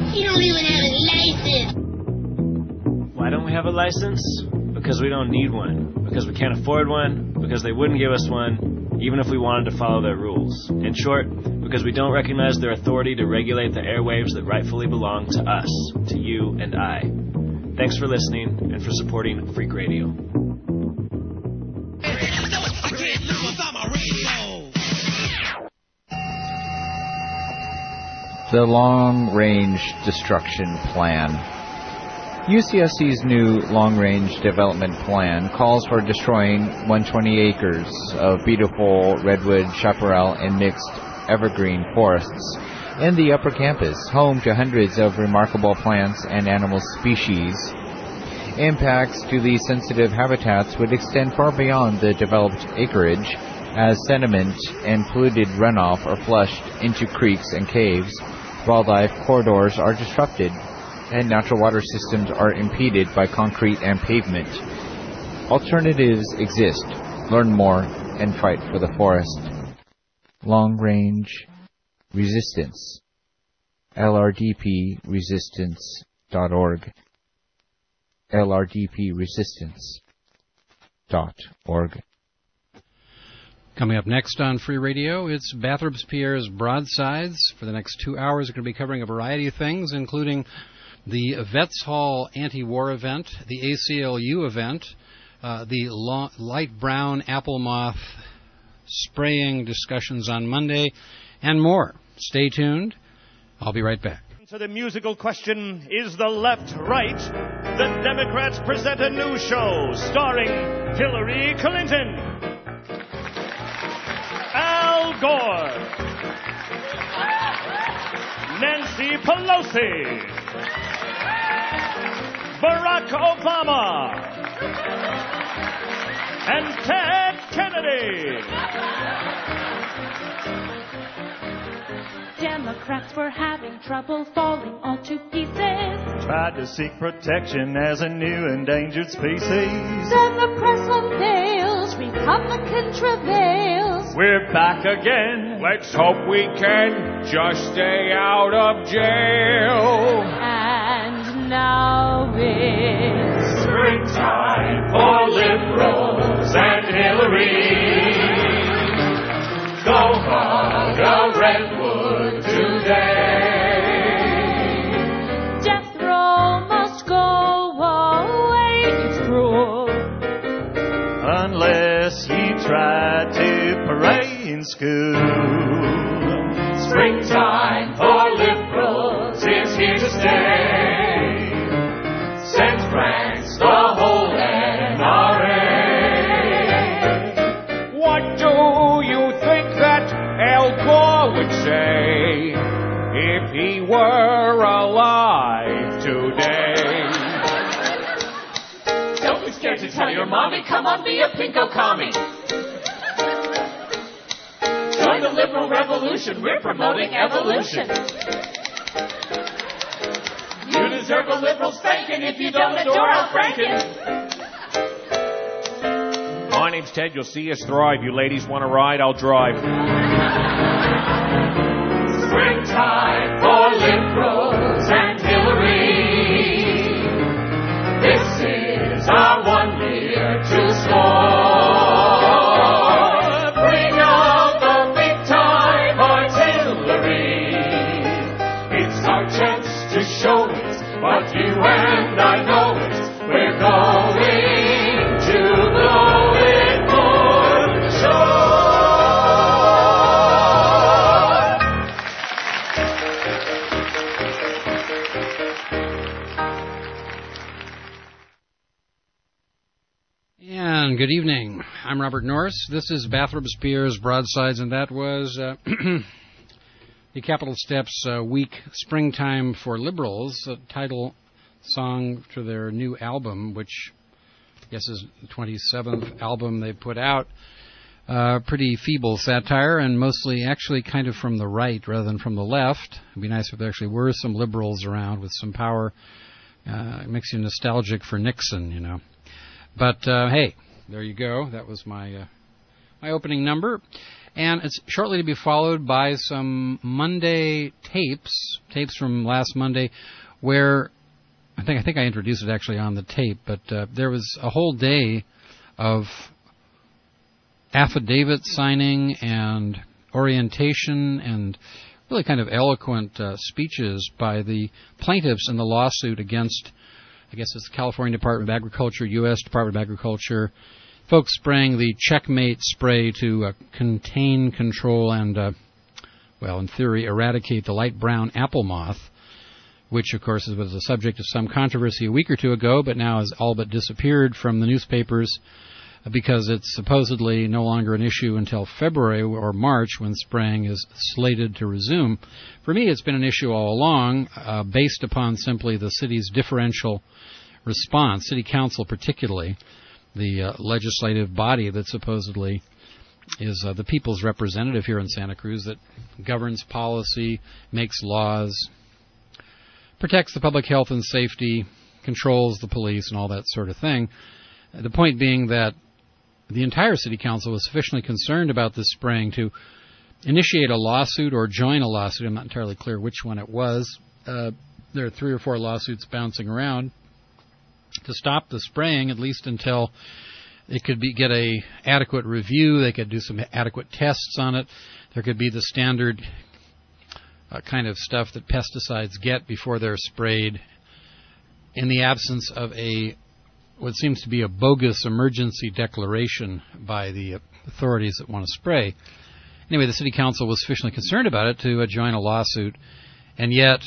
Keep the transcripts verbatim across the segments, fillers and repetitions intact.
You don't even have a license. Why don't we have a license? Because we don't need one. Because we can't afford one. Because they wouldn't give us one, even if we wanted to follow their rules. In short, because we don't recognize their authority to regulate the airwaves that rightfully belong to us, to you and I. Thanks for listening and for supporting Freak Radio. The Long Range Destruction Plan. U C S C's new Long Range Development Plan calls for destroying one hundred twenty acres of beautiful redwood, chaparral, and mixed evergreen forests in the upper campus, home to hundreds of remarkable plants and animal species. Impacts to these sensitive habitats would extend far beyond the developed acreage, as sediment and polluted runoff are flushed into creeks and caves, wildlife corridors are disrupted, and natural water systems are impeded by concrete and pavement. Alternatives exist. Learn more and fight for the forest. Long Range Resistance. L R D P resistance dot org. L R D P resistance dot org. Coming up next on Free Radio, it's Bathurst Pierre's Broadsides. For the next two hours, we're going to be covering a variety of things, including the Vets Hall anti-war event, the A C L U event, uh, the lo- light brown apple moth spraying discussions on Monday, and more. Stay tuned. I'll be right back. So the musical question, is the left right? The Democrats present a new show starring Hillary Clinton, Al Gore, Nancy Pelosi, Barack Obama, and Ted Kennedy. Democrats were having trouble falling all to pieces. Tried to seek protection as a new endangered species. Then the press unveils, Republican travails. We're back again. Let's hope we can just stay out of jail. And now it's springtime for liberals and Hillary. Go hug a redwood today. Death row must go away, it's cruel. Unless you try to parade in school. Springtime for liberals is here to stay. Send Franks the whole N R A. What do you think that Al Gore would say if he were alive today? Don't be scared to tell your mommy, come on, be a pinko commie. Join the liberal revolution, we're promoting evolution. You deserve a liberal spanking if you don't adore Al Franken. My name's Ted, you'll see us thrive. You ladies want to ride, I'll drive. Springtime for liberals and Hillary. This is our one year to score. Bring out the big time artillery. It's our chance to show it, but you and I know it. We're going to blow it for And good evening. I'm Robert Norris. This is Bathurst Pierre's Broadsides, and that was uh, the Capitol Steps uh, Week Springtime for Liberals, the title song to their new album, which I guess is the twenty-seventh album they put out. Uh, pretty feeble satire, and mostly actually kind of from the right rather than from the left. It'd be nice if there actually were some liberals around with some power. Uh, it makes you nostalgic for Nixon, you know. But, uh, hey, there you go. That was my uh, my opening number. And it's shortly to be followed by some Monday tapes, tapes from last Monday, where I think I think I introduced it actually on the tape, but uh, there was a whole day of affidavit signing and orientation and really kind of eloquent uh, speeches by the plaintiffs in the lawsuit against, I guess it's the California Department of Agriculture, U S Department of Agriculture, folks spraying the Checkmate spray to uh, contain, control, and, uh, well, in theory, eradicate the light brown apple moth, which, of course, was the subject of some controversy a week or two ago, but now has all but disappeared from the newspapers because it's supposedly no longer an issue until February or March when spraying is slated to resume. For me, it's been an issue all along, uh, based upon simply the city's differential response, city council particularly, the uh, legislative body that supposedly is uh, the people's representative here in Santa Cruz, that governs policy, makes laws, protects the public health and safety, controls the police, and all that sort of thing. The point being that the entire city council was sufficiently concerned about this spraying to initiate a lawsuit or join a lawsuit. I'm not entirely clear which one it was. Uh, there are three or four lawsuits bouncing around to stop the spraying, at least until it could be get a adequate review. They could do some adequate tests on it. There could be the standard uh, kind of stuff that pesticides get before they're sprayed in the absence of a what seems to be a bogus emergency declaration by the authorities that want to spray. Anyway, the city council was sufficiently concerned about it to uh, join a lawsuit, and yet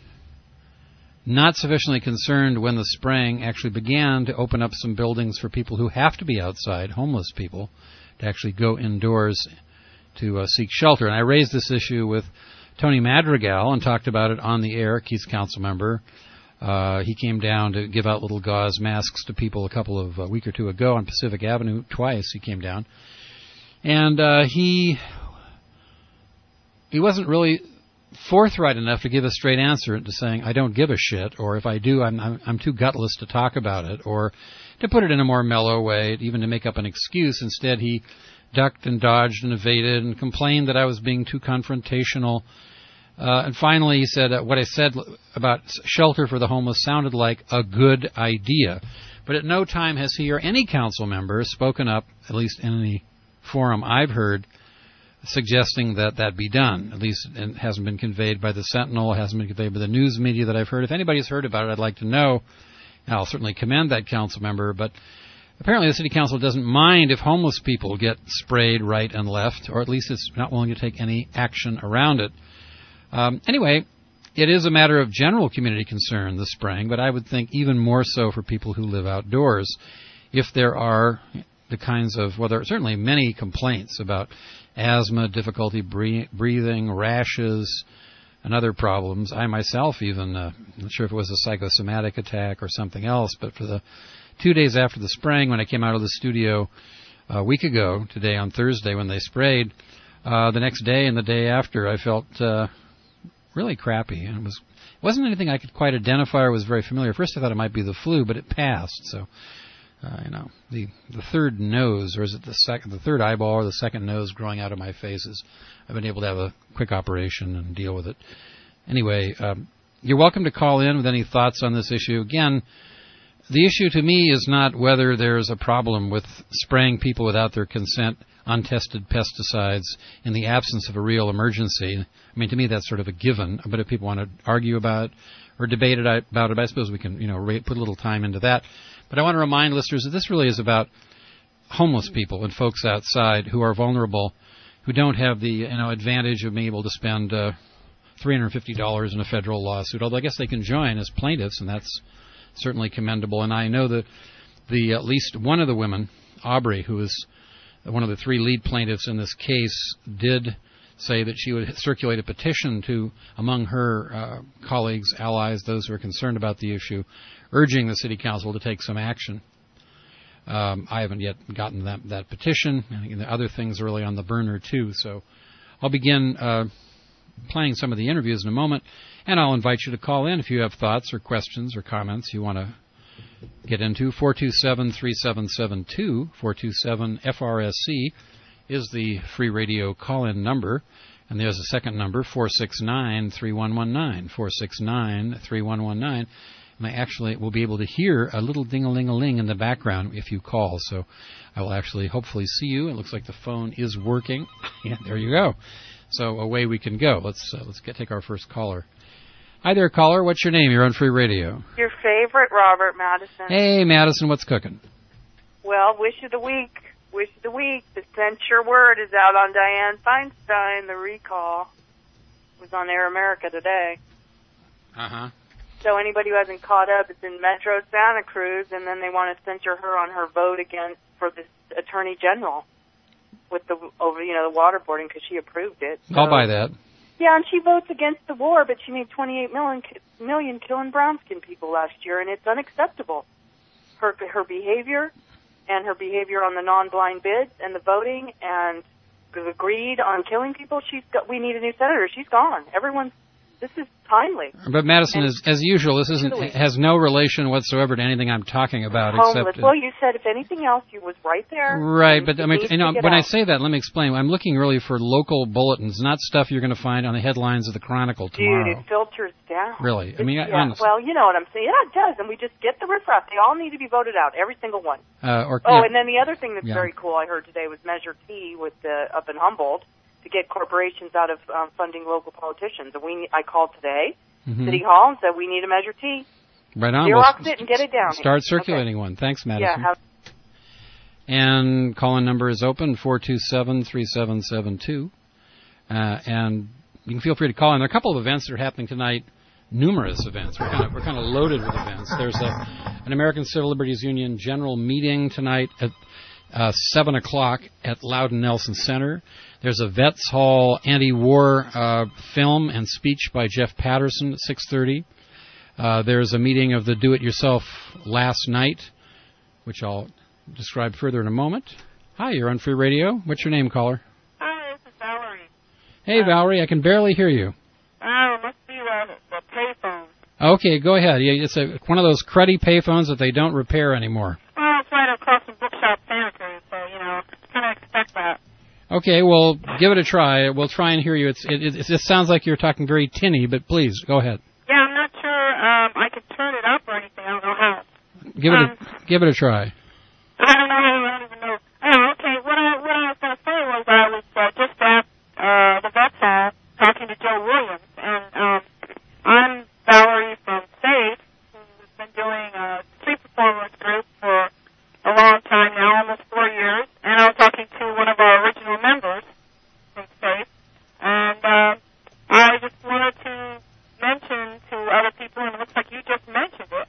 not sufficiently concerned when the spraying actually began to open up some buildings for people who have to be outside, homeless people, to actually go indoors to uh, seek shelter. And I raised this issue with Tony Madrigal and talked about it on the air, Keith's council member. Uh, he came down to give out little gauze masks to people a couple of a week or two ago on Pacific Avenue. Twice he came down. And uh, he he wasn't really forthright enough to give a straight answer to saying, I don't give a shit, or if I do, I'm, I'm, I'm too gutless to talk about it, or to put it in a more mellow way, even to make up an excuse. Instead, he ducked and dodged and evaded and complained that I was being too confrontational. Uh, and finally, he said that what I said about shelter for the homeless sounded like a good idea. But at no time has he or any council member spoken up, at least in any forum I've heard, suggesting that that be done. At least it hasn't been conveyed by the Sentinel, it hasn't been conveyed by the news media that I've heard. If anybody's heard about it, I'd like to know. I'll certainly commend that council member, but apparently the city council doesn't mind if homeless people get sprayed right and left, or at least it's not willing to take any action around it. Um, anyway, it is a matter of general community concern, the spraying, but I would think even more so for people who live outdoors. If there are the kinds of, well, there are certainly many complaints about asthma, difficulty breathing, rashes, and other problems. I myself even, uh, I'm not sure if it was a psychosomatic attack or something else, but for the two days after the spraying, when I came out of the studio a week ago, today on Thursday when they sprayed, uh, the next day and the day after, I felt uh, really crappy. And it was, it wasn't anything I could quite identify or was very familiar. First I thought it might be the flu, but it passed. So, uh, you know, the the third nose, or is it the second, the third eyeball or the second nose growing out of my face is, I've been able to have a quick operation and deal with it. Anyway, um, you're welcome to call in with any thoughts on this issue. Again, the issue to me is not whether there's a problem with spraying people without their consent, untested pesticides, in the absence of a real emergency. I mean, to me, that's sort of a given. But if people want to argue about it or debate it about it, I suppose we can, you know, put a little time into that. But I want to remind listeners that this really is about homeless people and folks outside who are vulnerable, who don't have the, you know, advantage of being able to spend uh, three hundred fifty dollars in a federal lawsuit. Although I guess they can join as plaintiffs, and that's certainly commendable. And I know that the at least one of the women, Aubrey, who is one of the three lead plaintiffs in this case, did say that she would circulate a petition to, among her uh, colleagues, allies, those who are concerned about the issue, urging the city council to take some action. Um, I haven't yet gotten that, that petition, and the other things are really on the burner too. So I'll begin uh, playing some of the interviews in a moment, and I'll invite you to call in if you have thoughts or questions or comments you want to get into. four two seven, three seven seven two, four two seven F R S C is the free radio call-in number. And there's a second number, four six nine, three one one nine, four six nine, three one one nine. And I actually will be able to hear a little ding-a-ling-a-ling in the background if you call. So I will actually hopefully see you. It looks like the phone is working. Yeah, there you go. So away we can go. Let's uh, let's get take our first caller. Hi there, caller. What's your name? You're on Free Radio. Your favorite, Robert Madison. Hey, Madison. What's cooking? Well, wish of the week. Wish of the week. The Censure Word is out on Dianne Feinstein. The recall was on Air America today. Uh-huh. So anybody who hasn't caught up, it's in Metro Santa Cruz, and then they want to censure her on her vote against for the Attorney General with the over, you know, the waterboarding because she approved it. So, I'll buy that. Yeah, and she votes against the war, but she made twenty-eight million, million killing brown skin people last year, and it's unacceptable. Her her behavior and her behavior on the non-blind bids and the voting and agreed on killing people. She's got, we need a new senator. She's gone. Everyone's. This is timely. But Madison, and is, as usual, this isn't has no relation whatsoever to anything I'm talking about. Homeless. Except well, you said if anything else, you was right there. Right, but I mean, you know, when out. I say that, let me explain. I'm looking really for local bulletins, not stuff you're going to find on the headlines of the Chronicle tomorrow. Dude, it filters down. Really? I mean, yeah, honestly. Well, you know what I'm saying. Yeah, it does, and we just get the riffraff. They all need to be voted out, every single one. Uh, or, oh, yeah. and then the other thing that's yeah. very cool I heard today was Measure T with the up in Humboldt to get corporations out of um, funding local politicians. And we, I called today. Mm-hmm. City Hall and said we need a Measure T. Right on. Xerox We'll it and get it down. Start here. circulating okay. one. Thanks, Madison. Yeah. Have- and call-in number is open, four two seven, three seven seven two. Uh, and you can feel free to call in. There are a couple of events that are happening tonight, numerous events. We're kind of, we're kind of loaded with events. There's a, an American Civil Liberties Union general meeting tonight at uh, seven o'clock at Loudon Nelson Center. There's a Vets Hall anti-war uh, film and speech by Jeff Patterson at six thirty. Uh, there's a meeting of the Do-It-Yourself last night, which I'll describe further in a moment. Hi, you're on Free Radio. What's your name, caller? Hi, this is Valerie. Hey, uh, Valerie, I can barely hear you. Oh, it must be the, the payphone. Okay, go ahead. Yeah, it's a, one of those cruddy payphones that they don't repair anymore. Well, it's right across from Bookshop Santa Cruz, so, you know, kind of expect that. Okay, well, give it a try. We'll try and hear you. It's, it, it, it just sounds like you're talking very tinny, but please, go ahead. Yeah, I'm not sure um, I can turn it up or anything. I don't know how. Give it um, a, give it a try. I don't know. I don't even know. Oh, okay. What I, what I was going to say was I was uh, just at uh, the Vets Hall talking to Joe Williams, and um, I'm Valerie from SAFE, who's been doing a street performers group for a long time now, almost four years, and I was talking to one of our original members from SAFE, and uh, I just wanted to mention to other people, and it looks like you just mentioned it,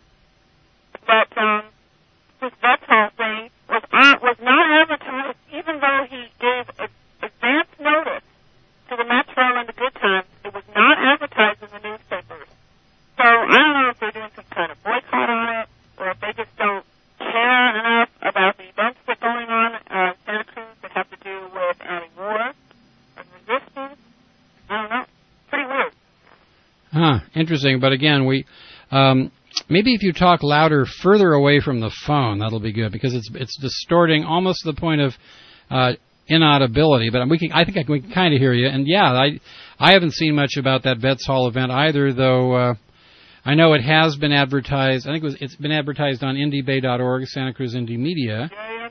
that um, this Vets Hall thing was, uh, was not advertised, even though he gave a, advance notice to the Metro and the Good Times. It was not advertised in the newspapers. So I don't know if they're doing some kind of boycott on it, or if they just don't care enough about the events that are going on uh, in Santa Cruz that have to do with anti-war and resistance. I don't know. Pretty weird. Huh, interesting. But again, we um, maybe if you talk louder, further away from the phone, that'll be good, because it's it's distorting almost to the point of uh, inaudibility. But we can, I think I can, we can kind of hear you. And yeah, I I haven't seen much about that Vets Hall event either, though. Uh, I know it has been advertised. I think it was, it's been advertised on indie bay dot org, Santa Cruz Indie Media.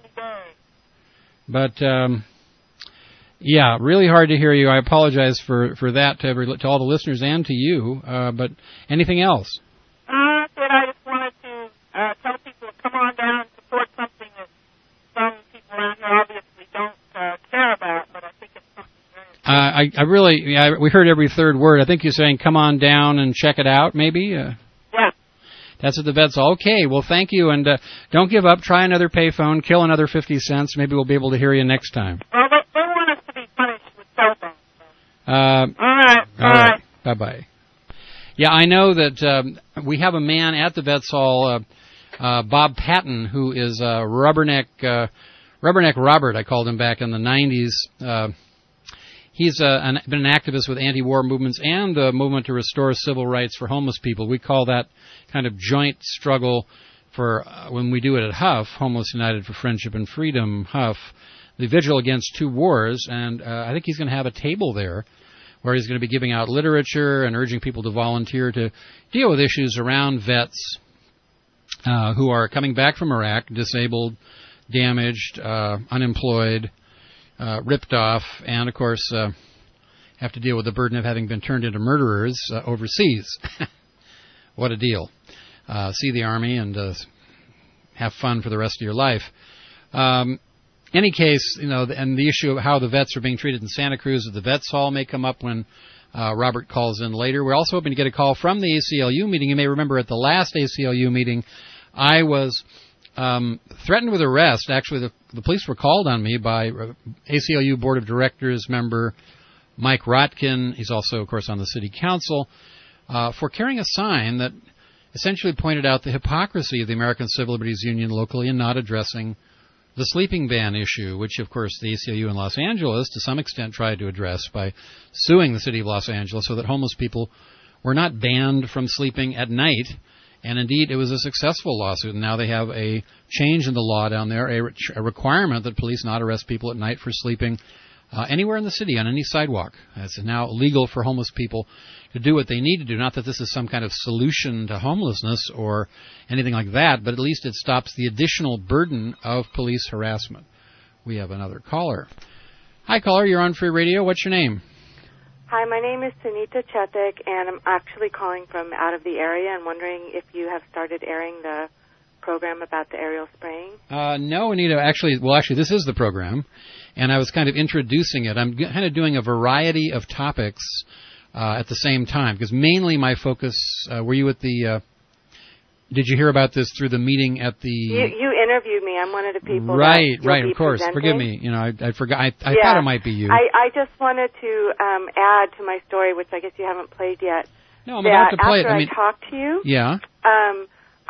But um, yeah, really hard to hear you. I apologize for, for that to, every, to all the listeners and to you. Uh, but anything else? Uh, that I just wanted to uh, tell people to come on down and support something that some people around here obviously don't uh, care about, but I think it's something very important. Uh, I, I really, yeah, we heard every third word. I think you're saying come on down and check it out, maybe? Uh, yeah. That's at the Vets Hall. Okay, well, thank you, and uh, don't give up. Try another payphone. Kill another fifty cents. Maybe we'll be able to hear you next time. Well, they, they want us to be punished with cell phones. So. Uh, all right. All right. Bye-bye. Yeah, I know that um, we have a man at the Vets Hall, uh, uh, Bob Patton, who is uh, Rubberneck, uh, Rubberneck Robert, I called him back in the nineties. Uh, he's uh, an, been an activist with anti-war movements and the movement to restore civil rights for homeless people. We call that kind of joint struggle for, uh, when we do it at Huff, Homeless United for Friendship and Freedom, Huff, the Vigil Against Two Wars, and uh, I think he's going to have a table there where he's going to be giving out literature and urging people to volunteer to deal with issues around vets uh, who are coming back from Iraq, disabled, damaged, uh, unemployed, uh, ripped off, and, of course, uh, have to deal with the burden of having been turned into murderers uh, overseas. What a deal. Uh, see the Army and uh, have fun for the rest of your life. Um, any case, you know, and the issue of how the vets are being treated in Santa Cruz at the Vets Hall may come up when uh, Robert calls in later. We're also hoping to get a call from the A C L U meeting. You may remember at the last A C L U meeting, I was um, threatened with arrest. Actually, the, the police were called on me by A C L U Board of Directors member Mike Rotkin. He's also, of course, on the city council, uh, for carrying a sign that essentially pointed out the hypocrisy of the American Civil Liberties Union locally in not addressing the sleeping ban issue, which, of course, the A C L U in Los Angeles, to some extent, tried to address by suing the city of Los Angeles so that homeless people were not banned from sleeping at night. And, indeed, it was a successful lawsuit, and now they have a change in the law down there, a, re- a requirement that police not arrest people at night for sleeping Uh, anywhere in the city, on any sidewalk. It's now legal for homeless people to do what they need to do. Not that this is some kind of solution to homelessness or anything like that, but at least it stops the additional burden of police harassment. We have another caller. Hi, caller. You're on Free Radio. What's your name? Hi, my name is Sunita Chetik, and I'm actually calling from out of the area and wondering if you have started airing the program about the aerial spraying. Uh, no, Anita. Actually, well, actually, this is the program. And I was kind of introducing it. I'm kind of doing a variety of topics uh, at the same time, because mainly my focus, uh, were you at the, uh, did you hear about this through the meeting at the... You, you interviewed me. I'm one of the people Right, that right, be of course. presenting. Forgive me. You know, I, I forgot. I, I yeah. thought it might be you. I, I just wanted to um, add to my story, which I guess you haven't played yet. No, I'm about to play after it. I mean, I talked to you, yeah. um,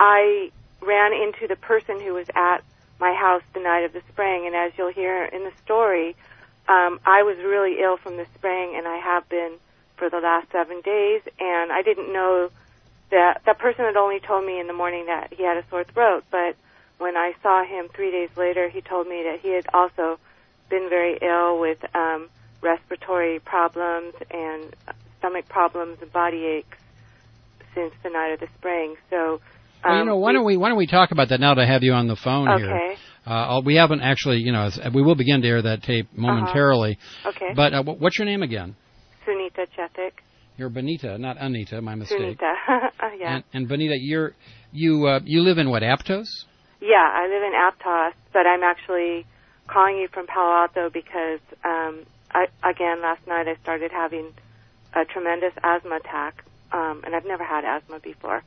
I ran into the person who was at my house the night of the spraying, and as you'll hear in the story, Um, I was really ill from the spraying, and I have been for the last seven days, and I didn't know that that person had only told me in the morning that he had a sore throat, but when I saw him three days later, he told me that he had also been very ill with um, respiratory problems and stomach problems and body aches since the night of the spraying. So, um, well, you know, why don't we why don't we talk about that now that I have you on the phone okay. here? Uh, we haven't actually, you know, we will begin to air that tape momentarily. Uh-huh. Okay. But uh, what's your name again? Sunita Chetik. You're Benita, not Anita. My mistake. Sunita. yeah. And, and Benita, you're you uh, you live in what, Aptos? Yeah, I live in Aptos, but I'm actually calling you from Palo Alto because, um, I, again, last night I started having a tremendous asthma attack, um, and I've never had asthma before.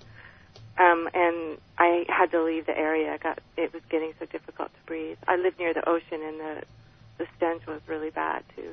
Um, and I had to leave the area. I got, it was getting so difficult to breathe. I live near the ocean, and the the stench was really bad, too.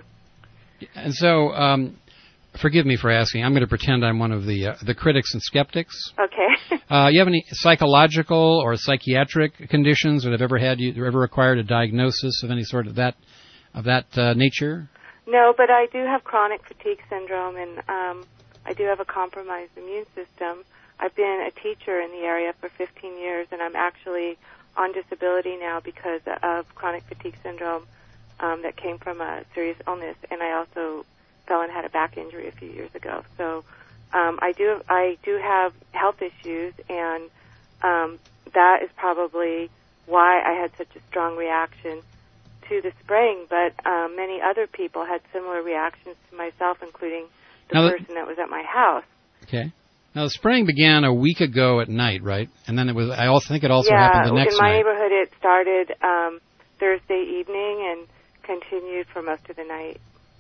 And so, um, forgive me for asking. I'm going to pretend I'm one of the uh, the critics and skeptics. Okay. uh, you have any psychological or psychiatric conditions that have ever had you ever required a diagnosis of any sort of that of that uh, nature? No, but I do have chronic fatigue syndrome, and um, I do have a compromised immune system. I've been a teacher in the area for fifteen years, and I'm actually on disability now because of chronic fatigue syndrome um, that came from a serious illness, and I also fell and had a back injury a few years ago. So um, I do I do have health issues, and um, that is probably why I had such a strong reaction to the spraying. But um, many other people had similar reactions to myself, including the now, person that was at my house. Okay. Now, the spraying began a week ago at night, right? And then it was, I also think it also yeah, happened the next night. Yeah, in my night. neighborhood it started um, Thursday evening and continued for most of the night.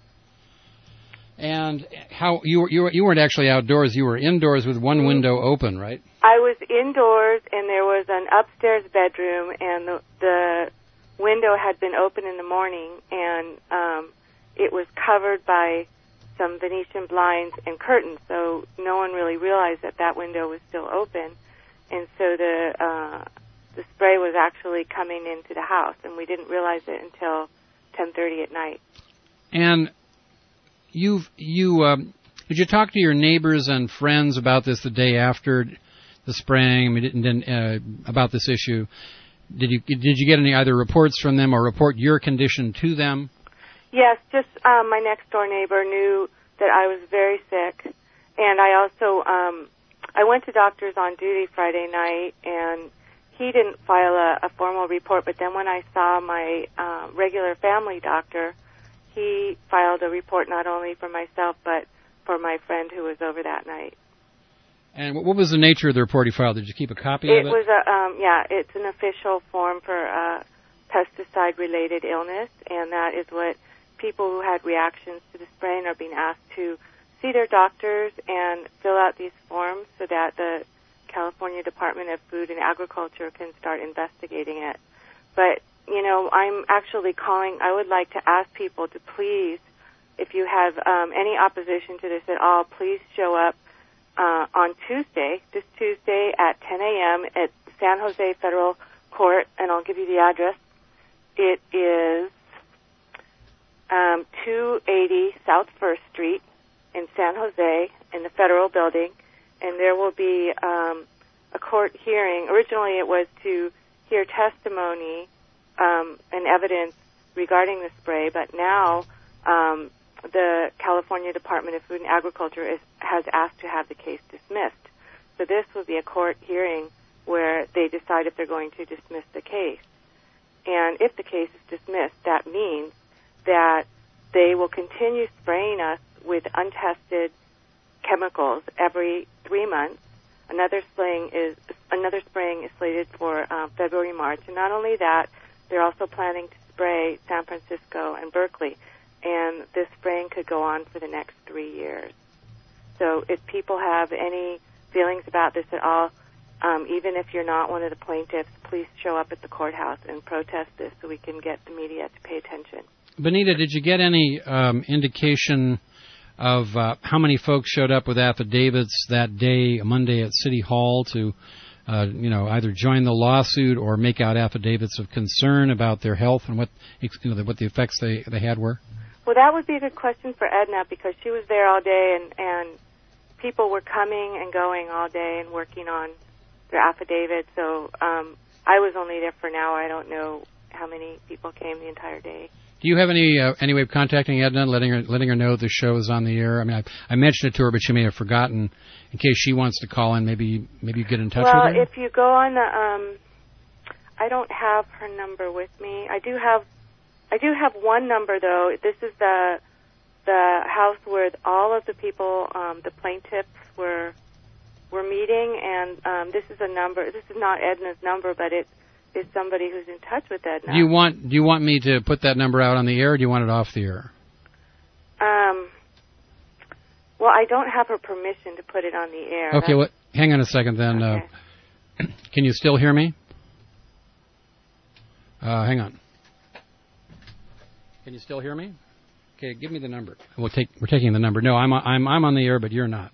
And how you you you weren't actually outdoors, you were indoors with one window open, right? I was indoors, and there was an upstairs bedroom, and the, the window had been open in the morning, and um, it was covered by some Venetian blinds and curtains, so no one really realized that that window was still open, and so the uh, the spray was actually coming into the house, and we didn't realize it until ten thirty at night. And you've you um, did you talk to your neighbors and friends about this the day after the spraying? I mean, didn't, uh, about this issue, did you did you get any either reports from them or report your condition to them? Yes, just um, my next door neighbor knew that I was very sick, and I also um, I went to doctors on duty Friday night, and he didn't file a, a formal report. But then when I saw my uh, regular family doctor, he filed a report not only for myself but for my friend who was over that night. And what was the nature of the report he filed? Did you keep a copy it of it? It was a um, yeah, it's an official form for uh, pesticide-related illness, and that is what people who had reactions to the spraying are being asked to see their doctors and fill out these forms so that the California Department of Food and Agriculture can start investigating it. But, you know, I'm actually calling, I would like to ask people to please, if you have um, any opposition to this at all, please show up uh, on Tuesday, this Tuesday at ten a.m. at San Jose Federal Court, and I'll give you the address. It is um, two eighty South First Street in San Jose in the Federal Building, and there will be um, a court hearing. Originally it was to hear testimony um, and evidence regarding the spray, but now um, the California Department of Food and Agriculture is, has asked to have the case dismissed. So this will be a court hearing where they decide if they're going to dismiss the case. And if the case is dismissed, that means that they will continue spraying us with untested chemicals every three months. Another spraying is another spraying is slated for uh, February, March, and not only that, they're also planning to spray San Francisco and Berkeley, and this spraying could go on for the next three years. So, if people have any feelings about this at all, um, even if you're not one of the plaintiffs, please show up at the courthouse and protest this so we can get the media to pay attention. Benita, did you get any um, indication of uh, how many folks showed up with affidavits that day, Monday, at City Hall to, uh, you know, either join the lawsuit or make out affidavits of concern about their health and what, you know, what the effects they, they had were? Well, that would be a good question for Edna because she was there all day and, and people were coming and going all day and working on their affidavits. So um, I was only there for an hour. I don't know how many people came the entire day. Do you have any uh, any way of contacting Edna, letting her letting her know the show is on the air? I mean, I, I mentioned it to her, but she may have forgotten. In case she wants to call in, maybe maybe you get in touch well, with her. Well, if you go on the, um, I don't have her number with me. I do have, I do have one number though. This is the the house where all of the people, um, the plaintiffs were were meeting, and um, this is a number. This is not Edna's number, but it is somebody who's in touch with Edna. Do you want Do you want me to put that number out on the air, or do you want it off the air? Um. Well, I don't have her permission to put it on the air. Okay. Well, hang on a second then. Okay. Uh, can you still hear me? Uh, hang on. Can you still hear me? Okay, give me the number. We'll take. We're taking the number. No, I'm I'm I'm on the air, but you're not.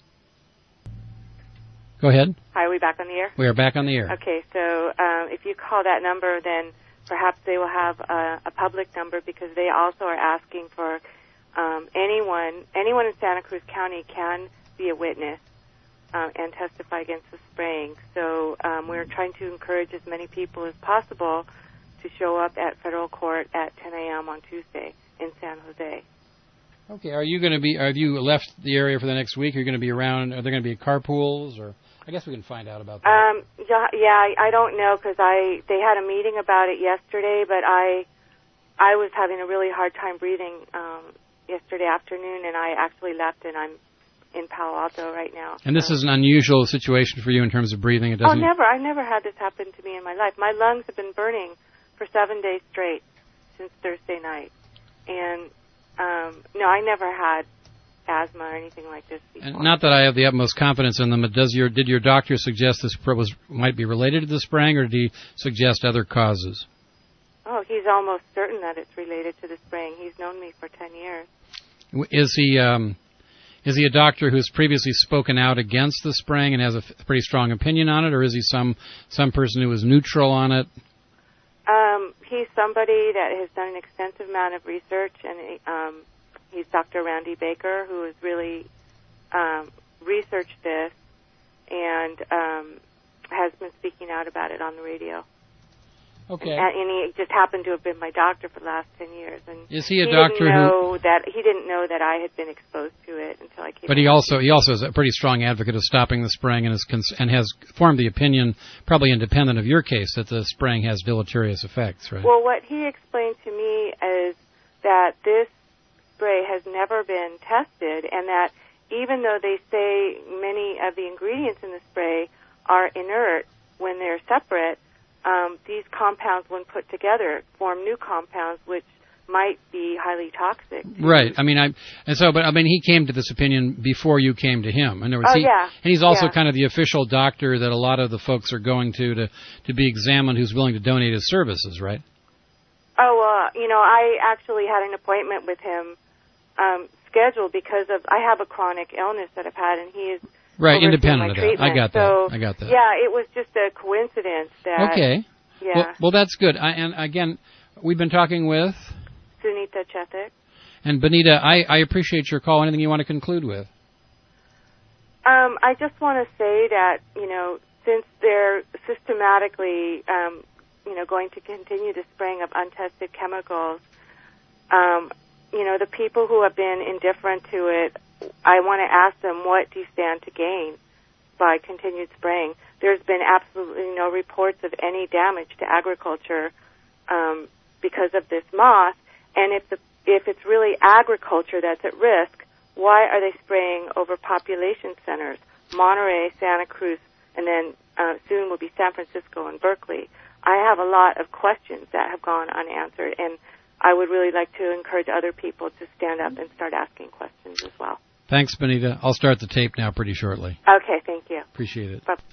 Go ahead. Hi, are we back on the air? We are back on the air. Okay, so um, if you call that number, then perhaps they will have a, a public number because they also are asking for um, anyone, anyone in Santa Cruz County can be a witness um, and testify against the spraying. So um, we're trying to encourage as many people as possible to show up at federal court at ten a.m. on Tuesday in San Jose. Okay, are you going to be, have you left the area for the next week? Are you going to be around, are there going to be carpools, or I guess we can find out about that. Um, yeah, yeah, I don't know because I they had a meeting about it yesterday, but I I was having a really hard time breathing um, yesterday afternoon, and I actually left, and I'm in Palo Alto right now. And this so. is an unusual situation for you in terms of breathing. It doesn't. Oh, never! I've never had this happen to me in my life. My lungs have been burning for seven days straight since Thursday night, and um, no, I never had asthma or anything like this before. And not that I have the utmost confidence in them, but does your did your doctor suggest this was might be related to the spraying, or did he suggest other causes? Oh, he's almost certain that it's related to the spraying. He's known me for ten years. Is he um, is he a doctor who's previously spoken out against the spraying and has a f- pretty strong opinion on it, or is he some some person who is neutral on it? Um, he's somebody that has done an extensive amount of research, and um, he's Doctor Randy Baker, who has really um, researched this and um, has been speaking out about it on the radio. Okay. And, and he just happened to have been my doctor for the last ten years. And is he a he doctor didn't know who? That, he didn't know that I had been exposed to it until I came. But he also he also is a pretty strong advocate of stopping the spraying, and is cons- and has formed the opinion, probably independent of your case, that the spraying has deleterious effects, right? Well, what he explained to me is that this spray has never been tested, and that even though they say many of the ingredients in the spray are inert when they're separate, um, these compounds, when put together, form new compounds which might be highly toxic. Right. I mean, I and so, but I mean, he came to this opinion before you came to him. In other words, oh, he, yeah. And he's also yeah. kind of the official doctor that a lot of the folks are going to to to be examined, who's willing to donate his services, right? Oh, uh, you know, I actually had an appointment with him um, scheduled because of I have a chronic illness that I've had, and he is right, independent my of that. treatment. I got so, that. I got that. Yeah, it was just a coincidence that. Okay. Yeah. Well, well that's good. I, and again, we've been talking with Sunita Chethik. And Benita, I, I appreciate your call. Anything you want to conclude with? Um, I just want to say that, you know, since they're systematically, um, you know, going to continue the spraying of untested chemicals, um, you know, the people who have been indifferent to it, I want to ask them, what do you stand to gain by continued spraying? There's been absolutely no reports of any damage to agriculture um, because of this moth. And if the if it's really agriculture that's at risk, why are they spraying over population centers, Monterey, Santa Cruz, and then uh, soon will be San Francisco and Berkeley? I have a lot of questions that have gone unanswered, and I would really like to encourage other people to stand up and start asking questions as well. Thanks, Benita. I'll start the tape now pretty shortly. Okay, thank you. Appreciate it. Bye.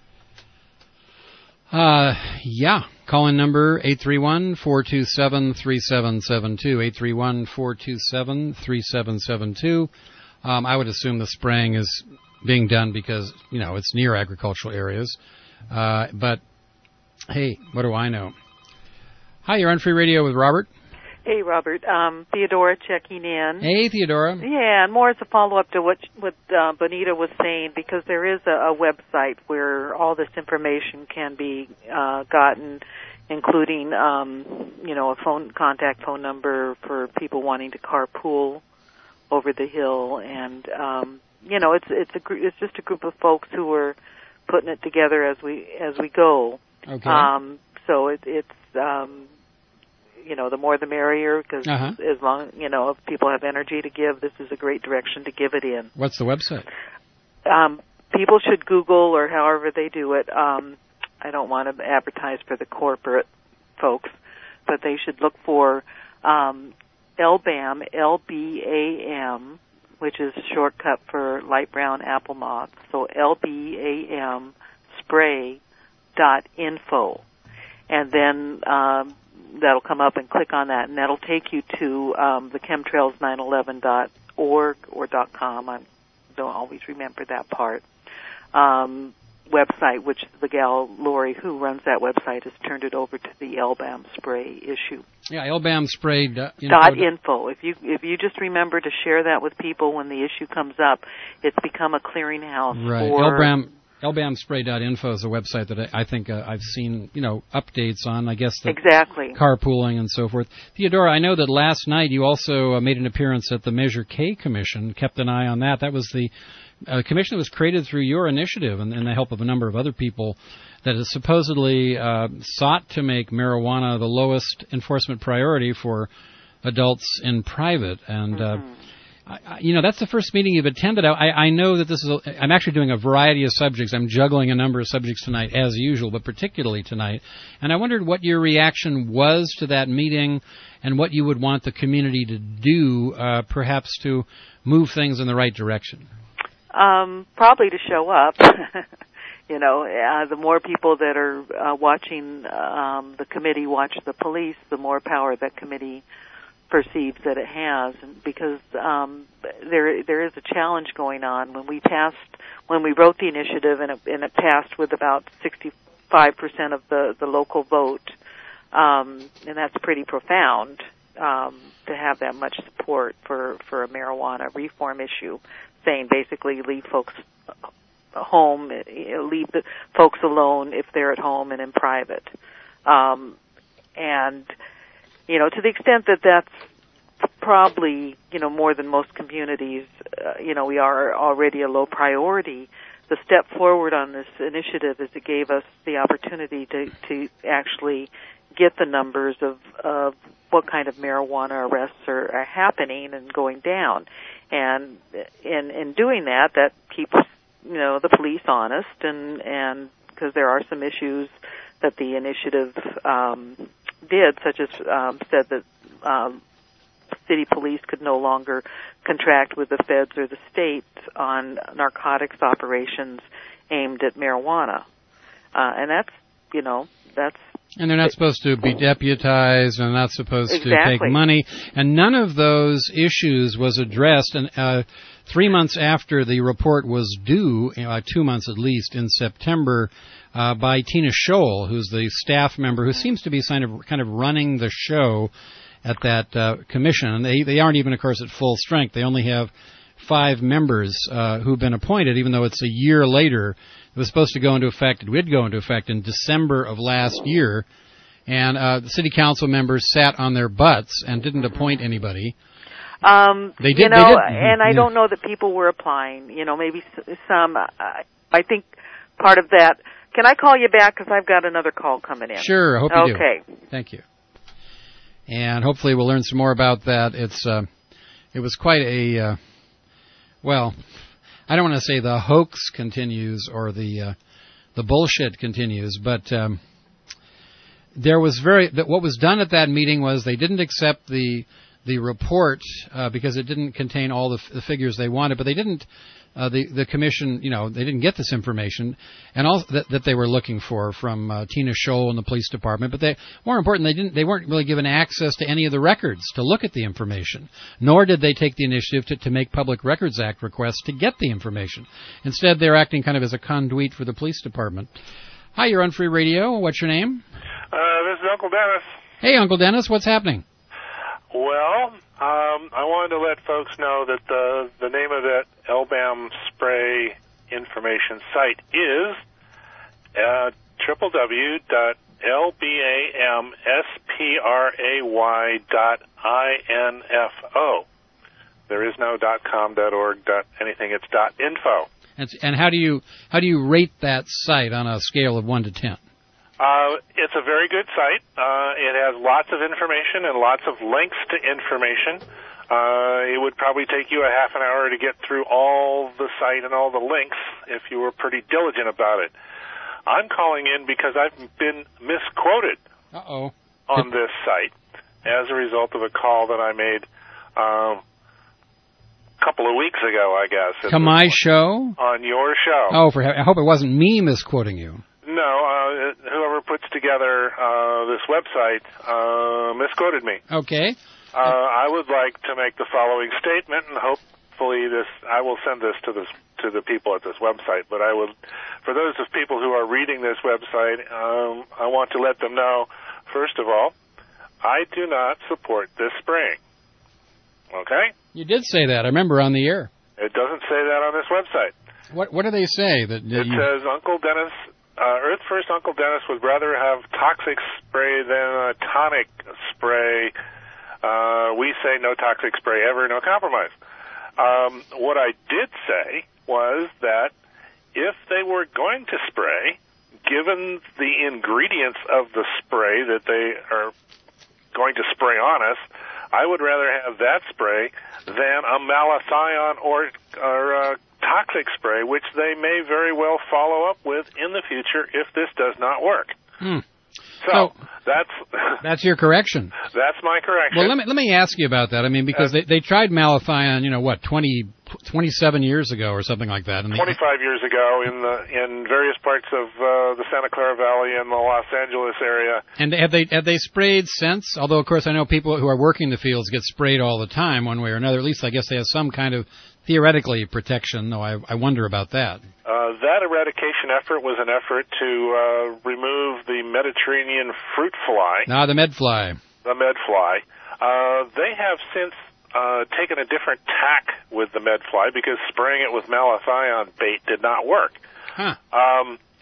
Uh, yeah. Call-in number eight three one, four two seven, three seven seven two, eight three one, four two seven, three seven seven two. Um, I would assume the spraying is being done because, you know, it's near agricultural areas. Uh, but, hey, what do I know? Hi, you're on Free Radio with Robert. Hey, Robert. Um, Theodora checking in. Hey, Theodora. Yeah, and more as a follow-up to what what uh, Bonita was saying, because there is a, a website where all this information can be uh, gotten, including, um, you know, a phone contact phone number for people wanting to carpool over the hill, and um, you know, it's it's a it's just a group of folks who are putting it together as we as we go. Okay. Um, so it, it's um, you know, the more the merrier, because uh-huh. as long, you know, if people have energy to give, this is a great direction to give it in. What's the website? Um, people should Google, or however they do it. Um, I don't want to advertise for the corporate folks, but they should look for um, L B A M, L B A M, which is a shortcut for light brown apple moth. So L B A M spray dot info. And then um, that'll come up, and click on that, and that'll take you to um, the chemtrails nine eleven dot org or .com. I don't always remember that part. Um, website, which the gal Lori who runs that website has turned it over to the L B A M spray issue. Yeah, L B A M spray dot info. Dot info. If you if you just remember to share that with people when the issue comes up, it's become a clearinghouse right. for L B A M L B A M spray dot info is a website that I, I think uh, I've seen, you know, updates on, I guess, the exactly. carpooling and so forth. Theodora, I know that last night you also uh, made an appearance at the Measure K Commission, kept an eye on that. That was the uh, commission that was created through your initiative and, and the help of a number of other people that has supposedly uh, sought to make marijuana the lowest enforcement priority for adults in private. And mm-hmm. uh, I, you know, that's the first meeting you've attended. I, I know that this is, a, I'm actually doing a variety of subjects. I'm juggling a number of subjects tonight, as usual, but particularly tonight. And I wondered what your reaction was to that meeting and what you would want the community to do, uh, perhaps to move things in the right direction. Um, probably to show up. You know, uh, the more people that are uh, watching um, the committee watch the police, the more power that committee perceives that it has, and because um, there there is a challenge going on. When we passed, when we wrote the initiative, and it, and it passed with about sixty-five percent of the the local vote, um, and that's pretty profound um, to have that much support for for a marijuana reform issue, saying basically leave folks home, leave the folks alone if they're at home and in private. Um, and, you know, to the extent that that's probably, you know, more than most communities, uh, you know, we are already a low priority. The step forward on this initiative is it gave us the opportunity to, to actually get the numbers of, of what kind of marijuana arrests are, are happening and going down. And in, in doing that, that keeps, you know, the police honest, and, and because there are some issues that the initiative um, did, such as um, said that um, city police could no longer contract with the feds or the state on narcotics operations aimed at marijuana. Uh, and that's, you know, that's... And they're not supposed to be deputized, and not supposed exactly. to take money. And none of those issues was addressed. And uh, three months after the report was due, uh, two months at least, in September, uh, by Tina Scholl, who's the staff member who seems to be kind of, kind of running the show at that uh, commission. And they, they aren't even, of course, at full strength. They only have five members uh, who've been appointed, even though it's a year later. It was supposed to go into effect, it would go into effect in December of last year, and uh, the city council members sat on their butts and didn't appoint anybody. Um, they did, you know, they did, and I yeah. don't know that people were applying. You know, maybe some. Uh, I think part of that. Can I call you back because I've got another call coming in? Sure, I hope you okay. do. Okay, thank you. And hopefully we'll learn some more about that. It's uh, it was quite a uh, well. I don't want to say the hoax continues or the uh, the bullshit continues, but um, there was very that what was done at that meeting was they didn't accept the the report uh, because it didn't contain all the, f- the figures they wanted, but they didn't. Uh, the the commission, you know, they didn't get this information, and all that, that they were looking for from uh, Tina Scholl and the police department. But they, more important, they didn't. They weren't really given access to any of the records to look at the information. Nor did they take the initiative to, to make Public Records Act requests to get the information. Instead, they're acting kind of as a conduit for the police department. Hi, you're on Free Radio. What's your name? Uh, this is Uncle Dennis. Hey, Uncle Dennis. What's happening? Well, um, I wanted to let folks know that the the name of that L B A M spray information site is uh, w w w dot l b a m spray dot info. There is no .com, .org, .anything. It's .info. And, and how do you how do you rate that site on a scale of one to ten? Uh, it's a very good site. Uh, it has lots of information and lots of links to information. Uh, it would probably take you a half an hour to get through all the site and all the links if you were pretty diligent about it. I'm calling in because I've been misquoted Uh-oh. on this site as a result of a call that I made uh, a couple of weeks ago, I guess. To my show? On your show. Oh, for I hope it wasn't me misquoting you. No, uh, whoever puts together uh, this website uh, misquoted me. Okay. Uh, I would like to make the following statement, and hopefully this I will send this to the to the people at this website. But I would, for those of people who are reading this website, um, I want to let them know. First of all, I do not support this spraying. Okay. You did say that. I remember on the air. It doesn't say that on this website. What What do they say? That, that it you... says Uncle Dennis. Uh, Earth First Uncle Dennis would rather have toxic spray than a tonic spray. Uh, we say no toxic spray ever, no compromise. Um, what I did say was that if they were going to spray, given the ingredients of the spray that they are going to spray on us, I would rather have that spray than a malathion or, or uh, toxic spray, which they may very well follow up with in the future if this does not work. Hmm. So, so that's that's your correction. That's my correction. Well, let me let me ask you about that. I mean, because uh, they they tried malathion, you know, what twenty, twenty-seven years ago or something like that. And twenty-five years ago in the in various parts of uh, the Santa Clara Valley and the Los Angeles area. And have they have they sprayed since? Although, of course, I know people who are working the fields get sprayed all the time, one way or another. At least, I guess they have some kind of theoretically protection. Though I I wonder about that. Uh, that eradication effort was an effort to uh, remove the Mediterranean fruit fly. Ah, the medfly. The medfly. Uh, they have since uh, taken a different tack with the medfly because spraying it with malathion bait did not work. Huh. Um,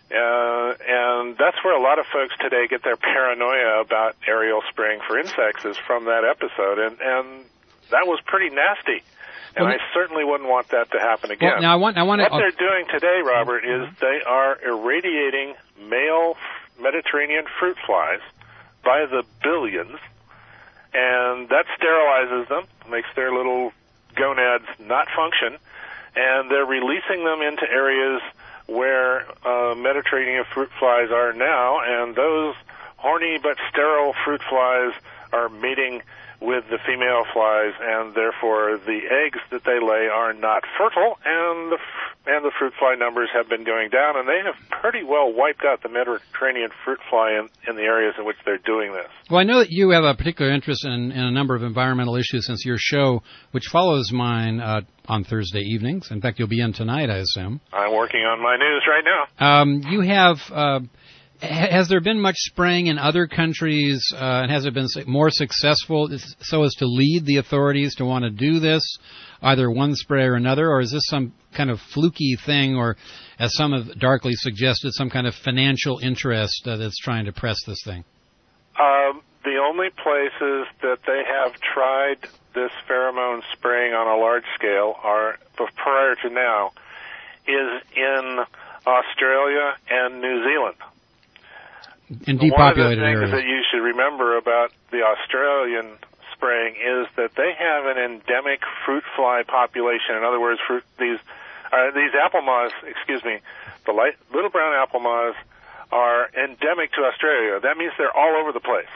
Uh, and that's where a lot of folks today get their paranoia about aerial spraying for insects is from that episode, and, and that was pretty nasty. And well, I certainly wouldn't want that to happen again. Well, now I want, I want what to, they're doing today, Robert, is they are irradiating male Mediterranean fruit flies by the billions, and that sterilizes them, makes their little gonads not function, and they're releasing them into areas where uh, Mediterranean fruit flies are now, and those horny but sterile fruit flies are mating with the female flies, and therefore the eggs that they lay are not fertile, and the and the fruit fly numbers have been going down, and they have pretty well wiped out the Mediterranean fruit fly in, in the areas in which they're doing this. Well, I know that you have a particular interest in, in a number of environmental issues since your show, which follows mine uh, on Thursday evenings. In fact, you'll be in tonight, I assume. I'm working on my news right now. Um, you have... Uh, Has there been much spraying in other countries, uh, and has it been more successful so as to lead the authorities to want to do this, either one spray or another, or is this some kind of fluky thing, or, as some have darkly suggested, some kind of financial interest uh, that's trying to press this thing? Um, the only places that they have tried this pheromone spraying on a large scale are, prior to now, is in Australia and New Zealand. In depopulated areas. One of the things areas. that you should remember about the Australian spraying is that they have an endemic fruit fly population. In other words, fruit, these uh, these apple moths, excuse me, the light, little brown apple moths are endemic to Australia. That means they're all over the place.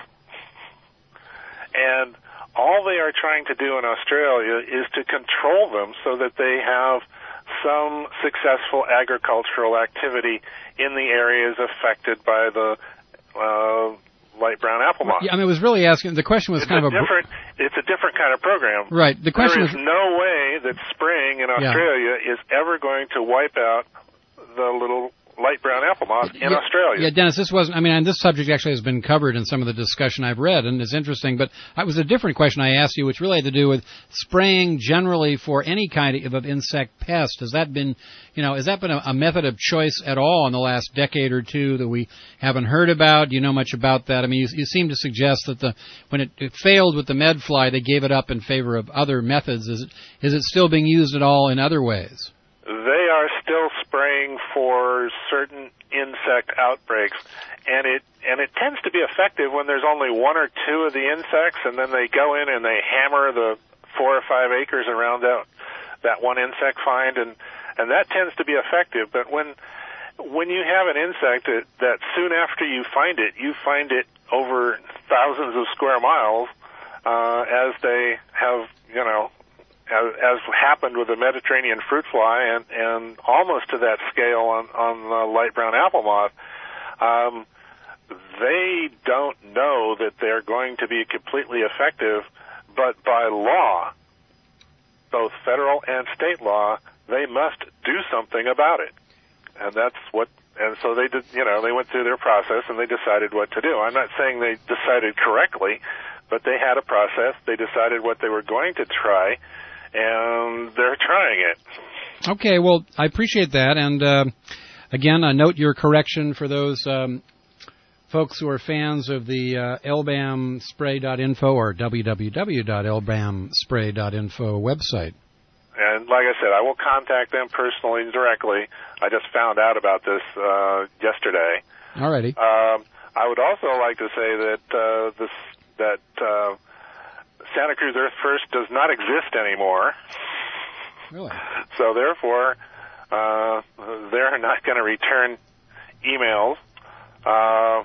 And all they are trying to do in Australia is to control them so that they have some successful agricultural activity in the areas affected by the Uh, light brown apple moth. Yeah, I mean, it was really asking. The question was it's kind a of a different. It's a different kind of program. Right. The question there is was no way that spraying in Australia yeah. is ever going to wipe out the little light brown apple moth in yeah, Australia. Yeah, Dennis, this wasn't. I mean, and this subject actually has been covered in some of the discussion I've read, and it's interesting. But it was a different question I asked you, which really had to do with spraying generally for any kind of, of insect pest. Has that been, you know, has that been a, a method of choice at all in the last decade or two that we haven't heard about? Do you know much about that? I mean, you, you seem to suggest that the when it, it failed with the medfly, they gave it up in favor of other methods. Is it is it still being used at all in other ways? They are still spraying for certain insect outbreaks, and it and it tends to be effective when there's only one or two of the insects, and then they go in and they hammer the four or five acres around that that one insect find, and and that tends to be effective. But when when you have an insect that, that soon after you find it, you find it over thousands of square miles, uh, as they have, you know. As, as happened with the Mediterranean fruit fly, and, and almost to that scale on, on the light brown apple moth, um, they don't know that they're going to be completely effective, but by law, both federal and state law, they must do something about it. And that's what, and so they did, you know, they went through their process and they decided what to do. I'm not saying they decided correctly, but they had a process, they decided what they were going to try, and they're trying it. Okay, well, I appreciate that. And uh, again, I note your correction for those um, folks who are fans of the uh, L B A M spray dot info or w w w dot l b a m spray dot info website. And like I said, I will contact them personally directly. I just found out about this uh, yesterday. All righty. Um, I would also like to say that uh, this that. Uh, Santa Cruz Earth First does not exist anymore. Really? So therefore, uh, they're not going to return emails. Uh,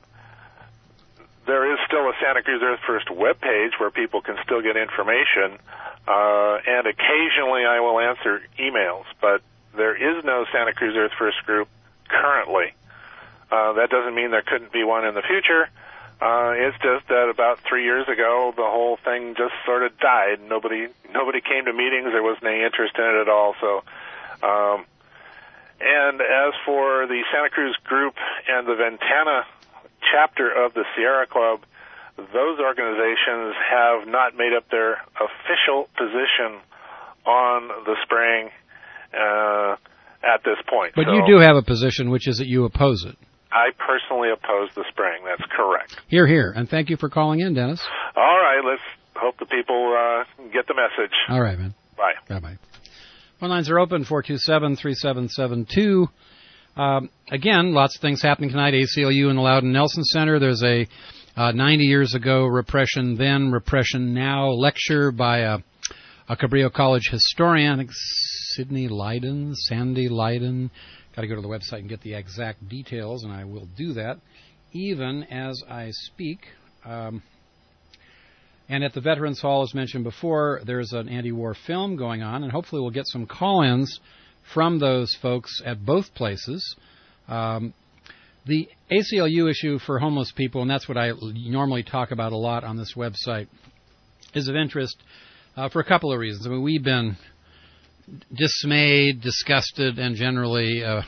there is still a Santa Cruz Earth First webpage where people can still get information, uh, and occasionally I will answer emails, but there is no Santa Cruz Earth First group currently. Uh, that doesn't mean there couldn't be one in the future. Uh, it's just that about three years ago, the whole thing just sort of died. Nobody, nobody came to meetings. There wasn't any interest in it at all. So, um, and as for the Santa Cruz group and the Ventana chapter of the Sierra Club, those organizations have not made up their official position on the spraying. Uh, at this point. But so you do have a position, which is that you oppose it. I personally oppose the spraying. That's correct. Here, here. And thank you for calling in, Dennis. All right. Let's hope the people uh, get the message. All right, man. Bye. Bye-bye. Phone lines are open, four two seven, three seven seven two. Um, again, lots of things happening tonight. A C L U in the Loudon Nelson Center. There's a uh, ninety years ago, Repression Then, Repression Now lecture by a, a Cabrillo College historian, I think Sidney Leiden, Sandy Leiden. Got to go to the website and get the exact details, and I will do that even as I speak. Um, and at the Veterans Hall, as mentioned before, there's an anti-war film going on, and hopefully we'll get some call-ins from those folks at both places. Um, the A C L U issue for homeless people, and that's what I normally talk about a lot on this website, is of interest uh, for a couple of reasons. I mean, we've been dismayed, disgusted, and generally uh,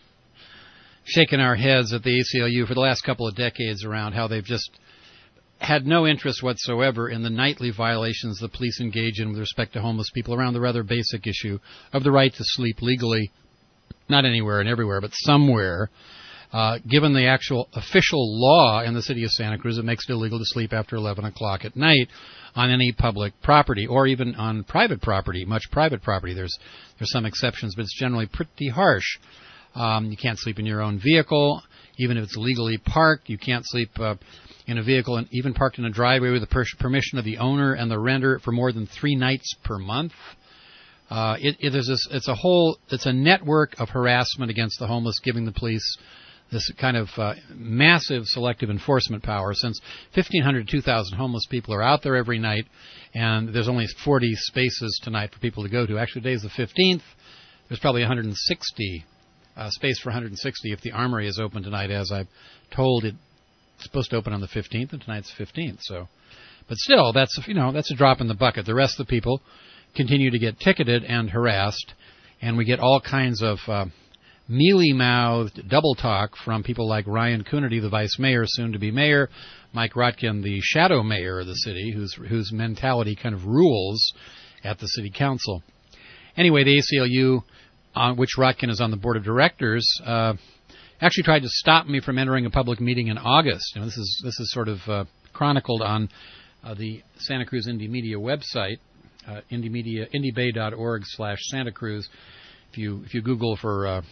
shaking our heads at the A C L U for the last couple of decades around how they've just had no interest whatsoever in the nightly violations the police engage in with respect to homeless people around the rather basic issue of the right to sleep legally, not anywhere and everywhere, but somewhere. Uh, given the actual official law in the city of Santa Cruz, it makes it illegal to sleep after eleven o'clock at night on any public property or even on private property, much private property. There's there's some exceptions, but it's generally pretty harsh. Um, you can't sleep in your own vehicle, even if it's legally parked. You can't sleep uh, in a vehicle, and even parked in a driveway with the per- permission of the owner and the renter for more than three nights per month. Uh, it, it is this, it's a whole, it's a network of harassment against the homeless, giving the police this kind of uh, massive selective enforcement power. Since fifteen hundred to two thousand homeless people are out there every night, and there's only forty spaces tonight for people to go to. Actually, today's the fifteenth. There's probably one hundred sixty, uh, space for one hundred sixty if the Armory is open tonight, as I'm told it's supposed to open on the fifteenth, and tonight's the fifteenth. So, but still, that's, you know, that's a drop in the bucket. The rest of the people continue to get ticketed and harassed, and we get all kinds of uh, mealy-mouthed double talk from people like Ryan Coonerty, the vice mayor, soon to be mayor, Mike Rotkin, the shadow mayor of the city, whose whose mentality kind of rules at the city council. Anyway, the A C L U, on which Rotkin is on the board of directors, uh, actually tried to stop me from entering a public meeting in August. You know, this is this is sort of uh, chronicled on uh, the Santa Cruz Indie Media website, uh, indie media indiebay dot org slash Santa Cruz. If you if you Google for uh,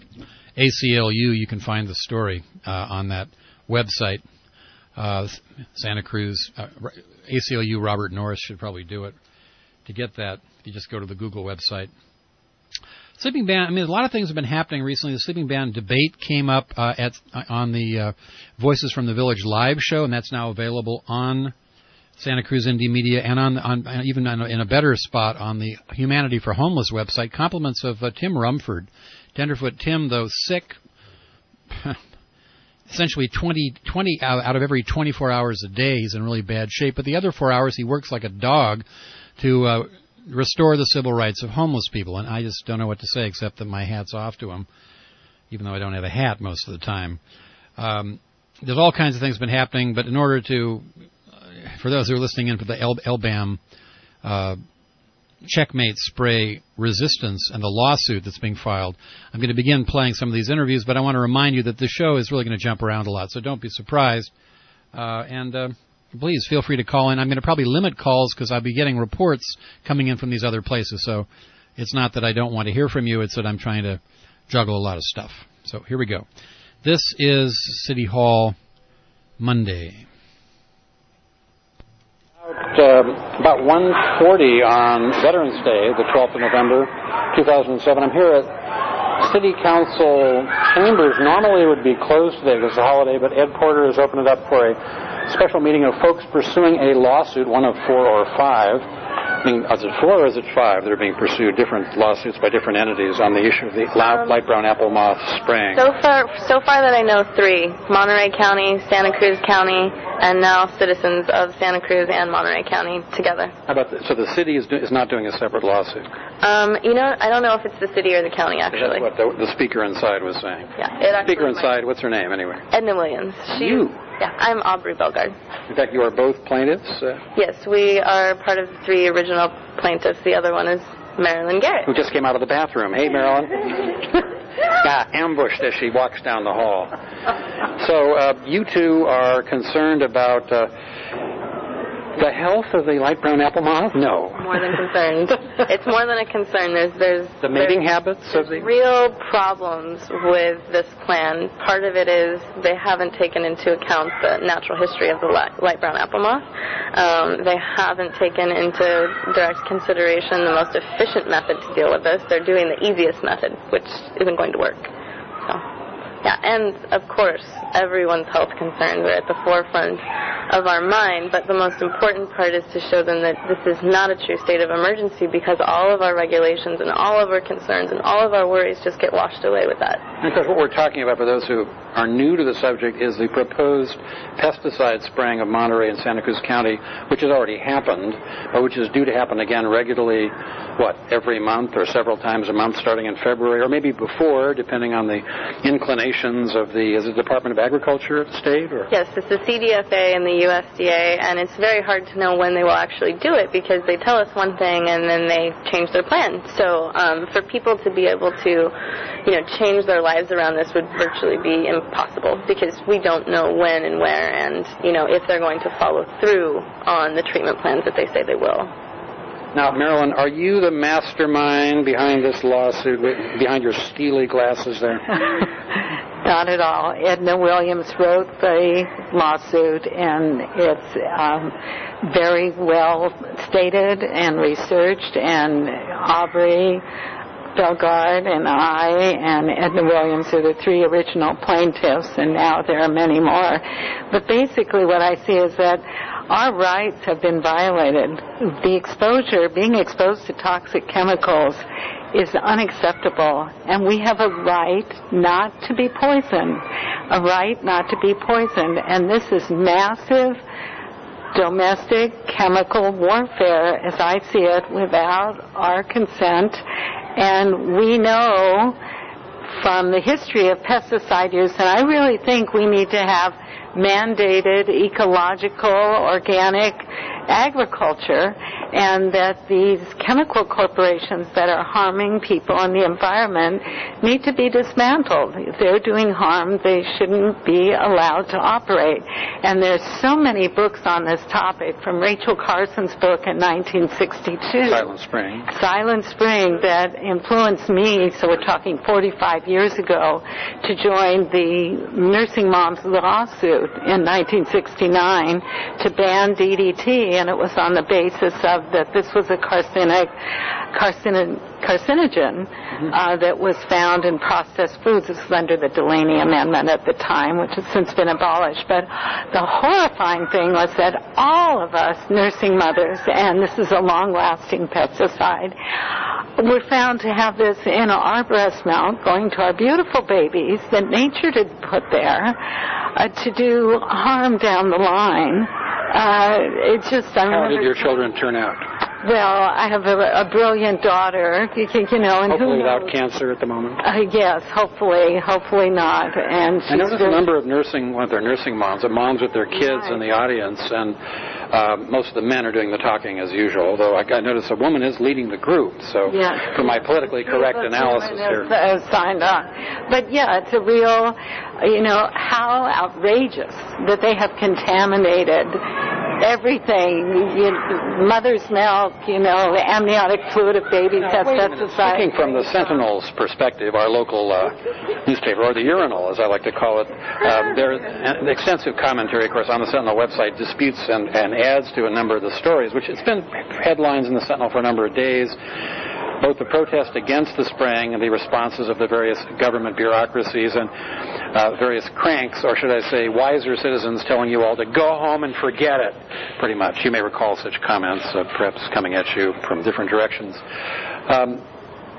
A C L U, you can find the story uh, on that website. Uh, Santa Cruz, uh, A C L U Robert Norris should probably do it. To get that, you just go to the Google website. Sleeping ban, I mean, a lot of things have been happening recently. The sleeping ban debate came up uh, at on the uh, Voices from the Village live show, and that's now available on Santa Cruz Indie Media and on, on even on, in a better spot on the Humanity for Homeless website. Compliments of uh, Tim Rumford. Tenderfoot Tim, though sick, essentially twenty, twenty out of every twenty-four hours a day, he's in really bad shape. But the other four hours, he works like a dog to uh, restore the civil rights of homeless people. And I just don't know what to say except that my hat's off to him, even though I don't have a hat most of the time. Um, there's all kinds of things been happening, but in order to, uh, for those who are listening in for the L- LBAM uh, checkmate spray resistance and the lawsuit that's being filed, I'm going to begin playing some of these interviews, but I want to remind you that the show is really going to jump around a lot, so don't be surprised. Uh, and uh, please feel free to call in. I'm going to probably limit calls because I'll be getting reports coming in from these other places, so it's not that I don't want to hear from you, it's that I'm trying to juggle a lot of stuff. So here we go. This is City Hall Monday. Uh, about one forty on Veterans Day, the twelfth of November, two thousand seven. I'm here at City Council chambers. Normally it would be closed today because it's a holiday, but Ed Porter has opened it up for a special meeting of folks pursuing a lawsuit, one of four or five. I mean, is it four or is it five that are being pursued, different lawsuits by different entities on the issue of the um, light brown apple moth spraying? So far, so far that I know, three. Monterey County, Santa Cruz County, and now citizens of Santa Cruz and Monterey County together. How about the, so the city is, do, is not doing a separate lawsuit? Um, you know, I don't know if it's the city or the county, actually. That's what the, the speaker inside was saying. Yeah. It speaker inside, what's her name, anyway? Edna Williams. She, you? Yeah, I'm Aubrey Belgard. In fact, you are both plaintiffs? Uh, yes, we are part of the three original plaintiffs. The other one is Marilyn Garrett. Who just came out of the bathroom. Hey, Marilyn. Got ambushed as she walks down the hall. So uh, you two are concerned about uh, the health of the light brown apple moth? No. More than concerned. It's more than a concern. There's there's the mating there's, habits of the real problems with this plan. Part of it is they haven't taken into account the natural history of the light, light brown apple moth. Um, they haven't taken into direct consideration the most efficient method to deal with this. They're doing the easiest method, which isn't going to work. So. Yeah, and of course, everyone's health concerns are at the forefront of our mind, but the most important part is to show them that this is not a true state of emergency, because all of our regulations and all of our concerns and all of our worries just get washed away with that. Because what we're talking about, for those who are new to the subject, is the proposed pesticide spraying of Monterey and Santa Cruz County, which has already happened, but which is due to happen again regularly, what, every month or several times a month starting in February, or maybe before, depending on the inclinations of the, is it Department of Agriculture of the state? Or? Yes, it's the C D F A and the U S D A, and it's very hard to know when they will actually do it, because they tell us one thing and then they change their plan. So um, for people to be able to, you know, change their lives around this would virtually be impossible, because we don't know when and where, and, you know, if they're going to follow through on the treatment plans that they say they will. Now, Marilyn, are you the mastermind behind this lawsuit, behind your steely glasses there? Not at all. Edna Williams wrote the lawsuit, and it's um, very well stated and researched, and Aubrey Bellegarde and I and Edna Williams are the three original plaintiffs, and now there are many more. But basically what I see is that our rights have been violated. The exposure, being exposed to toxic chemicals, is unacceptable, and we have a right not to be poisoned, a right not to be poisoned, and this is massive domestic chemical warfare, as I see it, without our consent. And we know from the history of pesticide use, and I really think we need to have mandated ecological, organic agriculture, and that these chemical corporations that are harming people and the environment need to be dismantled. If they're doing harm, they shouldn't be allowed to operate. And there's so many books on this topic, from Rachel Carson's book in nineteen sixty-two, Silent Spring, Silent Spring, that influenced me, so we're talking forty-five years ago, to join the Nursing Moms lawsuit in nineteen sixty-nine to ban D D T, and it was on the basis of that this was a carcinic, carcinogen, carcinogen mm-hmm. uh, that was found in processed foods. This was under the Delaney Amendment at the time, which has since been abolished. But the horrifying thing was that all of us nursing mothers, and this is a long-lasting pesticide, were found to have this in our breast milk going to our beautiful babies that nature had put there uh, to do harm down the line. Uh, it just, I How did your children turn out? Well, I have a, a brilliant daughter, you, you know, and hopefully who without knows? cancer at the moment. Uh, yes, hopefully, hopefully not. And I noticed very... a number of nursing, well, they're nursing moms, of moms with their kids right. in the audience, and uh, most of the men are doing the talking as usual. Although I, I noticed a woman is leading the group, so yeah. for my politically correct analysis here, uh, signed on. But yeah, it's a real, you know, how outrageous that they have contaminated everything, you, mother's milk, you know, the amniotic fluid of babies has pesticide. Speaking from the Sentinel's perspective, our local uh, newspaper, or the Urinal, as I like to call it, um, there's an extensive commentary, of course, on the Sentinel website, disputes and, and adds to a number of the stories, which it's been headlines in the Sentinel for a number of days. Both the protest against the spraying and the responses of the various government bureaucracies and uh, various cranks, or should I say wiser citizens, telling you all to go home and forget it, pretty much. You may recall such comments, uh, perhaps coming at you from different directions. Um,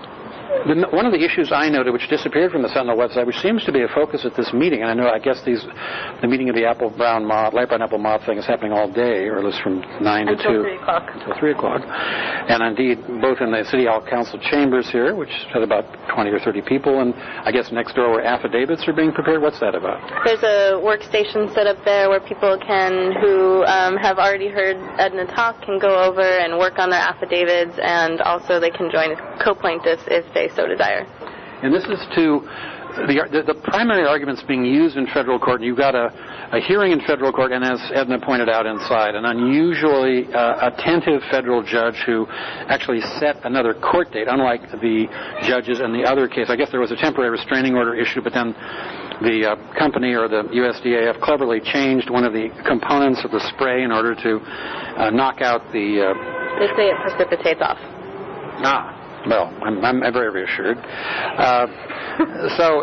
the, one of the issues I noted, which disappeared from the Sentinel website, which seems to be a focus at this meeting, and I know, I guess these, the meeting of the apple brown moth, light brown apple moth thing is happening all day, or at least from nine to Until two. three o'clock. Until three o'clock. And indeed, both in the City Hall Council chambers here, which had about twenty or thirty people, and I guess next door where affidavits are being prepared. What's that about? There's a workstation set up there where people can, who um, have already heard Edna talk, can go over and work on their affidavits, and also they can join as co-plaintiffs if they so desire. And this is to the, the the primary arguments being used in federal court. And you've got a, a hearing in federal court, and as Edna pointed out inside, an unusually uh, attentive federal judge who actually set another court date, unlike the judges in the other case. I guess there was a temporary restraining order issued, but then the uh, company or the U S D A F cleverly changed one of the components of the spray in order to uh, knock out the... Uh, they say it precipitates off. Ah. Well, I'm, I'm very reassured. Uh, so,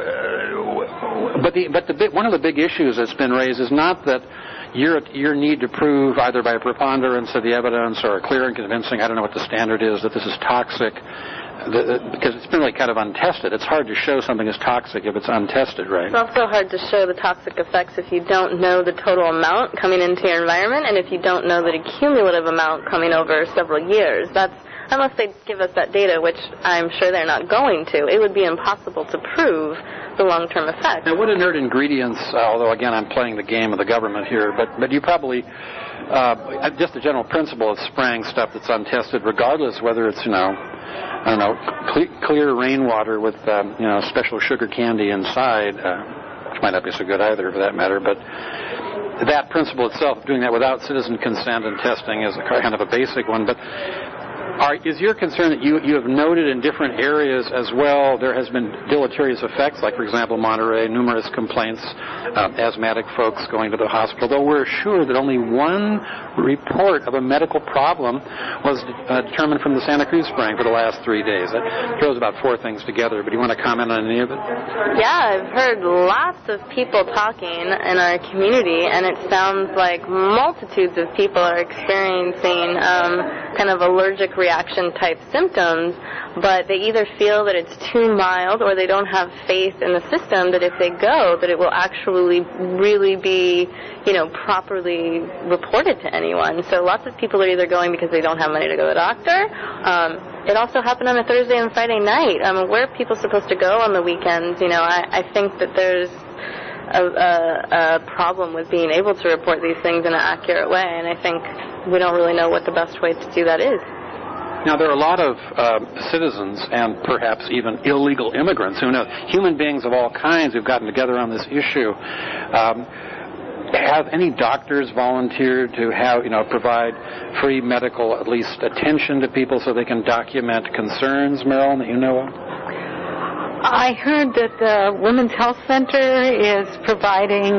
uh, but the but the big, one of the big issues that's been raised is not that your your need to prove either by a preponderance of the evidence or a clear and convincing, I don't know what the standard is, that this is toxic, the, the, because it's been really kind of untested. It's hard to show something is toxic if it's untested, right? It's also hard to show the toxic effects if you don't know the total amount coming into your environment, and if you don't know the cumulative amount coming over several years. That's Unless they give us that data, which I'm sure they're not going to, it would be impossible to prove the long-term effects. Now, what inert ingredients, uh, although, again, I'm playing the game of the government here, but, but you probably, uh, just the general principle of spraying stuff that's untested, regardless whether it's, you know, I don't know, cle- clear rainwater with, um, you know, special sugar candy inside, uh, which might not be so good either, for that matter, but that principle itself, doing that without citizen consent and testing, is a kind of a basic one, but... Are, is your concern that you, you have noted in different areas as well there has been deleterious effects, like, for example, Monterey, numerous complaints, uh, asthmatic folks going to the hospital, though we're sure that only one report of a medical problem was uh, determined from the Santa Cruz spraying for the last three days. That throws about four things together, but do you want to comment on any of it? Yeah, I've heard lots of people talking in our community, and it sounds like multitudes of people are experiencing um, kind of allergic reactions reaction type symptoms, but they either feel that it's too mild or they don't have faith in the system that if they go that it will actually really be, you know, properly reported to anyone. So lots of people are either going because they don't have money to go to the doctor. Um, it also happened on a Thursday and Friday night. Um, where are people supposed to go on the weekends? You know, I, I think that there's A, a, a problem with being able to report these things in an accurate way, and I think we don't really know what the best way to do that is. Now, there are a lot of uh, citizens and perhaps even illegal immigrants who know, human beings of all kinds who've gotten together on this issue. Um, have any doctors volunteered to have, you know, provide free medical, at least attention to people so they can document concerns, Marilyn, that you know of? I heard that the Women's Health Center is providing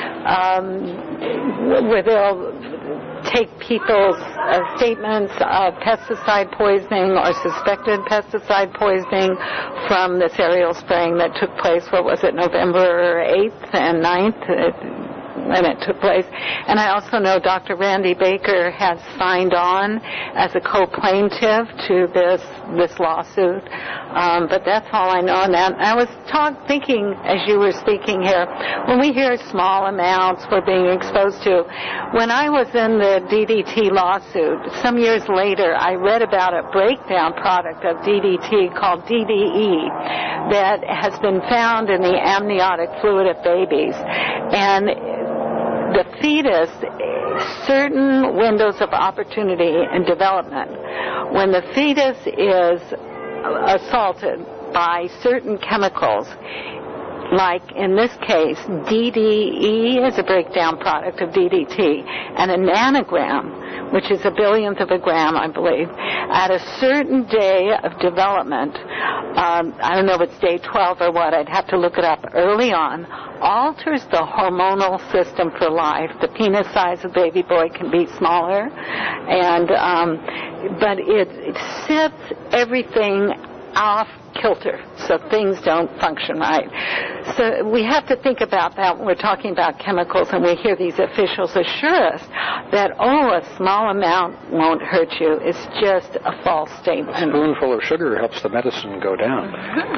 um, where they'll take people's uh, statements of pesticide poisoning or suspected pesticide poisoning from this aerial spraying that took place, what was it, November eighth and ninth? It, when it took place. And I also know Doctor Randy Baker has signed on as a co-plaintiff to this this lawsuit. Um, but that's all I know. And I was talk, thinking, as you were speaking here, when we hear small amounts we're being exposed to, when I was in the D D T lawsuit, some years later, I read about a breakdown product of D D T called D D E that has been found in the amniotic fluid of babies. And the fetus, certain windows of opportunity and development, when the fetus is assaulted by certain chemicals, like in this case, D D E is a breakdown product of D D T, and a nanogram, which is a billionth of a gram, I believe, at a certain day of development, um, I don't know if it's day twelve or what, I'd have to look it up, early on, alters the hormonal system for life. The penis size of the baby boy can be smaller, and um, but it, it sets everything off kilter, so things don't function right. So we have to think about that when we're talking about chemicals, and we hear these officials assure us that, oh, a small amount won't hurt you. It's just a false statement. A spoonful of sugar helps the medicine go down.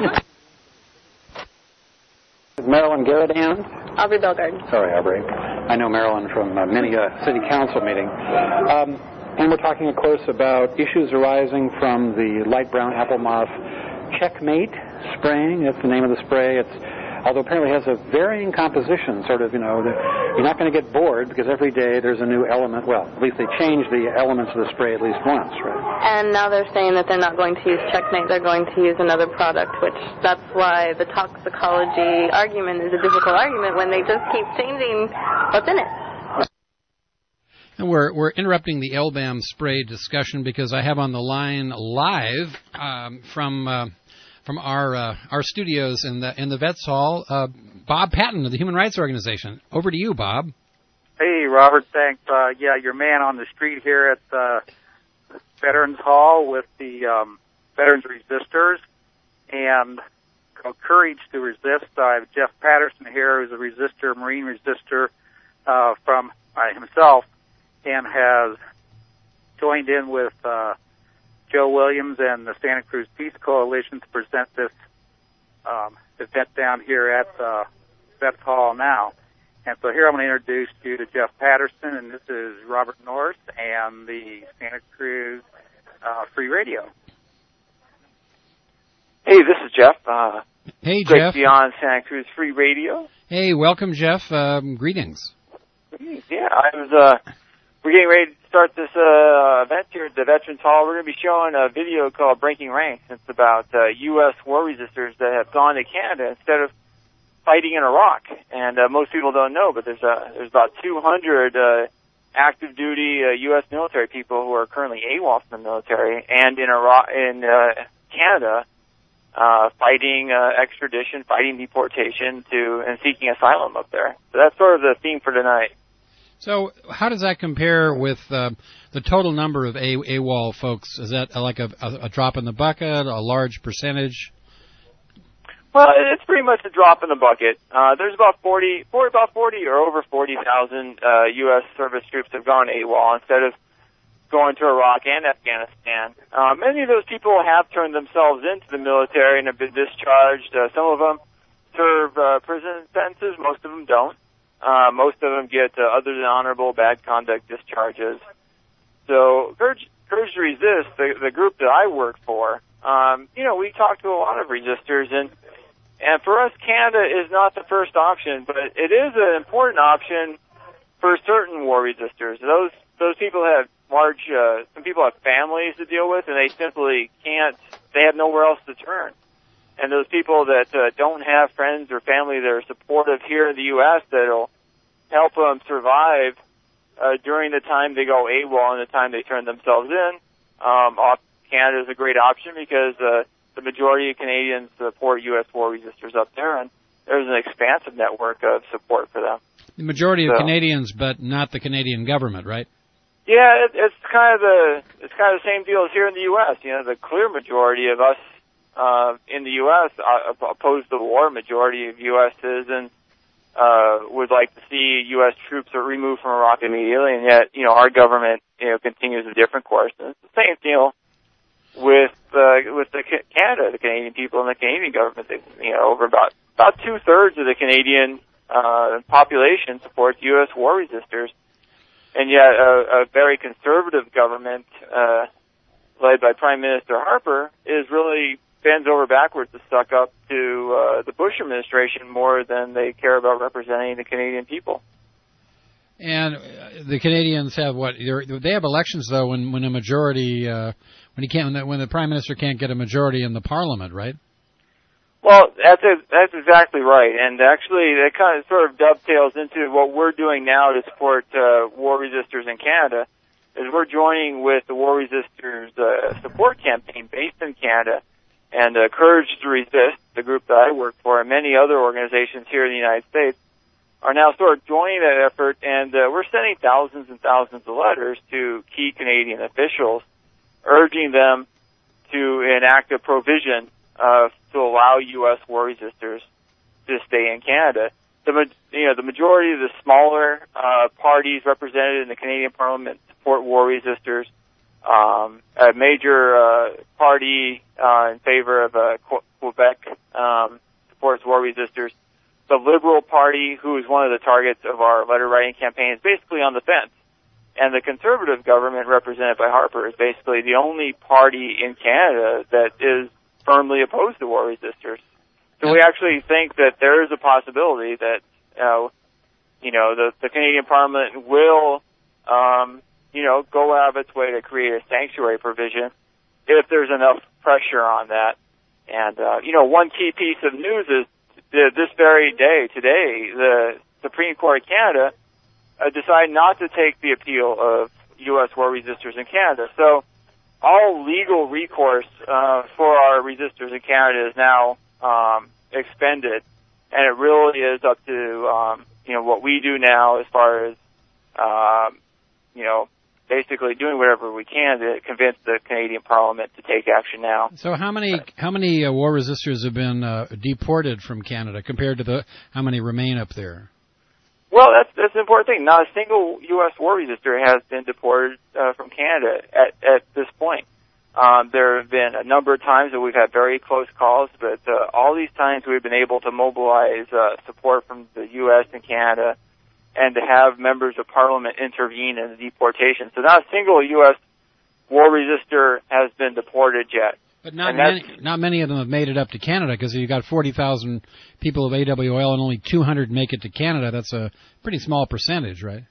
Is Marilyn Garrett in? Aubrey Bellegarde. Sorry, Aubrey. I know Marilyn from uh, many a city council meeting. Um, and we're talking, of course, about issues arising from the light brown apple moth Checkmate spraying. That's the name of the spray. It's, although apparently it has a varying composition, sort of, you know, the, you're not going to get bored because every day there's a new element. Well, at least they change the elements of the spray at least once, right? And now they're saying that they're not going to use Checkmate, they're going to use another product, which that's why the toxicology argument is a difficult argument when they just keep changing what's in it. And we're we're interrupting the L B A M spray discussion because I have on the line live um, from uh, from our uh, our studios in the in the Vets Hall, uh, Bob Patton of the Human Rights Organization. Over to you, Bob. Hey, Robert. Thanks. Uh, yeah, your man on the street here at uh, Veterans Hall with the um, Veterans Resistors and called Courage to Resist. I have Jeff Patterson here, who's a resistor, Marine resistor uh, from uh, himself, and has joined in with uh, Joe Williams and the Santa Cruz Peace Coalition to present this um, event down here at uh, Vets Hall now. And so here I'm going to introduce you to Jeff Patterson, and this is Robert Norris and the Santa Cruz uh, Free Radio. Hey, this is Jeff. Uh, hey, great Jeff. to be on Santa Cruz Free Radio. Hey, welcome, Jeff. Um, greetings. Yeah, I was... Uh, We're getting ready to start this uh, event here at the Veterans Hall. We're going to be showing a video called Breaking Ranks. It's about uh, U S war resistors that have gone to Canada instead of fighting in Iraq. And uh, most people don't know, but there's uh, there's about two hundred uh, active duty uh, U S military people who are currently AWOL from the military and in Iraq, in uh, Canada, uh, fighting uh, extradition, fighting deportation to and seeking asylum up there. So that's sort of the theme for tonight. So how does that compare with uh, the total number of A- AWOL folks? Is that like a, a, a drop in the bucket, a large percentage? Well, it's pretty much a drop in the bucket. Uh, there's about forty, forty, about forty or over forty thousand uh, U S service troops have gone AWOL instead of going to Iraq and Afghanistan. Uh, many of those people have turned themselves into the military and have been discharged. Uh, some of them serve uh, prison sentences. Most of them don't. Uh, most of them get uh, other than honorable bad conduct discharges. So Courage, Courage to Resist, the, the group that I work for, um, you know, we talk to a lot of resistors, and and for us, Canada is not the first option, but it is an important option for certain war resistors. Those those people have large, uh, some people have families to deal with, and they simply can't, they have nowhere else to turn. And those people that uh, don't have friends or family that are supportive here in the U S that'll help them survive uh, during the time they go AWOL and the time they turn themselves in, um, Canada is a great option because uh, the majority of Canadians support U S war resistors up there, and there's an expansive network of support for them. The majority of so, Canadians, but not the Canadian government, right? Yeah, it, it's kind of the it's kind of the same deal as here in the U S. You know, the clear majority of us Uh, in the U S uh, oppose the war. Majority of U S citizens uh, would like to see U S troops are removed from Iraq immediately, and yet, you know, our government, you know, continues a different course. And it's the same deal with uh, with the Canada, the Canadian people, and the Canadian government. They, you know, over about about two thirds of the Canadian uh, population supports U S war resistors, and yet a, a very conservative government uh, led by Prime Minister Harper is really bends over backwards to suck up to uh, the Bush administration more than they care about representing the Canadian people. And the Canadians have what? They have elections though when when a majority uh, when he can't when the Prime Minister can't get a majority in the Parliament, right? Well, that's a, that's exactly right, and actually that kind of sort of dovetails into what we're doing now to support uh, war resistors in Canada. Is we're joining with the War Resistors uh, support campaign based in Canada. And uh, Courage to Resist, the group that I work for, and many other organizations here in the United States, are now sort of joining that effort, and uh, we're sending thousands and thousands of letters to key Canadian officials, urging them to enact a provision uh, to allow U S war resistors to stay in Canada. The you know the majority of the smaller uh, parties represented in the Canadian Parliament support war resistors. Um, a major uh, party uh, in favor of uh, Quebec um, supports war resistors. The Liberal Party, who is one of the targets of our letter writing campaign, is basically on the fence. And the Conservative government, represented by Harper, is basically the only party in Canada that is firmly opposed to war resistors. So we actually think that there is a possibility that, uh, you know, the, the Canadian Parliament will, um, you know, go out of its way to create a sanctuary provision if there's enough pressure on that. And, uh, you know, one key piece of news is that this very day, today, the Supreme Court of Canada uh, decided not to take the appeal of U S war resistors in Canada. So all legal recourse uh, for our resistors in Canada is now um, expended, and it really is up to um, you know what we do now as far as um, you know basically doing whatever we can to convince the Canadian Parliament to take action now. So how many how many uh, war resistors have been uh, deported from Canada compared to the how many remain up there? Well, that's that's an important thing. Not a single U S war resistor has been deported uh, from Canada at at this point. Um, there have been a number of times that we've had very close calls, but uh, all these times we've been able to mobilize uh, support from the U S and Canada, and to have members of Parliament intervene in the deportation. So not a single U S war resistor has been deported yet. But not many, not many of them have made it up to Canada, because if you've got forty thousand people of A W L and only two hundred make it to Canada, that's a pretty small percentage, right?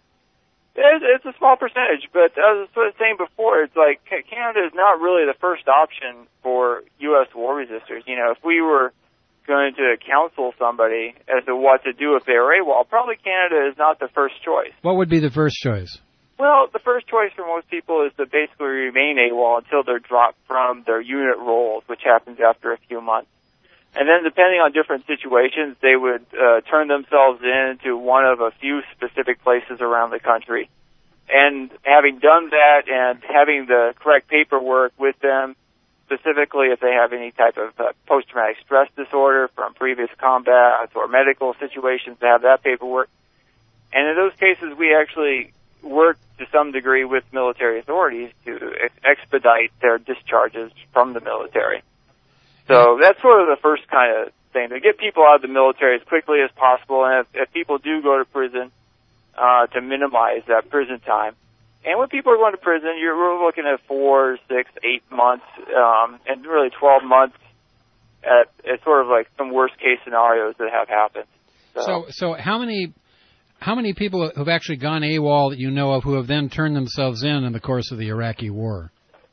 It's a small percentage, but as I was saying before, it's like Canada is not really the first option for U S war resistors. You know, if we were going to counsel somebody as to what to do if they were AWOL, probably Canada is not the first choice. What would be the first choice? Well, the first choice for most people is to basically remain AWOL until they're dropped from their unit roles, which happens after a few months. And then depending on different situations, they would uh, turn themselves into one of a few specific places around the country. And having done that and having the correct paperwork with them, specifically if they have any type of uh, post-traumatic stress disorder from previous combat or medical situations, to have that paperwork. And in those cases, we actually work to some degree with military authorities to ex- expedite their discharges from the military. So that's sort of the first kind of thing, to get people out of the military as quickly as possible, and if, if people do go to prison, uh, to minimize that prison time. And when people are going to prison, you're we're looking at four, six, eight months, um, and really twelve months at, at sort of like some worst case scenarios that have happened. So, so, so how many how many people have actually gone AWOL that you know of who have then turned themselves in in the course of the Iraqi war?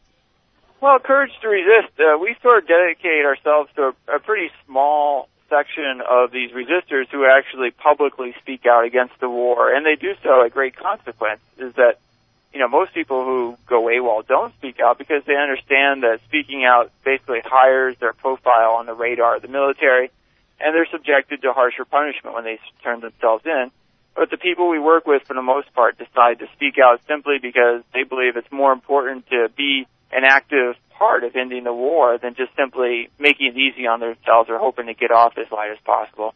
Well, Courage to Resist, uh, we sort of dedicate ourselves to a, a pretty small section of these resistors who actually publicly speak out against the war, and they do so at great consequence. Is that, you know, most people who go AWOL don't speak out because they understand that speaking out basically hires their profile on the radar of the military, and they're subjected to harsher punishment when they turn themselves in. But the people we work with, for the most part, decide to speak out simply because they believe it's more important to be an active part of ending the war than just simply making it easy on themselves or hoping to get off as light as possible.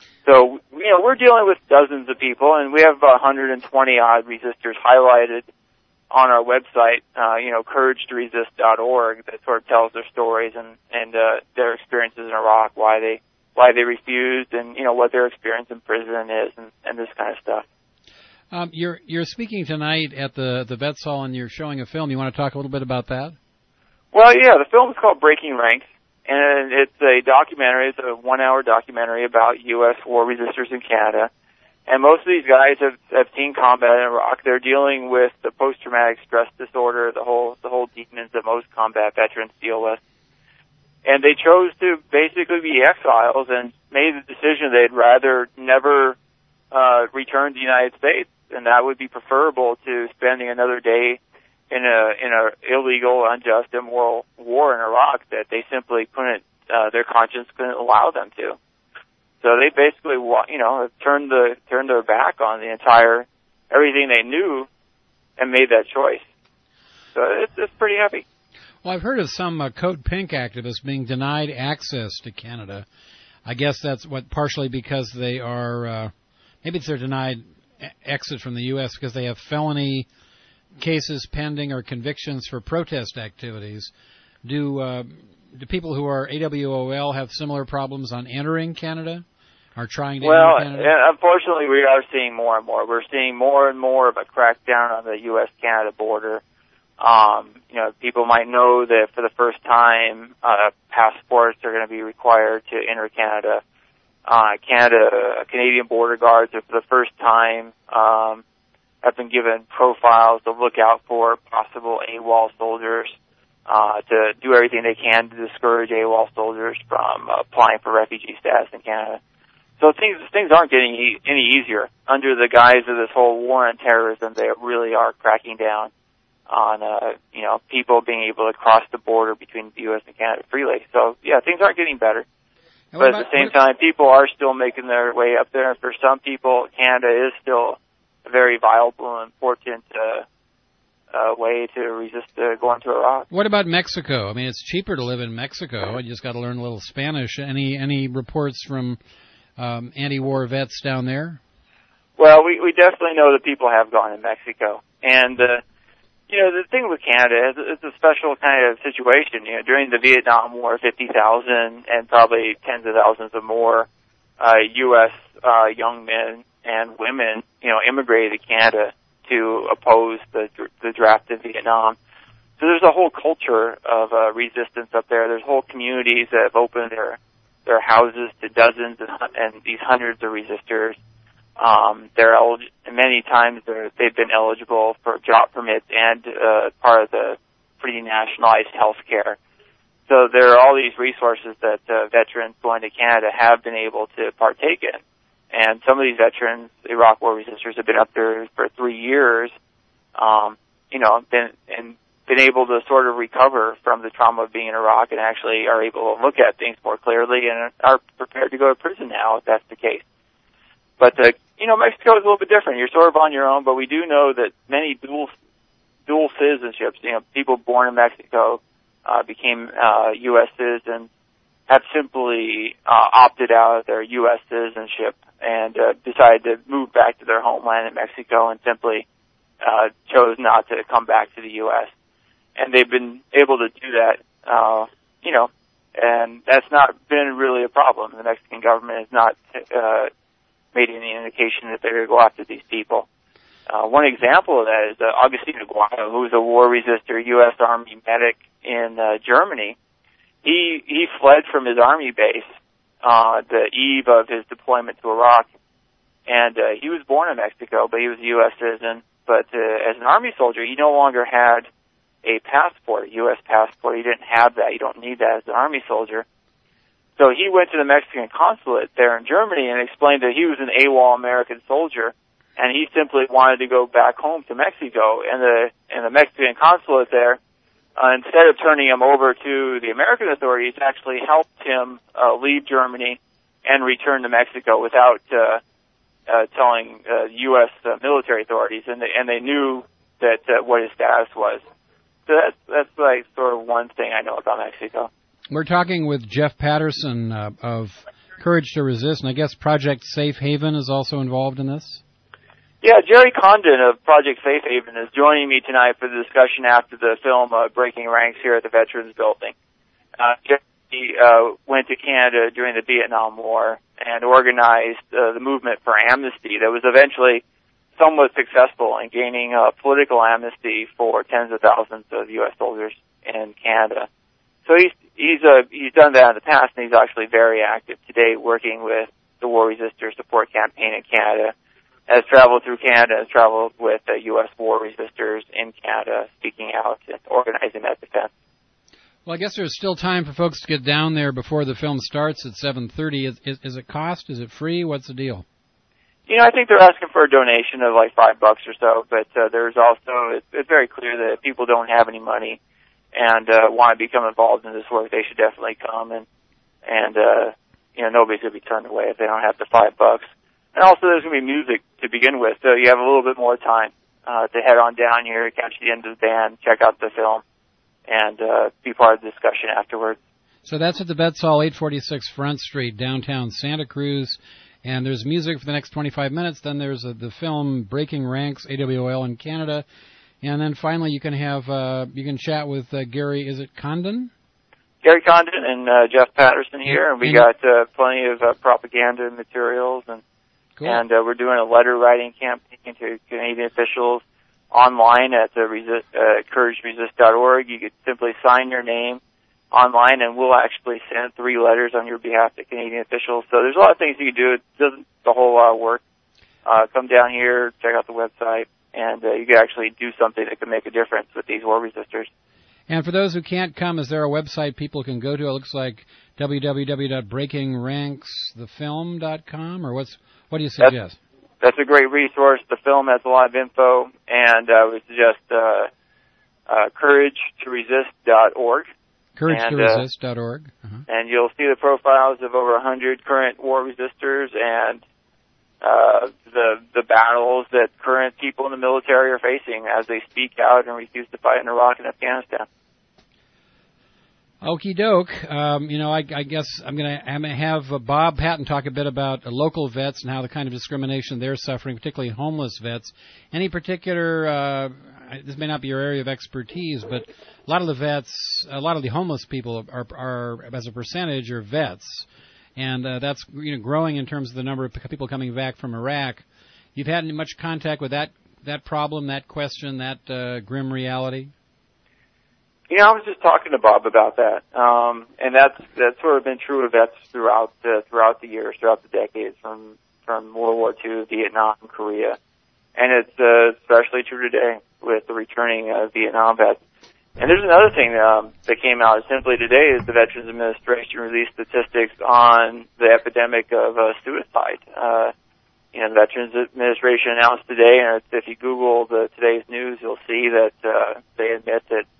So, you know, we're dealing with dozens of people, and we have about one hundred twenty odd resistors highlighted on our website, uh, you know, courage to resist dot org, that sort of tells their stories and, and uh, their experiences in Iraq, why they why they refused, and, you know, what their experience in prison is, and, and this kind of stuff. Um, you're you're speaking tonight at the the Vets Hall, and you're showing a film. You want to talk a little bit about that? Well, yeah, the film is called Breaking Ranks, and it's a documentary. It's a one-hour documentary about U S war resistors in Canada. And most of these guys have, have seen combat in Iraq. They're dealing with the post-traumatic stress disorder, the whole the whole demons that most combat veterans deal with. And they chose to basically be exiles and made the decision they'd rather never uh, return to the United States, and that would be preferable to spending another day in a in a illegal, unjust, immoral war in Iraq that they simply couldn't, uh, their conscience couldn't allow them to. So they basically, you know, turned the turned their back on the entire everything they knew and made that choice. So it's it's pretty heavy. Well, I've heard of some uh, Code Pink activists being denied access to Canada. I guess that's what partially because they are, uh, maybe it's they're denied exit from the U S because they have felony cases pending or convictions for protest activities. Do uh, do people who are A W O L have similar problems on entering Canada? Are trying to well, enter Canada? Unfortunately, we are seeing more and more. We're seeing more and more of a crackdown on the U S Canada border. Um, you know, people might know that for the first time, uh, passports are going to be required to enter Canada. Uh, Canada, Canadian border guards are for the first time, um, have been given profiles to look out for possible AWOL soldiers, uh, to do everything they can to discourage AWOL soldiers from uh, applying for refugee status in Canada. So things things aren't getting e- any easier. Under the guise of this whole war on terrorism, they really are cracking down on, uh, you know, people being able to cross the border between the U S and Canada freely. So, yeah, things aren't getting better. But at the same time, people are still making their way up there. And for some people, Canada is still a very viable and important uh, uh, way to resist uh, going to Iraq. What about Mexico? I mean, it's cheaper to live in Mexico. You just got to learn a little Spanish. Any any reports from um, anti-war vets down there? Well, we, we definitely know that people have gone to Mexico. And, uh, you know, the thing with Canada is it's a special kind of situation. You know, during the Vietnam War, fifty thousand and probably tens of thousands of more uh, U S uh, young men and women, you know, immigrated to Canada to oppose the the draft in Vietnam. So there's a whole culture of uh, resistance up there. There's whole communities that have opened their their houses to dozens and, and these hundreds of resistors. Um, they're elig- many times they're, they've been eligible for job permits and uh, part of the pretty nationalized health care. So there are all these resources that uh, veterans going to Canada have been able to partake in. And some of these veterans, Iraq War resistors, have been up there for three years, um, you know, been, and been able to sort of recover from the trauma of being in Iraq and actually are able to look at things more clearly and are prepared to go to prison now if that's the case. But, uh, you know, Mexico is a little bit different. You're sort of on your own, but we do know that many dual dual citizenships, you know, people born in Mexico uh, became uh, U S citizens, have simply uh, opted out of their U S citizenship and uh, decided to move back to their homeland in Mexico and simply uh, chose not to come back to the U S. And they've been able to do that, uh, you know, and that's not been really a problem. The Mexican government has not uh, made any indication that they're going to go after these people. Uh, one example of that is uh, Agustin Aguado, who was a war resistor U S Army medic in uh, Germany. He he fled from his army base uh, the eve of his deployment to Iraq, and uh, he was born in Mexico, but he was a U S citizen. But uh, as an army soldier, he no longer had a passport, a U S passport. He didn't have that. You don't need that as an army soldier. So he went to the Mexican consulate there in Germany and explained that he was an AWOL American soldier, and he simply wanted to go back home to Mexico. And the and the Mexican consulate there, uh, instead of turning him over to the American authorities, actually helped him uh, leave Germany and return to Mexico without uh, uh, telling uh, U S uh, military authorities, and they, and they knew that uh, what his status was. So that's that's like sort of one thing I know about Mexico. We're talking with Jeff Patterson uh, of Courage to Resist, and I guess Project Safe Haven is also involved in this? Yeah, Jerry Condon of Project Safe Haven is joining me tonight for the discussion after the film uh, Breaking Ranks here at the Veterans Building. Uh, Jerry uh, went to Canada during the Vietnam War and organized uh, the movement for amnesty that was eventually somewhat successful in gaining uh, political amnesty for tens of thousands of U S soldiers in Canada. So he's he's uh, he's done that in the past, and he's actually very active today, working with the War Resistor Support Campaign in Canada. Has traveled through Canada, has traveled with uh, U S War Resistors in Canada, speaking out and organizing that defense. Well, I guess there's still time for folks to get down there before the film starts at seven thirty. Is, is, is it cost? Is it free? What's the deal? You know, I think they're asking for a donation of like five bucks or so, but uh, there's also, it's, it's very clear that if people don't have any money and uh, want to become involved in this work, they should definitely come, and, and uh, you know, nobody's going to be turned away if they don't have the five bucks. And also there's going to be music to begin with, so you have a little bit more time uh, to head on down here, catch the end of the band, check out the film, and uh, be part of the discussion afterwards. So that's at the Vets Hall, eight forty-six Front Street, downtown Santa Cruz. And there's music for the next twenty-five minutes. Then there's uh, the film Breaking Ranks, A W O L in Canada. And then finally you can have, uh, you can chat with uh, Gary, is it Condon? Gary Condon and uh, Jeff Patterson here, and we and, got uh, plenty of uh, propaganda materials, and cool. and uh, we're doing a letter writing campaign to Canadian officials online at the resist, uh, courage resist dot org. You could simply sign your name online, and we'll actually send three letters on your behalf to Canadian officials. So there's a lot of things you can do. It doesn't a whole lot of work. Uh, come down here, check out the website, and uh, you can actually do something that can make a difference with these war resistors. And for those who can't come, is there a website people can go to? It looks like w w w dot breaking ranks the film dot com, or what's what do you suggest? That's, that's a great resource. The film has a lot of info, and uh, we suggest uh, uh, courage to resist dot org. courage to resist dot org. Uh, uh-huh. And you'll see the profiles of over one hundred current war resistors and uh, the the battles that current people in the military are facing as they speak out and refuse to fight in Iraq and Afghanistan. Okie doke. Um, you know, I, I guess I'm going to have uh, Bob Patton talk a bit about uh, local vets and how the kind of discrimination they're suffering, particularly homeless vets. Any particular, uh, this may not be your area of expertise, but a lot of the vets, a lot of the homeless people are, are as a percentage, are vets. And uh, that's you know growing in terms of the number of people coming back from Iraq. You've had much contact with that, that problem, that question, that uh, grim reality? You know, I was just talking to Bob about that, um, and that's that's sort of been true of vets throughout the throughout the years, throughout the decades, from from World War Two, Vietnam, Korea, and it's uh, especially true today with the returning uh, Vietnam vets. And there's another thing um, that came out simply today is the Veterans Administration released statistics on the epidemic of uh, suicide. Uh, you know, the Veterans Administration announced today, and if you Google the today's news, you'll see that uh, they admit that.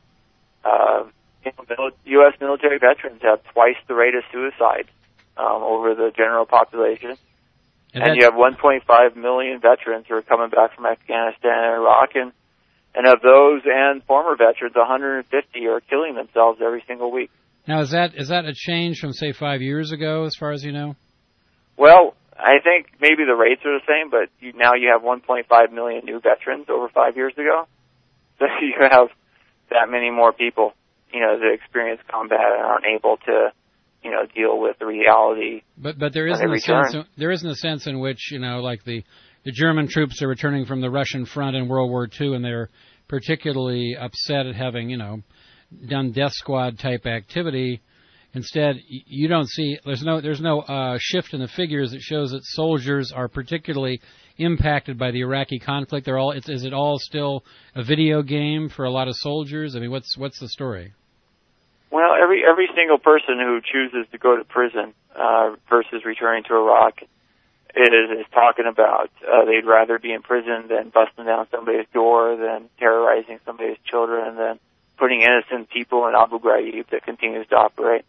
Uh, U S military veterans have twice the rate of suicide um, over the general population. And, and you have one point five million veterans who are coming back from Afghanistan and Iraq. And, and of those and former veterans, one hundred fifty are killing themselves every single week. Now, is that is that a change from, say, five years ago, as far as you know? Well, I think maybe the rates are the same, but you, now you have one point five million new veterans over five years ago. So you have that many more people, you know, that experience combat and aren't able to, you know, deal with the reality. But but there isn't a sense in, there isn't a sense in which, you know, like the the German troops are returning from the Russian front in World War Two, and they're particularly upset at having, you know, done death squad type activity. Instead, you don't see there's no there's no uh, shift in the figures that shows that soldiers are particularly impacted by the Iraqi conflict. They're all it's, is it all still a video game for a lot of soldiers? I mean, what's what's the story? Well, every every single person who chooses to go to prison uh, versus returning to Iraq is, is talking about uh, they'd rather be in prison than busting down somebody's door, than terrorizing somebody's children, than putting innocent people in Abu Ghraib that continues to operate.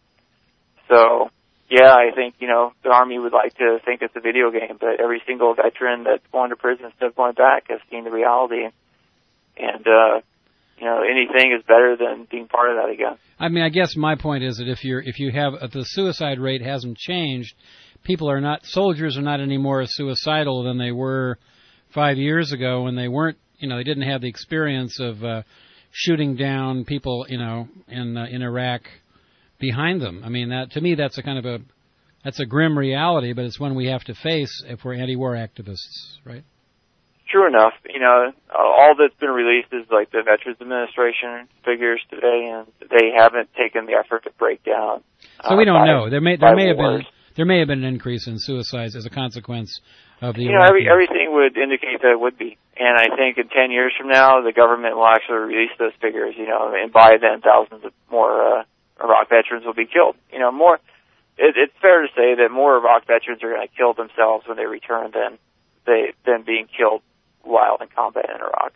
So, yeah, I think, you know, the Army would like to think it's a video game, but every single veteran that's going to prison instead of going back has seen the reality. And, uh, you know, anything is better than being part of that again. I mean, I guess my point is that if you're, if you have, if the suicide rate hasn't changed, people are not, soldiers are not any more suicidal than they were five years ago when they weren't, you know, they didn't have the experience of, uh, shooting down people, you know, in, uh, in Iraq behind them. I mean, that to me, that's a kind of a that's a grim reality, but it's one we have to face if we're anti-war activists, right? True enough. You know, all that's been released is like the Veterans Administration figures today, and they haven't taken the effort to break down. So uh, we don't by, know. There may there may have wars. been there may have been an increase in suicides as a consequence of the. You know, every, everything would indicate that it would be, and I think in ten years from now, the government will actually release those figures. You know, and by then, thousands of more. Uh, Iraq veterans will be killed. You know, more. It, it's fair to say that more Iraq veterans are going to kill themselves when they return than they than being killed while in combat in Iraq.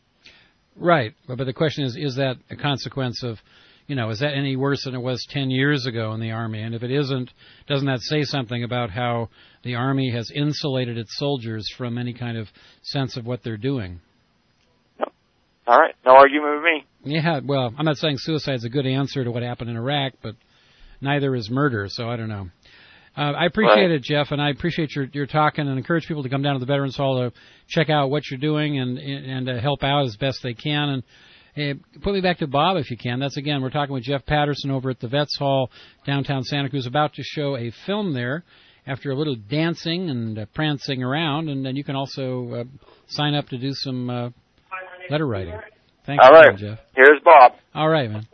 Right, but the question is: is that a consequence of, you know, is that any worse than it was ten years ago in the Army? And if it isn't, doesn't that say something about how the Army has insulated its soldiers from any kind of sense of what they're doing? No. All right, no argument with me. Yeah, well, I'm not saying suicide's a good answer to what happened in Iraq, but neither is murder, so I don't know. Uh, I appreciate Right. it, Jeff, and I appreciate your, your talking, and encourage people to come down to the Veterans Hall to check out what you're doing and and to help out as best they can. And hey, put me back to Bob if you can. That's, again, we're talking with Jeff Patterson over at the Vets Hall, downtown Santa Cruz, about to show a film there after a little dancing and uh, prancing around, and then you can also uh, sign up to do some uh, letter writing. Thanks All for right. coming, Jeff. Here's Bob. All right, man.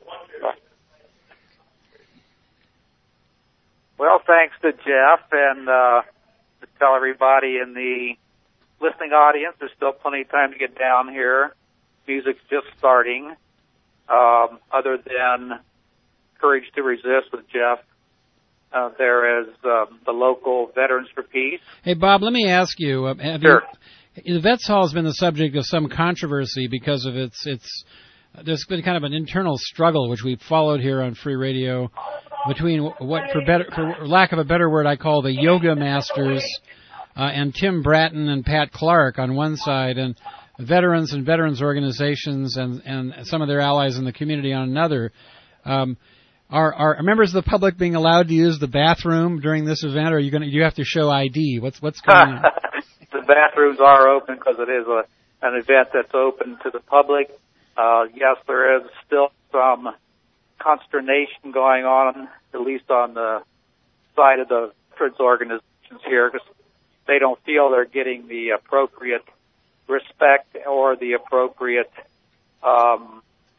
Well, thanks to Jeff, and uh, to tell everybody in the listening audience, there's still plenty of time to get down here. Music's just starting. Um, other than Courage to Resist with Jeff, uh, there is um, the local Veterans for Peace. Hey, Bob, let me ask you. Uh, have Sure. You, the Vets Hall has been the subject of some controversy because of its its. There's been kind of an internal struggle which we've followed here on Free Radio between what, for better, for lack of a better word, I call the yoga masters, uh, and Tim Bratton and Pat Clark on one side, and veterans and veterans organizations and and some of their allies in the community on another. Um, are are members of the public being allowed to use the bathroom during this event, or are you going to you have to show I D? What's what's going on? The bathrooms are open because it is a an event that's open to the public. Uh, yes, there is still some consternation going on, at least on the side of the veterans organizations here, because they don't feel they're getting the appropriate respect or the appropriate um,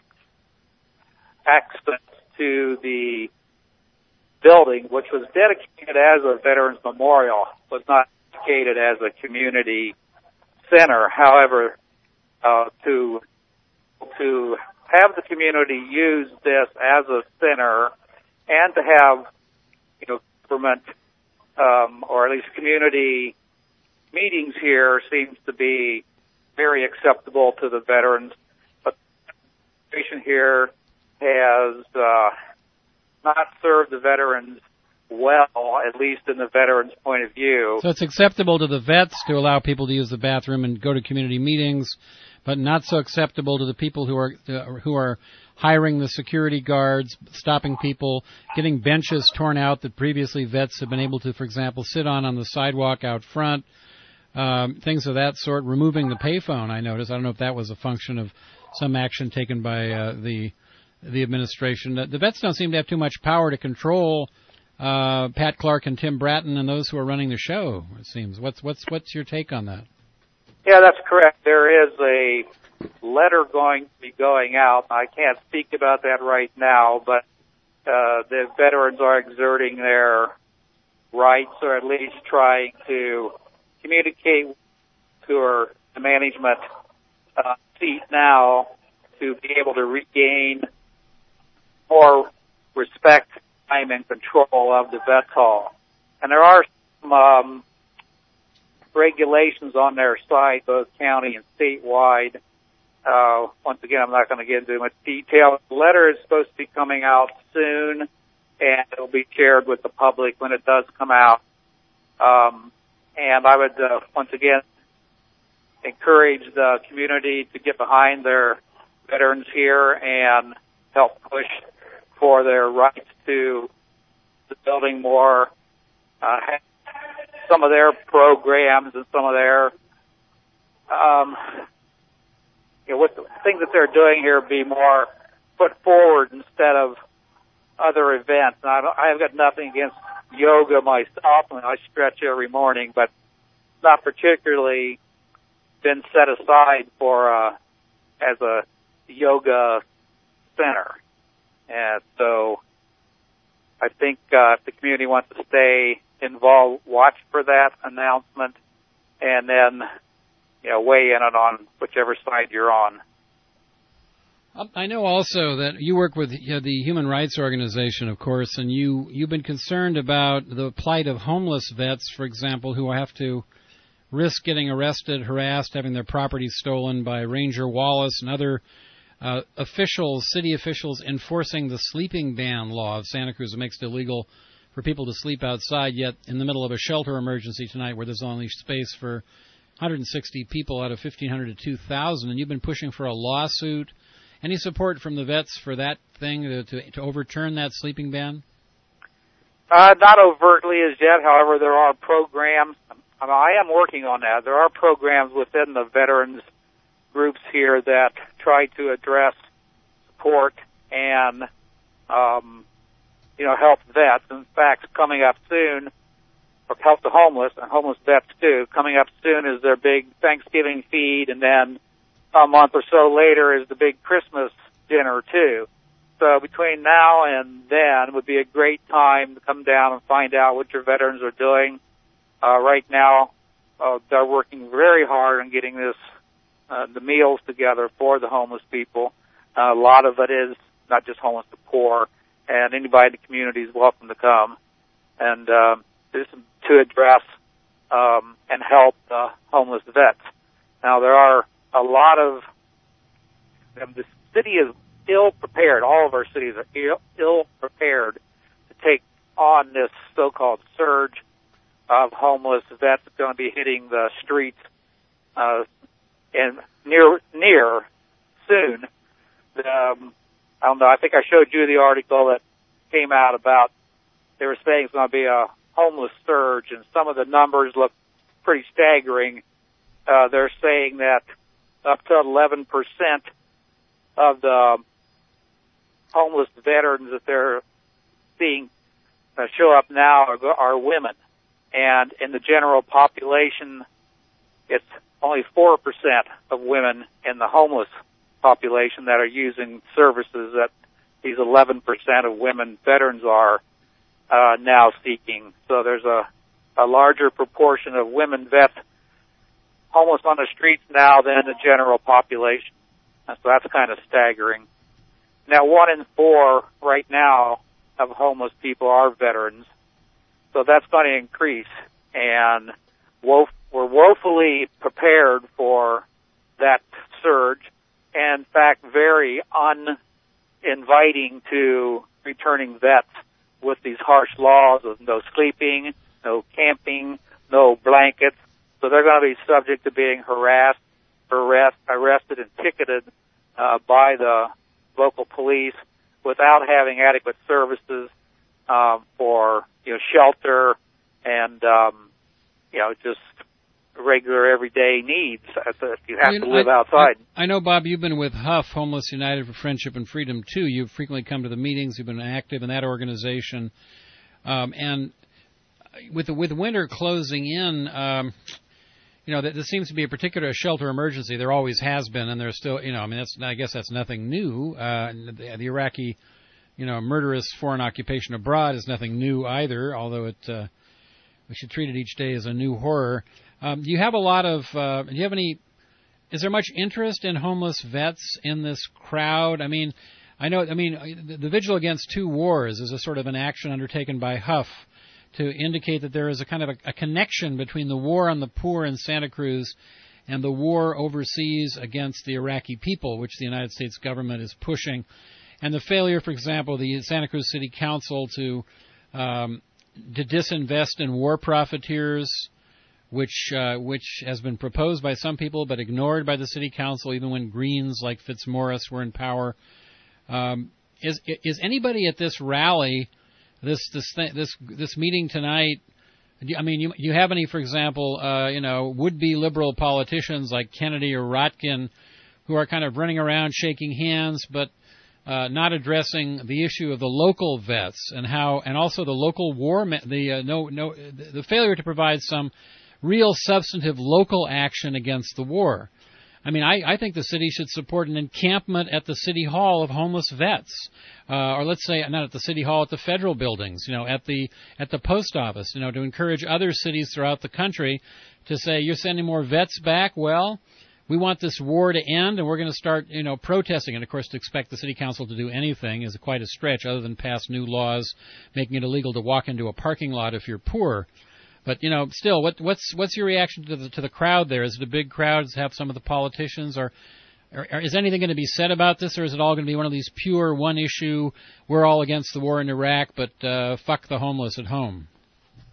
access to the building, which was dedicated as a veterans memorial, was not dedicated as a community center. However, uh, to to have the community use this as a center and to have, you know, government um, or at least community meetings here seems to be very acceptable to the veterans. But the administration here has uh, not served the veterans well, at least in the veterans' point of view. So it's acceptable to the vets to allow people to use the bathroom and go to community meetings, but not so acceptable to the people who are uh, who are hiring the security guards, stopping people, getting benches torn out that previously vets have been able to, for example, sit on on the sidewalk out front, um, things of that sort, removing the payphone, I noticed. I don't know if that was a function of some action taken by uh, the the administration. The vets don't seem to have too much power to control uh, Pat Clark and Tim Bratton and those who are running the show, it seems. What's what's what's your take on that? Yeah, that's correct. There is a letter going to be going out. I can't speak about that right now, but uh, the veterans are exerting their rights, or at least trying to communicate to our management uh, seat now to be able to regain more respect, time, and control of the Vets Hall. And there are some um, regulations on their side, both county and statewide. Uh, once again, I'm not going to get into much detail. The letter is supposed to be coming out soon, and it will be shared with the public when it does come out. Um, and I would, uh, once again, encourage the community to get behind their veterans here and help push for their rights to the building more, uh, some of their programs and some of their, um, you know, what the things that they're doing here be more put forward instead of other events. And I don't, I've got nothing against yoga myself, and I stretch every morning, but it's not particularly been set aside for uh, as a yoga center. And so I think uh, if the community wants to stay involved, watch for that announcement, and then, you know, weigh in on whichever side you're on. I know also that you work with you know, the Human Rights Organization, of course, and you, you've been concerned about the plight of homeless vets, for example, who have to risk getting arrested, harassed, having their property stolen by Ranger Wallace and other uh, officials, city officials, enforcing the sleeping ban law of Santa Cruz that makes it illegal for people to sleep outside, yet in the middle of a shelter emergency tonight where there's only space for one hundred sixty people out of fifteen hundred to two thousand, and you've been pushing for a lawsuit. any support from the vets for that thing to to, to overturn that sleeping ban? Uh, not overtly as yet. However, there are programs. I, mean, I am working on that. There are programs within the veterans groups here that try to address support and, um, you know, help vets. In fact, coming up soon, or help the homeless and homeless vets too. Coming up soon is their big Thanksgiving feed, and then a month or so later is the big Christmas dinner too. So between now and then would be a great time to come down and find out what your veterans are doing. Uh, right now, uh, they're working very hard on getting this, uh, the meals together for the homeless people. Uh, a lot of it is not just homeless, the poor, and anybody in the community is welcome to come. And, uh, this is to address, um, and help the homeless vets. Now there are a lot of, um, the city is ill prepared. All of our cities are ill, ill prepared to take on this so-called surge of homeless vets that's going to be hitting the streets uh, and near near soon. Um, I don't know. I think I showed you the article that came out about. They were saying it's going to be a homeless surge, and some of the numbers look pretty staggering. Uh, they're saying that up to eleven percent of the homeless veterans that they're seeing uh, show up now are, are women. And in the general population, it's only four percent of women in the homeless population that are using services that these eleven percent of women veterans are uh, now seeking. So there's a, a larger proportion of women vets homeless on the streets now than the general population. So that's kind of staggering. Now, one in four right now of homeless people are veterans. So that's going to increase. And woe, we're woefully prepared for that surge. And, in fact, very uninviting to returning vets with these harsh laws of no sleeping, no camping, no blankets. So they're going to be subject to being harassed, arrest, arrested, and ticketed uh, by the local police without having adequate services um, for you know shelter and um, you know just regular everyday needs. You have I mean, to live I, outside. I, I know, Bob, you've been with Huff, Homeless United for Friendship and Freedom, too. You've frequently come to the meetings. You've been active in that organization. Um, and with the, with winter closing in, um, you know, there seems to be a particular shelter emergency. There always has been, and there's still, you know, I mean, that's, I guess that's nothing new. Uh, the, the Iraqi, you know, murderous foreign occupation abroad is nothing new either, although it, uh, we should treat it each day as a new horror. Um, do you have a lot of, uh, do you have any, is there much interest in homeless vets in this crowd? I mean, I know, I mean, the, the Vigil Against Two Wars is a sort of an action undertaken by Huff to indicate that there is a kind of a, a connection between the war on the poor in Santa Cruz and the war overseas against the Iraqi people, which the United States government is pushing. And the failure, for example, the Santa Cruz City Council to, um, to disinvest in war profiteers, which uh, which has been proposed by some people but ignored by the city council, even when Greens like Fitzmaurice were in power. Um, is is anybody at this rally, this this th- this this meeting tonight? I mean, you you have any, for example, uh, you know, would-be liberal politicians like Kennedy or Rotkin, who are kind of running around shaking hands, but uh, not addressing the issue of the local vets and how, and also the local war, the uh, no no the failure to provide some real substantive local action against the war. I mean, I, I think the city should support an encampment at the city hall of homeless vets, uh, or let's say not at the city hall, at the federal buildings, you know, at the at the post office, you know, to encourage other cities throughout the country to say, you're sending more vets back. Well, we want this war to end, and we're going to start, you know, protesting. And of course, to expect the city council to do anything is quite a stretch, other than pass new laws making it illegal to walk into a parking lot if you're poor. But, you know, still, what, what's what's your reaction to the to the crowd there? Is it a big crowd? Does it have some of the politicians? Or, or, or is anything going to be said about this, or is it all going to be one of these pure one issue, we're all against the war in Iraq, but uh, fuck the homeless at home?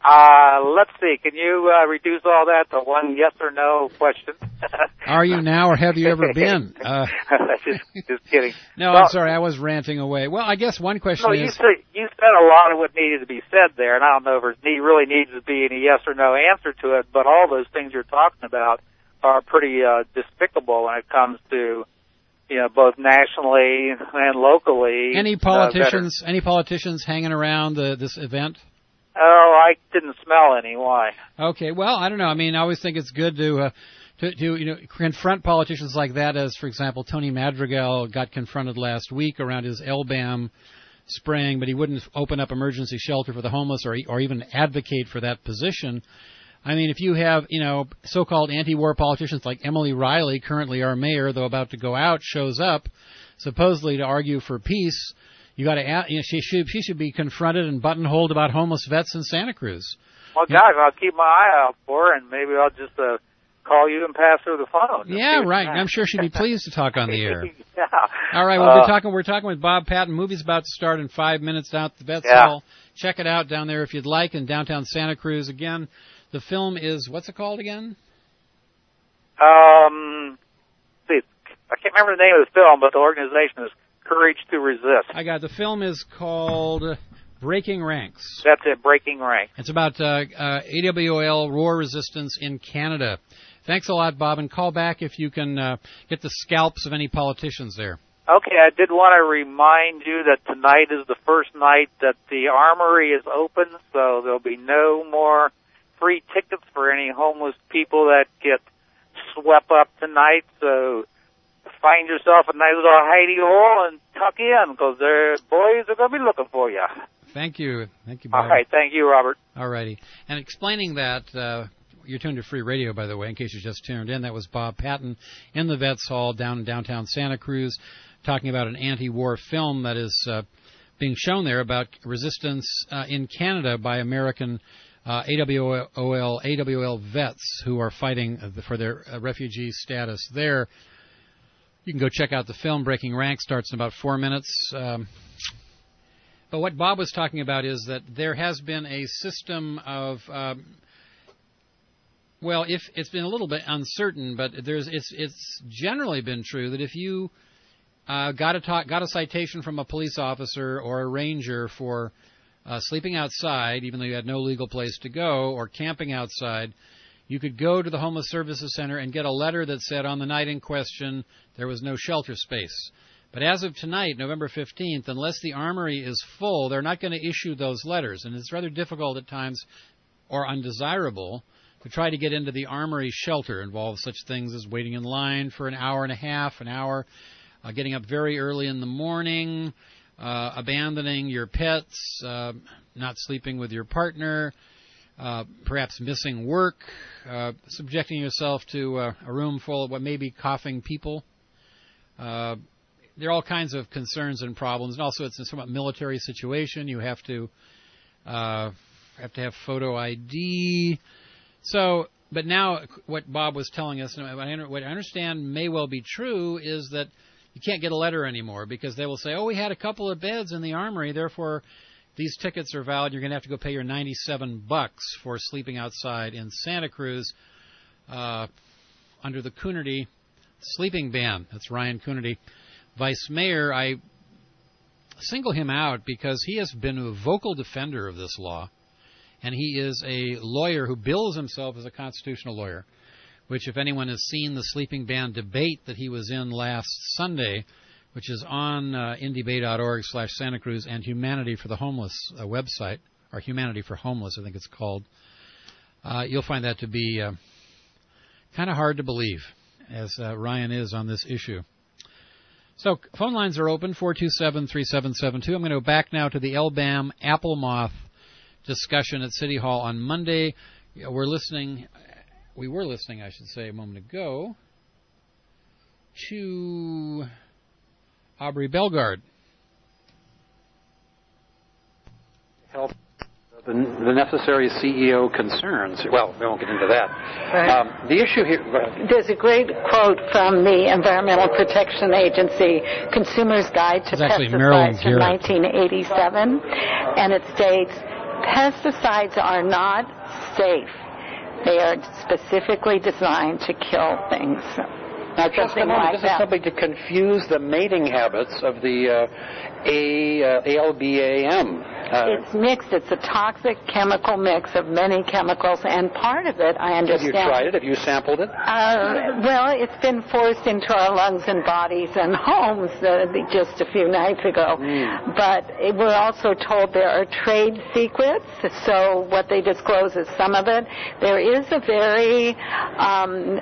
Uh, let's see. Can you uh, reduce all that to one yes or no question? Are you now, or have you ever been? Uh, just, just kidding. No, well, I'm sorry. I was ranting away. Well, I guess one question no, is... you said, you said a lot of what needed to be said there, and I don't know if there need, really needs to be any yes or no answer to it, but all those things you're talking about are pretty uh, despicable when it comes to, you know, both nationally and locally. Any politicians? Uh, any politicians hanging around the, this event? Oh, I didn't smell any. Why? Okay, well, I don't know. I mean, I always think it's good to, uh, to, to, you know, confront politicians like that, as, for example, Tony Madrigal got confronted last week around his L B A M spraying, but he wouldn't open up emergency shelter for the homeless or, or even advocate for that position. I mean, if you have, you know, so-called anti-war politicians like Emily Riley, currently our mayor, though about to go out, shows up supposedly to argue for peace, you got to, you know, she should she should be confronted and buttonholed about homeless vets in Santa Cruz. Well, guys, I'll keep my eye out for her, and maybe I'll just uh, call you and pass her the phone. Yeah, right. I'm sure she'd be pleased to talk on the air. Yeah. All right. Well, uh, we're talking. We're talking with Bob Patton. Movie's about to start in five minutes down at the Vets yeah. Hall. Check it out down there if you'd like in downtown Santa Cruz. Again, the film is, what's it called again? Um, see, I can't remember the name of the film, but the organization is Courage to Resist. I got the film is called Breaking Ranks. That's it, Breaking Ranks. It's about uh, uh, A W O L war resistance in Canada. Thanks a lot, Bob, and call back if you can uh, get the scalps of any politicians there. Okay, I did want to remind you that tonight is the first night that the Armory is open, so there'll be no more free tickets for any homeless people that get swept up tonight, so find yourself a nice little hidey hole and tuck in, because the boys are going to be looking for you. Thank you. Thank you, Bob. All right. Thank you, Robert. All righty. And explaining that, uh, you're tuned to Free Radio, by the way, in case you just tuned in. That was Bob Patton in the Vets Hall down in downtown Santa Cruz, talking about an anti-war film that is uh, being shown there about resistance uh, in Canada by American uh, A W O L A W O L vets who are fighting for their uh, refugee status there. You can go check out the film. Breaking Ranks starts in about four minutes. Um, but what Bob was talking about is that there has been a system of, um, well, if it's been a little bit uncertain, but there's it's it's generally been true that if you uh, got a talk, got a citation from a police officer or a ranger for uh, sleeping outside, even though you had no legal place to go, or camping outside, you could go to the Homeless Services Center and get a letter that said on the night in question there was no shelter space. But as of tonight, November fifteenth, unless the Armory is full, they're not going to issue those letters. And it's rather difficult at times, or undesirable, to try to get into the Armory shelter. It involves such things as waiting in line for an hour and a half, an hour, uh, getting up very early in the morning, uh, abandoning your pets, uh, not sleeping with your partner, Uh, perhaps missing work, uh, subjecting yourself to uh, a room full of what may be coughing people. Uh, there are all kinds of concerns and problems, and also it's a somewhat military situation. You have to uh, have to have photo I D. So, but now what Bob was telling us, and what I understand may well be true, is that you can't get a letter anymore because they will say, "Oh, we had a couple of beds in the Armory, therefore these tickets are valid. You're going to have to go pay your ninety-seven bucks for sleeping outside in Santa Cruz uh, under the Coonerty sleeping ban." That's Ryan Coonerty, vice mayor. I single him out because he has been a vocal defender of this law, and he is a lawyer who bills himself as a constitutional lawyer, which if anyone has seen the sleeping ban debate that he was in last Sunday, which is on uh, indebate.org slash Santa Cruz and Humanity for the Homeless uh, website, or Humanity for Homeless, I think it's called. Uh, you'll find that to be uh, kind of hard to believe, as uh, Ryan is on this issue. So phone lines are open, four two seven, three seven seven two. I'm going to go back now to the L B A M Apple Moth discussion at City Hall on Monday. We're listening, we were listening, I should say, a moment ago, to Aubrey Bellegarde. Help the, the necessary C E O concerns. Well, we won't get into that. Right. Um, the issue here... There's a great quote from the Environmental Protection Agency, Consumer's Guide to It's actually Pesticides Marilyn from Garrett. nineteen eighty-seven, and it states, pesticides are not safe. They are specifically designed to kill things. Now, just a moment. Like this that. is something to confuse the mating habits of the uh, A, uh, A L B A M. Uh, it's mixed. It's a toxic chemical mix of many chemicals, and part of it, I understand. Have you tried it? Have you sampled it? Uh, well, it's been forced into our lungs and bodies and homes uh, just a few nights ago. Mm. But it, we're also told there are trade secrets, so what they disclose is some of it. There is a very um,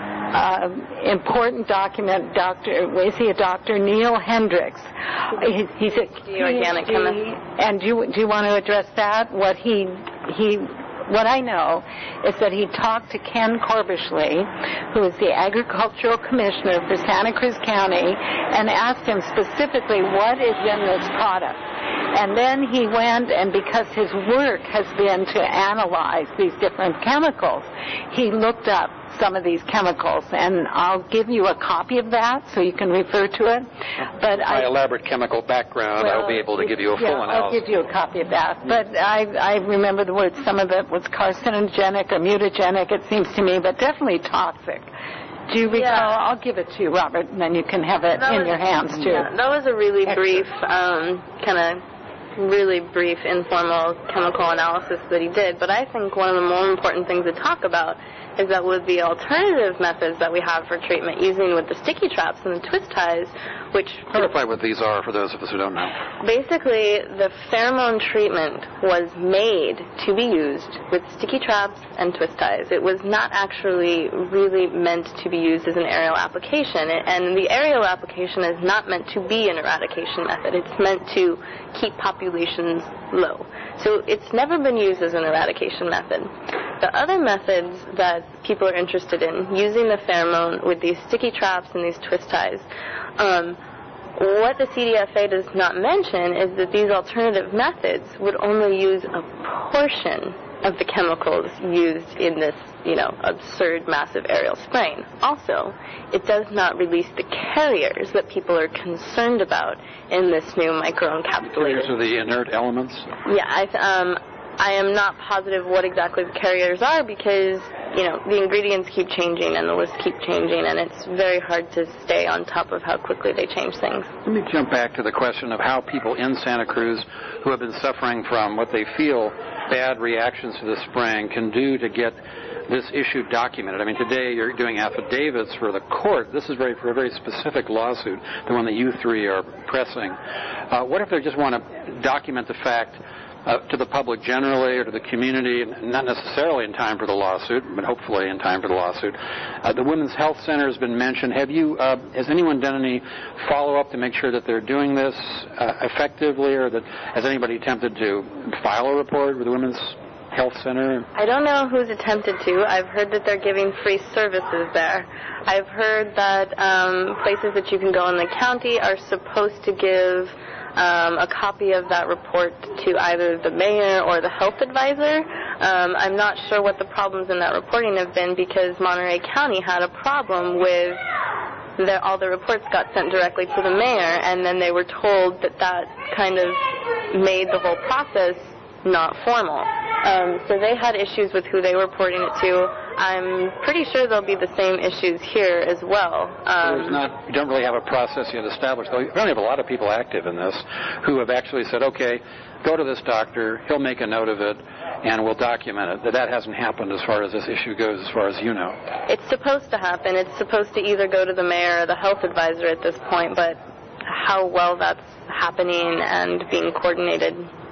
uh, important document, Doctor, is he a doctor? Neil Hendricks. He, he's a organic chemist. And do you, do you want to address that? What he he what I know is that he talked to Ken Corbishley, who is the agricultural commissioner for Santa Cruz County, and asked him specifically what is in this product. And then he went, and because his work has been to analyze these different chemicals, he looked up some of these chemicals, and I'll give you a copy of that so you can refer to it. But My I, elaborate chemical background, well, I'll be able to give you a full yeah, analysis. I'll give you a copy of that. But I, I remember the word, some of it was carcinogenic or mutagenic, it seems to me, but definitely toxic. Do you recall? Yeah. I'll give it to you, Robert, and then you can have it That in was, your hands, too. Yeah, that was a really Excellent. brief, um, kind of really brief, informal chemical analysis that he did. But I think one of the more important things to talk about is that with the alternative methods that we have for treatment, using with the sticky traps and the twist ties, which... Clarify what these are for those of us who don't know. Basically, the pheromone treatment was made to be used with sticky traps and twist ties. It was not actually really meant to be used as an aerial application. And the aerial application is not meant to be an eradication method. It's meant to keep populations low. So it's never been used as an eradication method. The other methods that people are interested in, using the pheromone with these sticky traps and these twist ties, um, what the C D F A does not mention is that these alternative methods would only use a portion of the chemicals used in this, you know, absurd massive aerial spraying. Also, it does not release the carriers that people are concerned about in this new microencapsulated. Carriers are the inert elements? Yeah, I, th- um, I am not positive what exactly the carriers are because, you know, the ingredients keep changing and the lists keep changing, and it's very hard to stay on top of how quickly they change things. Let me jump back to the question of how people in Santa Cruz who have been suffering from what they feel bad reactions to the spraying can do to get this issue documented. I mean, today you're doing affidavits for the court. This is very for a very specific lawsuit, the one that you three are pressing. Uh, what if they just want to document the fact Uh, to the public generally or to the community, not necessarily in time for the lawsuit, but hopefully in time for the lawsuit. Uh, the Women's Health Center has been mentioned. Have you, uh, has anyone done any follow-up to make sure that they're doing this uh, effectively, or that has anybody attempted to file a report with the Women's Health Center? I don't know who's attempted to. I've heard that they're giving free services there. I've heard that um, places that you can go in the county are supposed to give Um, a copy of that report to either the mayor or the health advisor. Um, I'm not sure what the problems in that reporting have been because Monterey County had a problem with the, all the reports got sent directly to the mayor, and then they were told that that kind of made the whole process not formal. Um, so they had issues with who they were reporting it to. I'm pretty sure there'll be the same issues here as well. Um, so there's not, you don't really have a process yet established, though. You only have a lot of people active in this who have actually said, okay, go to this doctor, he'll make a note of it, and we'll document it. That that hasn't happened as far as this issue goes, as far as you know. It's supposed to happen. It's supposed to either go to the mayor or the health advisor at this point, but how well that's happening and being coordinated,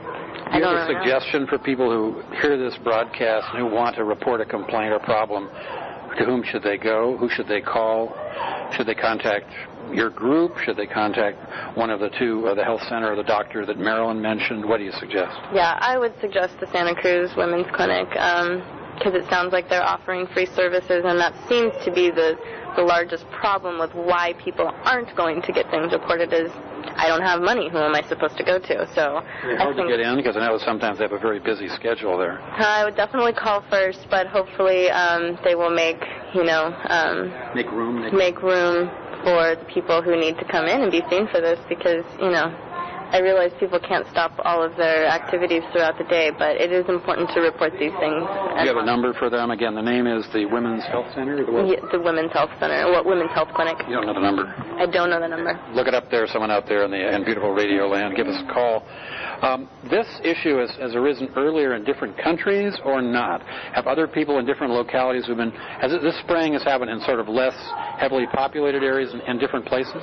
Do you I have don't a know. suggestion for people who hear this broadcast and who want to report a complaint or problem? To whom should they go? Who should they call? Should they contact your group? Should they contact one of the two, uh, the health center or the doctor that Marilyn mentioned? What do you suggest? Yeah, I would suggest the Santa Cruz Women's Clinic because it sounds like they're offering free services, and that seems to be the, the largest problem with why people aren't going to get things reported is I don't have money. Who am I supposed to go to? So It's hard I think to get in because I know sometimes they have a very busy schedule there. I would definitely call first, but hopefully um, they will make, you know, um, Make room. Make, make room for the people who need to come in and be seen for this because, you know, I realize people can't stop all of their activities throughout the day, but it is important to report these things. Do you have a number for them? Again, the name is the Women's Health Center? Or the, what? Yeah, the Women's Health Center, what Women's Health Clinic. You don't know the number? I don't know the number. Look it up there, someone out there in the in beautiful radio land. Give us a call. Um, this issue has, has arisen earlier in different countries or not? Have other people in different localities who've been... Has it, this spraying has happened in sort of less heavily populated areas in, in different places?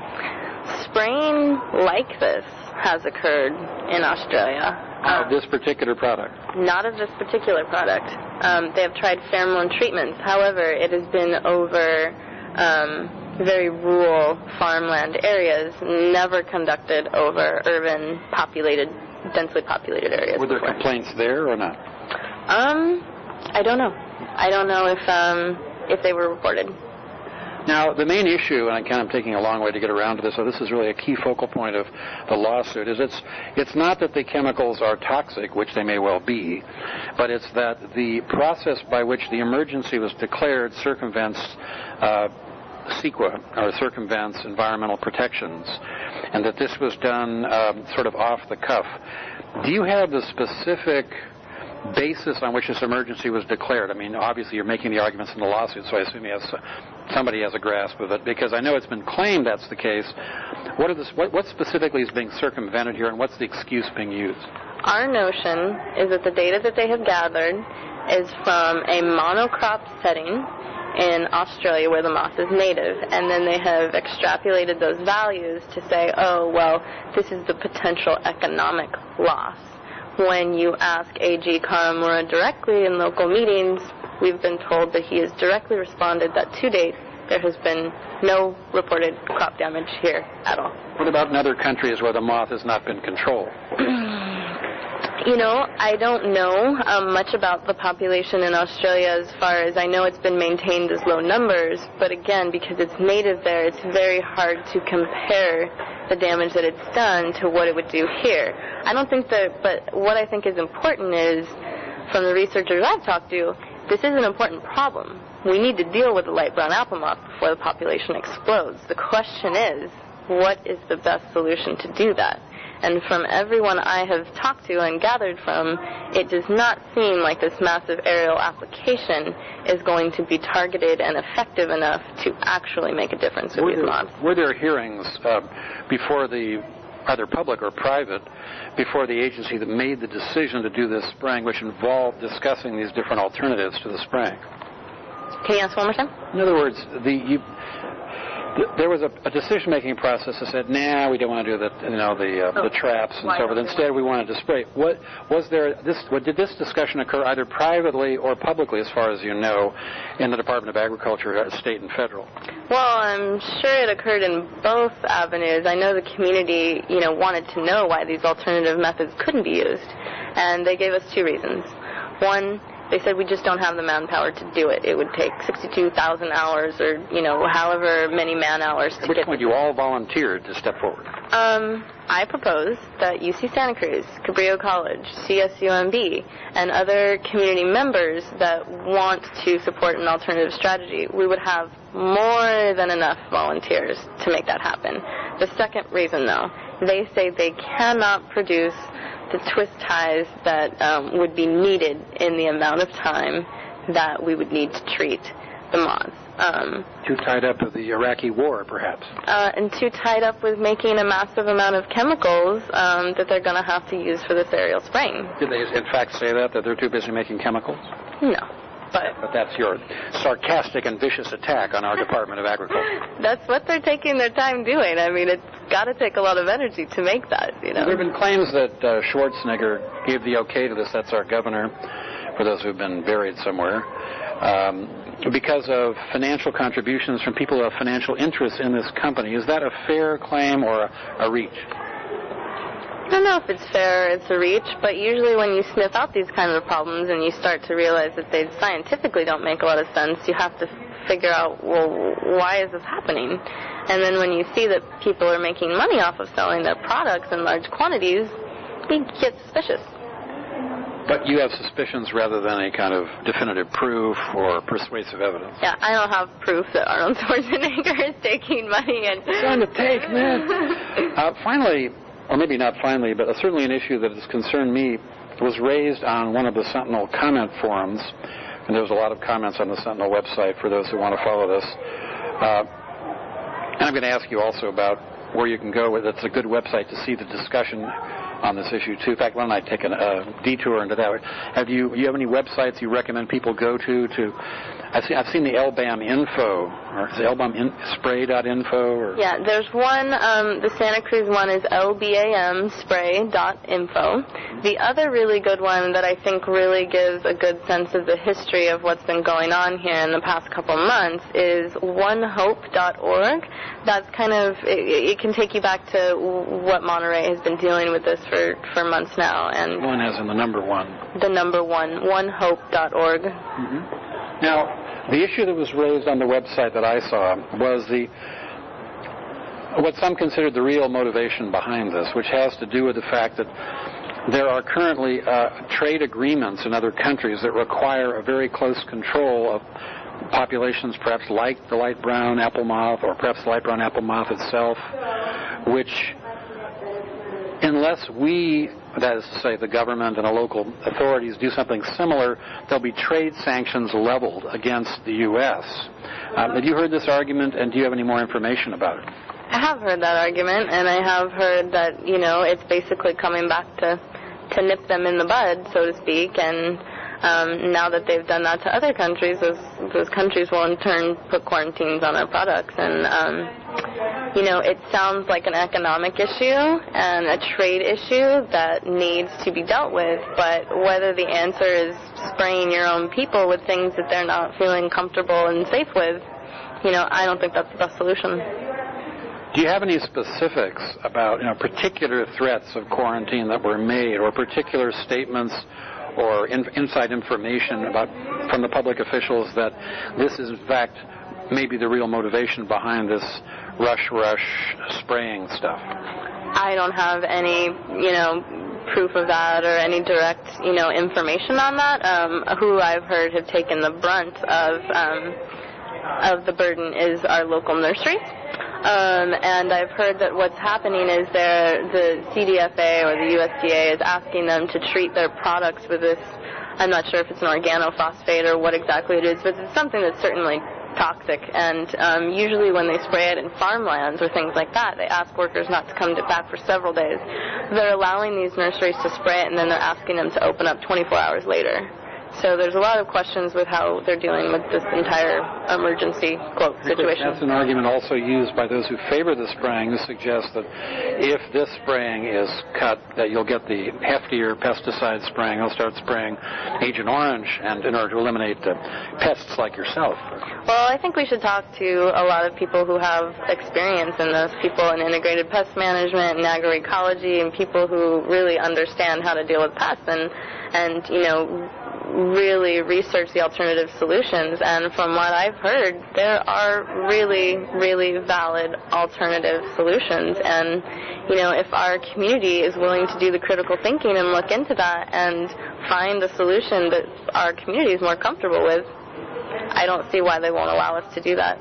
Spraying like this has occurred in Australia. Of this particular product? Not of this particular product. Um, they have tried pheromone treatments. However, it has been over um, very rural farmland areas, never conducted over urban, populated, densely populated areas. Were there before. complaints there or not? Um, I don't know. I don't know if um, if they were reported. Now, the main issue, and again, I'm taking a long way to get around to this, so this is really a key focal point of the lawsuit, is it's it's not that the chemicals are toxic, which they may well be, but it's that the process by which the emergency was declared circumvents uh, CEQA, or circumvents environmental protections, and that this was done um, sort of off the cuff. Do you have the specific basis on which this emergency was declared? I mean, obviously you're making the arguments in the lawsuit, so I assume you have, somebody has a grasp of it, because I know it's been claimed that's the case. What, are the, what, what specifically is being circumvented here, and what's the excuse being used? Our notion is that the data that they have gathered is from a monocrop setting in Australia where the moth is native, and then they have extrapolated those values to say, oh, well, this is the potential economic loss. When you ask A G Karamura directly in local meetings, we've been told that he has directly responded that to date there has been no reported crop damage here at all. What about in other countries where the moth has not been controlled? You know, I don't know um, much about the population in Australia as far as I know it's been maintained as low numbers, but again, because it's native there, it's very hard to compare the damage that it's done to what it would do here. I don't think that, but what I think is important is, from the researchers I've talked to, this is an important problem. We need to deal with the light brown apple moth before the population explodes. The question is, what is the best solution to do that? And from everyone I have talked to and gathered from, it does not seem like this massive aerial application is going to be targeted and effective enough to actually make a difference with were these there, moths. Were there hearings uh, before the, either public or private, before the agency that made the decision to do this spraying, which involved discussing these different alternatives to the spraying? Can you ask one more time? In other words, the you, there was a, a decision-making process that said, "Nah, we don't want to do the, you know, the uh, oh. the traps and Why so forth. Instead, we wanted to spray." What was there? This what, did this discussion occur either privately or publicly, as far as you know, in the Department of Agriculture, state and federal? Well, I'm sure it occurred in both avenues. I know the community, you know, wanted to know why these alternative methods couldn't be used, and they gave us two reasons. One, they said we just don't have the manpower to do it. It would take sixty-two thousand hours, or you know, however many man hours to Which get. Which point you all volunteered to step forward? Um, I propose that U C Santa Cruz, Cabrillo College, C S U M B, and other community members that want to support an alternative strategy, we would have more than enough volunteers to make that happen. The second reason, though, they say they cannot produce the twist ties that um, would be needed in the amount of time that we would need to treat the moths. Um, too tied up with the Iraqi war, perhaps. Uh, and too tied up with making a massive amount of chemicals um, that they're going to have to use for this aerial spraying. Did they, in fact, say that, that they're too busy making chemicals? No. But, but that's your sarcastic and vicious attack on our Department of Agriculture. That's what they're taking their time doing. I mean, it's got to take a lot of energy to make that, you know. There have been claims that uh, Schwarzenegger gave the okay to this. That's our governor, for those who've been buried somewhere, um, because of financial contributions from people who have financial interests in this company. Is that a fair claim or a, a reach? I don't know if it's fair or it's a reach, but usually when you sniff out these kinds of problems and you start to realize that they scientifically don't make a lot of sense, you have to figure out, well, why is this happening? And then when you see that people are making money off of selling their products in large quantities, you get suspicious. But you have suspicions rather than a kind of definitive proof or persuasive evidence. Yeah, I don't have proof that Arnold Schwarzenegger is taking money and... It's on the take, man. uh, finally... or maybe not finally, but certainly an issue that has concerned me, was raised on one of the Sentinel comment forums, and there was a lot of comments on the Sentinel website for those who want to follow this. Uh, and I'm going to ask you also about where you can go. It's a good website to see the discussion on this issue too. In fact, why don't I take a uh, detour into that? Have you you have any websites you recommend people go to? To I've seen I've seen the L B A M info, or is it L B A M in, spray dot info? Or? Yeah, there's one. Um, the Santa Cruz one is L B A M spray dot info. The other really good one that I think really gives a good sense of the history of what's been going on here in the past couple months is one hope dot org. That's kind of it, it can take you back to what Monterey has been dealing with this for, for months now. And one as in the number one. The number one, one hope dot org. Mm-hmm. Now, the issue that was raised on the website that I saw was the what some considered the real motivation behind this, which has to do with the fact that there are currently uh, trade agreements in other countries that require a very close control of populations perhaps like the light brown apple moth or perhaps the light brown apple moth itself, which unless we, that is to say the government and the local authorities, do something similar, there'll be trade sanctions leveled against the U S Um, have you heard this argument, and do you have any more information about it? I have heard that argument, and I have heard that, you know, it's basically coming back to, to nip them in the bud, so to speak, and um, now that they've done that to other countries, those, those countries will in turn put quarantines on our products, and, um, you know, it sounds like an economic issue and a trade issue that needs to be dealt with, but whether the answer is spraying your own people with things that they're not feeling comfortable and safe with, you know, I don't think that's the best solution. Do you have any specifics about, you know, particular threats of quarantine that were made, or particular statements or in, inside information about from the public officials that this is in fact maybe the real motivation behind this rush rush spraying stuff? I don't have any, you know, proof of that or any direct, you know, information on that. Um, who I've heard have taken the brunt of um, of the burden is our local nurseries. Um, and I've heard that what's happening is there, the C D F A or the U S D A is asking them to treat their products with this, I'm not sure if it's an organophosphate or what exactly it is, but it's something that's certainly toxic. And um, usually when they spray it in farmlands or things like that, they ask workers not to come back for several days. They're allowing these nurseries to spray it, and then they're asking them to open up twenty-four hours later. So there's a lot of questions with how they're dealing with this entire emergency, quote, situation. That's an argument also used by those who favor the spraying to suggest that if this spraying is cut, that you'll get the heftier pesticide spraying. They'll start spraying Agent Orange and in order to eliminate uh, pests like yourself. Well, I think we should talk to a lot of people who have experience in this, people in integrated pest management and agroecology, and people who really understand how to deal with pests and, and you know, really research the alternative solutions. And from what I've heard, there are really, really valid alternative solutions. And, you know, if our community is willing to do the critical thinking and look into that and find a solution that our community is more comfortable with, I don't see why they won't allow us to do that.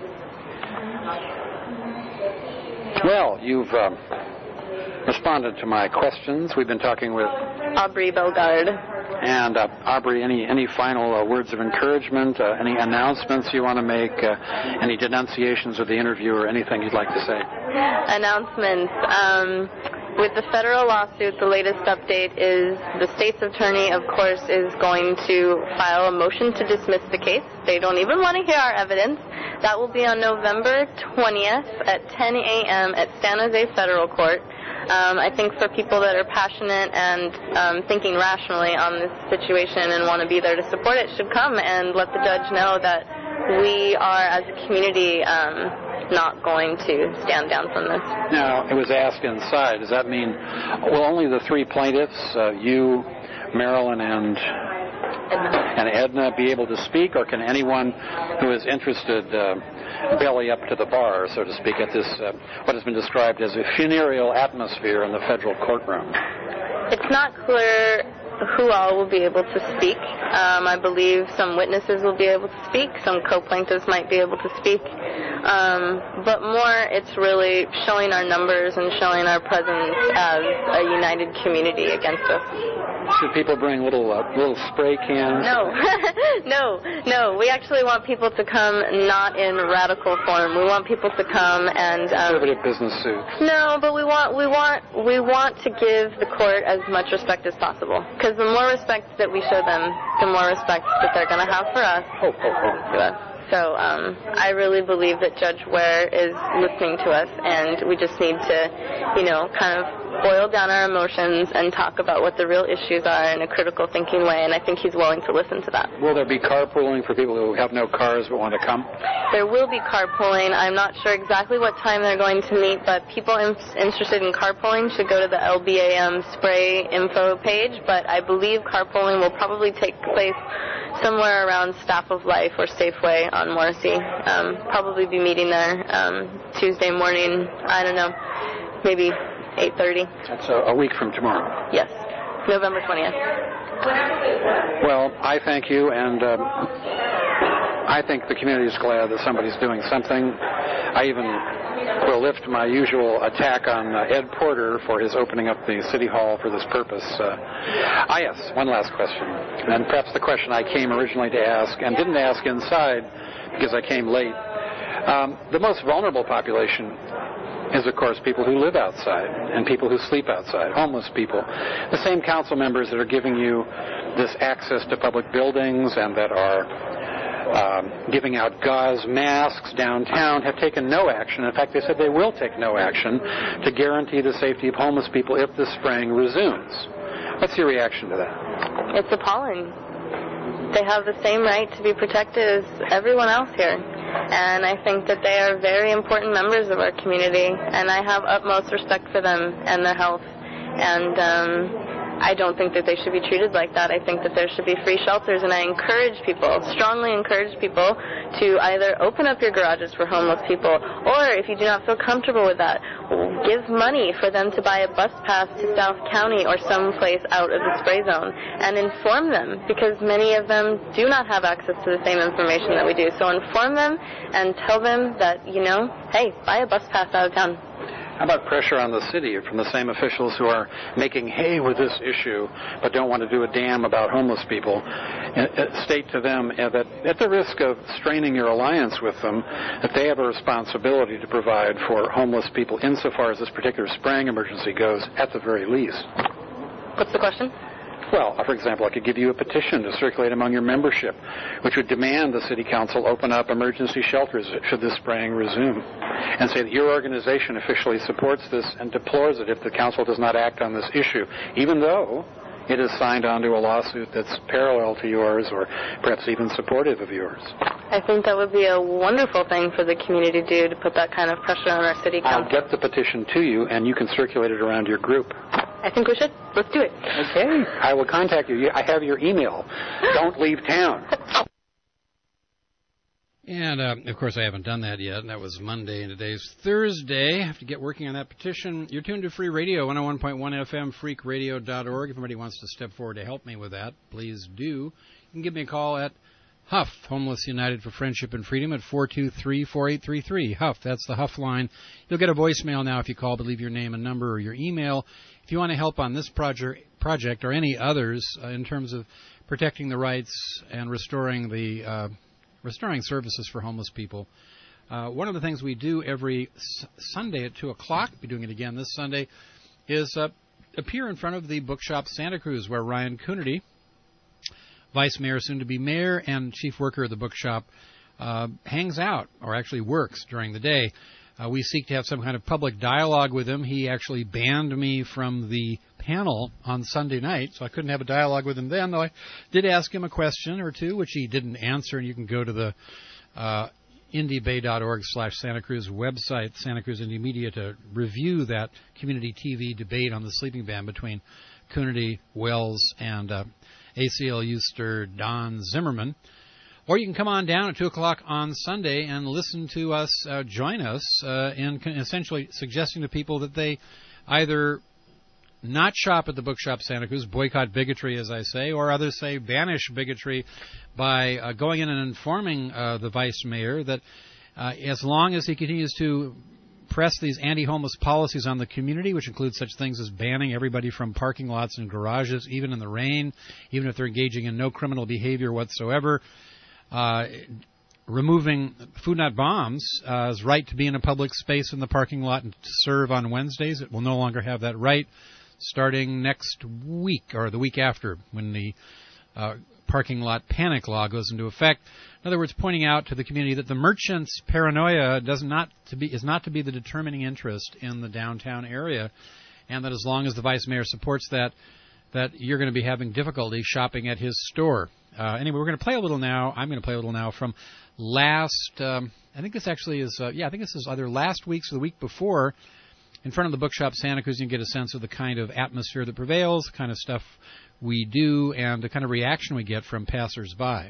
Well, you've um, responded to my questions. We've been talking with Aubrey Bellegarde. And uh, Aubrey, any any final uh, words of encouragement, uh, any announcements you want to make, uh, any denunciations of the interview, or anything you'd like to say? Announcements. Um, with the federal lawsuit, the latest update is the state's attorney, of course, is going to file a motion to dismiss the case. They don't even want to hear our evidence. That will be on November twentieth at ten a.m. at San Jose Federal Court. Um, I think for people that are passionate and um, thinking rationally on this situation and want to be there to support it should come and let the judge know that we are, as a community, um, not going to stand down from this. Now, it was asked inside. Does that mean, will only the three plaintiffs, uh, you, Marilyn, and Edna. and Edna, be able to speak, or can anyone who is interested uh, belly up to the bar, so to speak, at this, uh, what has been described as a funereal atmosphere in the federal courtroom? It's not clear who all will be able to speak. Um, I believe some witnesses will be able to speak. Some co-plaintiffs might be able to speak. Um, but more, it's really showing our numbers and showing our presence as a united community against us. Should people bring little uh, little spray cans? No, no, no. We actually want people to come not in radical form. We want people to come and um, conservative business suits. No, but we want we want we want to give the court as much respect as possible. Because the more respect that we show them, the more respect that they're going to have for us. Oh, oh, oh. To us. So um, I really believe that Judge Ware is listening to us, and we just need to, you know, kind of boil down our emotions and talk about what the real issues are in a critical thinking way, and I think he's willing to listen to that. Will there be carpooling for people who have no cars but want to come? There will be carpooling. I'm not sure exactly what time they're going to meet, but people in- interested in carpooling should go to the L B A M spray info page, but I believe carpooling will probably take place somewhere around Staff of Life or Safeway on Morrissey. Um, probably be meeting there um, Tuesday morning, I don't know, maybe eight thirty. That's a, a week from tomorrow. Yes, November twentieth. Well, I thank you, and um, I think the community is glad that somebody's doing something. I even will lift my usual attack on uh, Ed Porter for his opening up the City Hall for this purpose. Uh, ah, yes, one last question, and perhaps the question I came originally to ask and didn't ask inside because I came late. Um, the most vulnerable population is, of course, people who live outside and people who sleep outside, homeless people. The same council members that are giving you this access to public buildings and that are um, giving out gauze masks downtown have taken no action. In fact, they said they will take no action to guarantee the safety of homeless people if the spraying resumes. What's your reaction to that? It's appalling. They have the same right to be protected as everyone else here. And I think that they are very important members of our community, and I have utmost respect for them and their health. And um, I don't think that they should be treated like that. I think that there should be free shelters, and I encourage people, strongly encourage people, to either open up your garages for homeless people, or if you do not feel comfortable with that, give money for them to buy a bus pass to South County or someplace out of the spray zone, and inform them, because many of them do not have access to the same information that we do. So inform them and tell them that, you know, hey, buy a bus pass out of town. How about pressure on the city from the same officials who are making hay with this issue but don't want to do a damn about homeless people? State to them that at the risk of straining your alliance with them, that they have a responsibility to provide for homeless people insofar as this particular spraying emergency goes, at the very least. What's the question? Well, for example, I could give you a petition to circulate among your membership, which would demand the City Council open up emergency shelters should this spraying resume, and say that your organization officially supports this and deplores it if the Council does not act on this issue, even though it is signed onto a lawsuit that's parallel to yours or perhaps even supportive of yours. I think that would be a wonderful thing for the community to do, to put that kind of pressure on our City Council. I'll get the petition to you, and you can circulate it around your group. I think we should. Let's do it. Okay. I will contact you. I have your email. Don't leave town. And, uh, of course, I haven't done that yet. That was Monday, and today's Thursday. I have to get working on that petition. You're tuned to Free Radio, one oh one point one F M, freak radio dot org. If anybody wants to step forward to help me with that, please do. You can give me a call at Huff, Homeless United for Friendship and Freedom, at four two three, four eight three three. Huff, that's the Huff line. You'll get a voicemail now if you call, but leave your name and number or your email. If you want to help on this project, project or any others uh, in terms of protecting the rights and restoring the uh, restoring services for homeless people, uh, one of the things we do every s- Sunday at two o'clock, we'll be doing it again this Sunday, is uh, appear in front of the bookshop Santa Cruz, where Ryan Coonerty, Vice Mayor, soon-to-be Mayor, and Chief Worker of the bookshop, uh, hangs out, or actually works during the day. Uh, we seek to have some kind of public dialogue with him. He actually banned me from the panel on Sunday night, so I couldn't have a dialogue with him then, though I did ask him a question or two, which he didn't answer, and you can go to the uh, indie bay dot org slash Santa Cruz website, Santa Cruz Indie Media, to review that community T V debate on the sleeping ban between Coonerty, Wells, and uh, A C L U star Don Zimmerman. Or you can come on down at two o'clock on Sunday and listen to us, uh, join us uh, in essentially suggesting to people that they either not shop at the Bookshop Santa Cruz, boycott bigotry, as I say, or others say banish bigotry by uh, going in and informing uh, the vice mayor that uh, as long as he continues to press these anti-homeless policies on the community, which include such things as banning everybody from parking lots and garages, even in the rain, even if they're engaging in no criminal behavior whatsoever, uh, removing Food Not Bombs' uh, right to be in a public space in the parking lot and to serve on Wednesdays. It will no longer have that right starting next week or the week after when the uh, parking lot panic law goes into effect. In other words, pointing out to the community that the merchants' paranoia does not to be is not to be the determining interest in the downtown area, and that as long as the vice mayor supports that, that you're going to be having difficulty shopping at his store. Uh, anyway, we're going to play a little now. I'm going to play a little now from last. Um, I think this actually is. Uh, yeah, I think this is either last week's or the week before. In front of the Bookshop Santa Cruz, you can get a sense of the kind of atmosphere that prevails, the kind of stuff we do, and the kind of reaction we get from passers-by.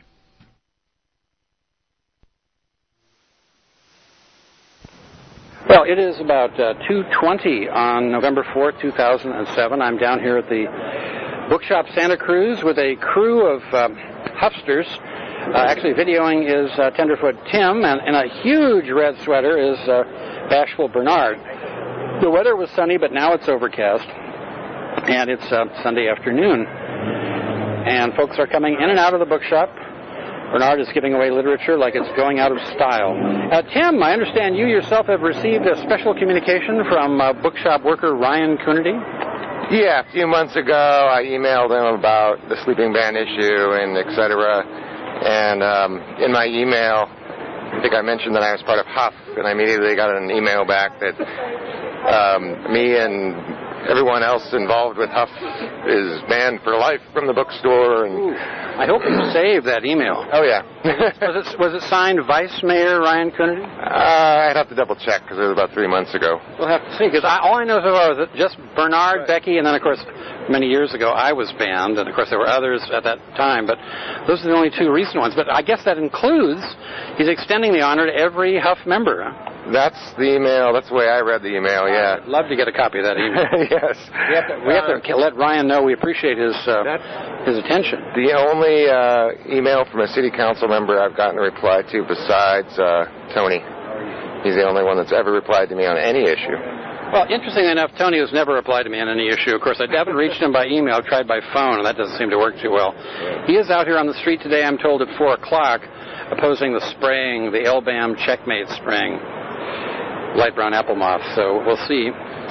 Well, it is about uh, two twenty on November fourth, two thousand seven. I'm down here at the Bookshop Santa Cruz with a crew of um, huffsters. Uh, actually, videoing is uh, Tenderfoot Tim, and in a huge red sweater is uh, Bashful Bernard. The weather was sunny, but now it's overcast, and it's uh, Sunday afternoon. And folks are coming in and out of the bookshop. Bernard is giving away literature like it's going out of style. Uh, Tim, I understand you yourself have received a special communication from uh, bookshop worker Ryan Coonerty. Yeah, a few months ago I emailed him about the sleeping ban issue and et cetera. And um, in my email, I think I mentioned that I was part of Huff, and I immediately got an email back that um, me and everyone else involved with Huff is banned for life from the bookstore. And Ooh, I hope you saved that email. Oh, yeah. was, it, was it signed Vice Mayor Ryan Coonerty? Uh, I'd have to double check because it was about three months ago. We'll have to see, because all I know so far is that just Bernard, right. Becky, and then, of course, many years ago I was banned, and, of course, there were others at that time, but those are the only two recent ones. But I guess that includes he's extending the honor to every Huff member. That's the email. That's the way I read the email, yeah. I'd love to get a copy of that email. Yes. We have to, we have to let Ryan know we appreciate his uh, his attention. The only uh, email from a city council member I've gotten a reply to besides uh, Tony. He's the only one that's ever replied to me on any issue. Well, interestingly enough, Tony has never replied to me on any issue. Of course, I haven't reached him by email. I've tried by phone, and that doesn't seem to work too well. He is out here on the street today, I'm told, at four o'clock, opposing the spraying, the L B A M checkmate spraying. Light brown apple moth, so we'll see.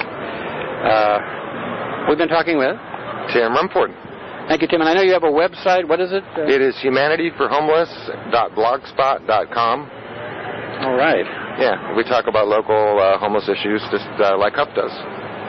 Uh, we've been talking with Tim Rumford. Thank you, Tim. And I know you have a website. What is it? Uh, it is humanity for homeless dot blogspot dot com. All right. Yeah, we talk about local uh, homeless issues just uh, like Huff does.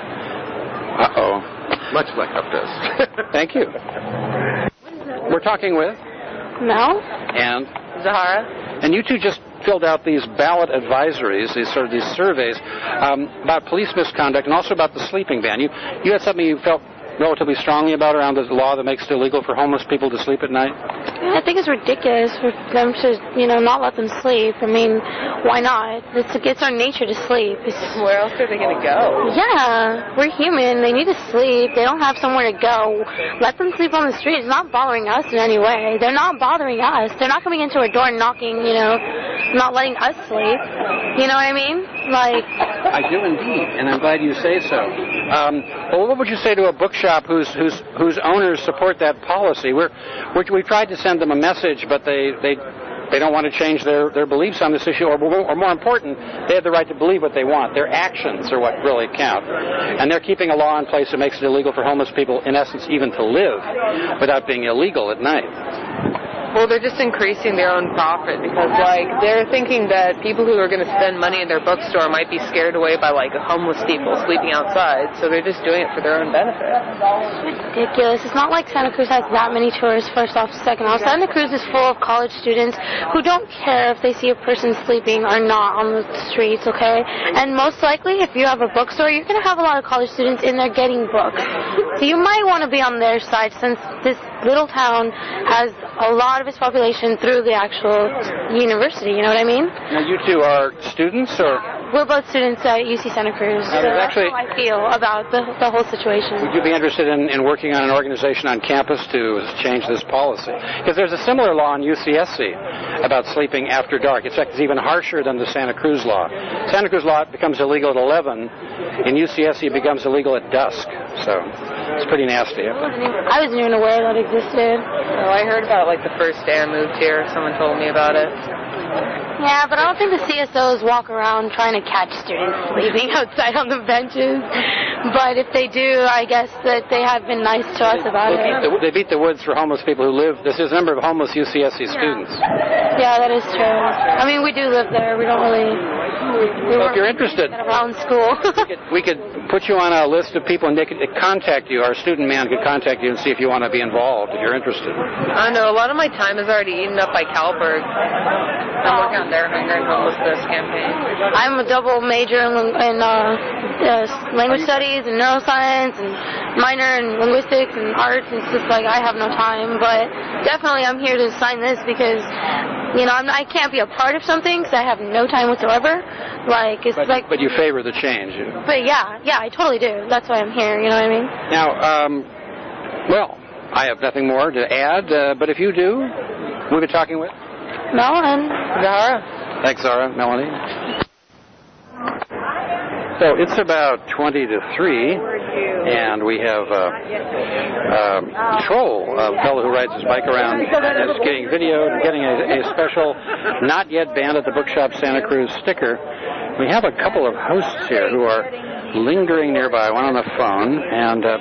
Uh-oh. Much like Huff does. Thank you. We're talking with Mel and Zahara. And you two just filled out these ballot advisories, these sort of these surveys um, about police misconduct and also about the sleeping ban. You you had something you felt relatively strongly about around the law that makes it illegal for homeless people to sleep at night? Yeah, I think it's ridiculous for them to, you know, not let them sleep. I mean, why not? It's, it's our nature to sleep. It's, Where else are they going to go? Yeah, we're human. They need to sleep. They don't have somewhere to go. Let them sleep on the street. It's not bothering us in any way. They're not bothering us. They're not coming into our door and knocking, you know, not letting us sleep. You know what I mean? Like, I do indeed, and I'm glad you say so. Um, well, what would you say to a bookshop whose whose whose owners support that policy? We're, we're we tried to send them a message, but they they they don't want to change their, their beliefs on this issue, or, or more important, they have the right to believe what they want. Their actions are what really count, and they're keeping a law in place that makes it illegal for homeless people, in essence, even to live without being illegal at night. Well, they're just increasing their own profit because, like, they're thinking that people who are going to spend money in their bookstore might be scared away by, like, homeless people sleeping outside, so they're just doing it for their own benefit. It's ridiculous. It's not like Santa Cruz has that many tourists, first off. Second off, Santa Cruz is full of college students who don't care if they see a person sleeping or not on the streets, okay? And most likely, if you have a bookstore, you're going to have a lot of college students in there getting books. So you might want to be on their side since this little town has a lot of its population through the actual university, you know what I mean? Now, you two are students, or? we're both students at U C Santa Cruz, so there's that's actually- how I feel about the, the whole situation. Would you be interested in, in working on an organization on campus to change this policy? Because there's a similar law in U C S C about sleeping after dark. In fact, it's even harsher than the Santa Cruz law. Santa Cruz law becomes illegal at eleven. In U C S C, it becomes illegal at dusk. So it's pretty nasty. I wasn't even aware that existed. Oh, I heard about like the first day I moved here. Someone told me about it. Yeah, but I don't think the C S Os walk around trying to catch students sleeping outside on the benches. But if they do, I guess that they have been nice to us about They beat, it. the, they beat the woods for homeless people who live. This is a number of homeless U C S C students. Yeah, that is true. I mean, we do live there. We don't really... We So if you're interested, get around school. we could put you on a list of people and they could contact you. Our student man could contact you and see if you want to be involved, if you're interested. I know, a lot of my time is already eaten up by Calberg. I'm working on their hunger and homelessness campaign. I'm a double major in, in uh, uh, language studies and neuroscience and minor in linguistics and arts. And it's just like I have no time. But definitely I'm here to sign this because, you know, I'm, I can't be a part of something because I have no time whatsoever. Like, it's But, like... but you favor the change. But yeah, yeah, I totally do. That's why I'm here, you know what I mean? Now, um, well, I have nothing more to add, uh, but if you do, we'll be talking with Melanie. Zara. Thanks, Zara. Melanie. So it's about twenty to three, and we have uh, um, Troll, a fellow who rides his bike around, is getting video, getting a, a special not yet banned at the Bookshop Santa Cruz sticker. We have a couple of hosts here who are lingering nearby, one on the phone, and uh,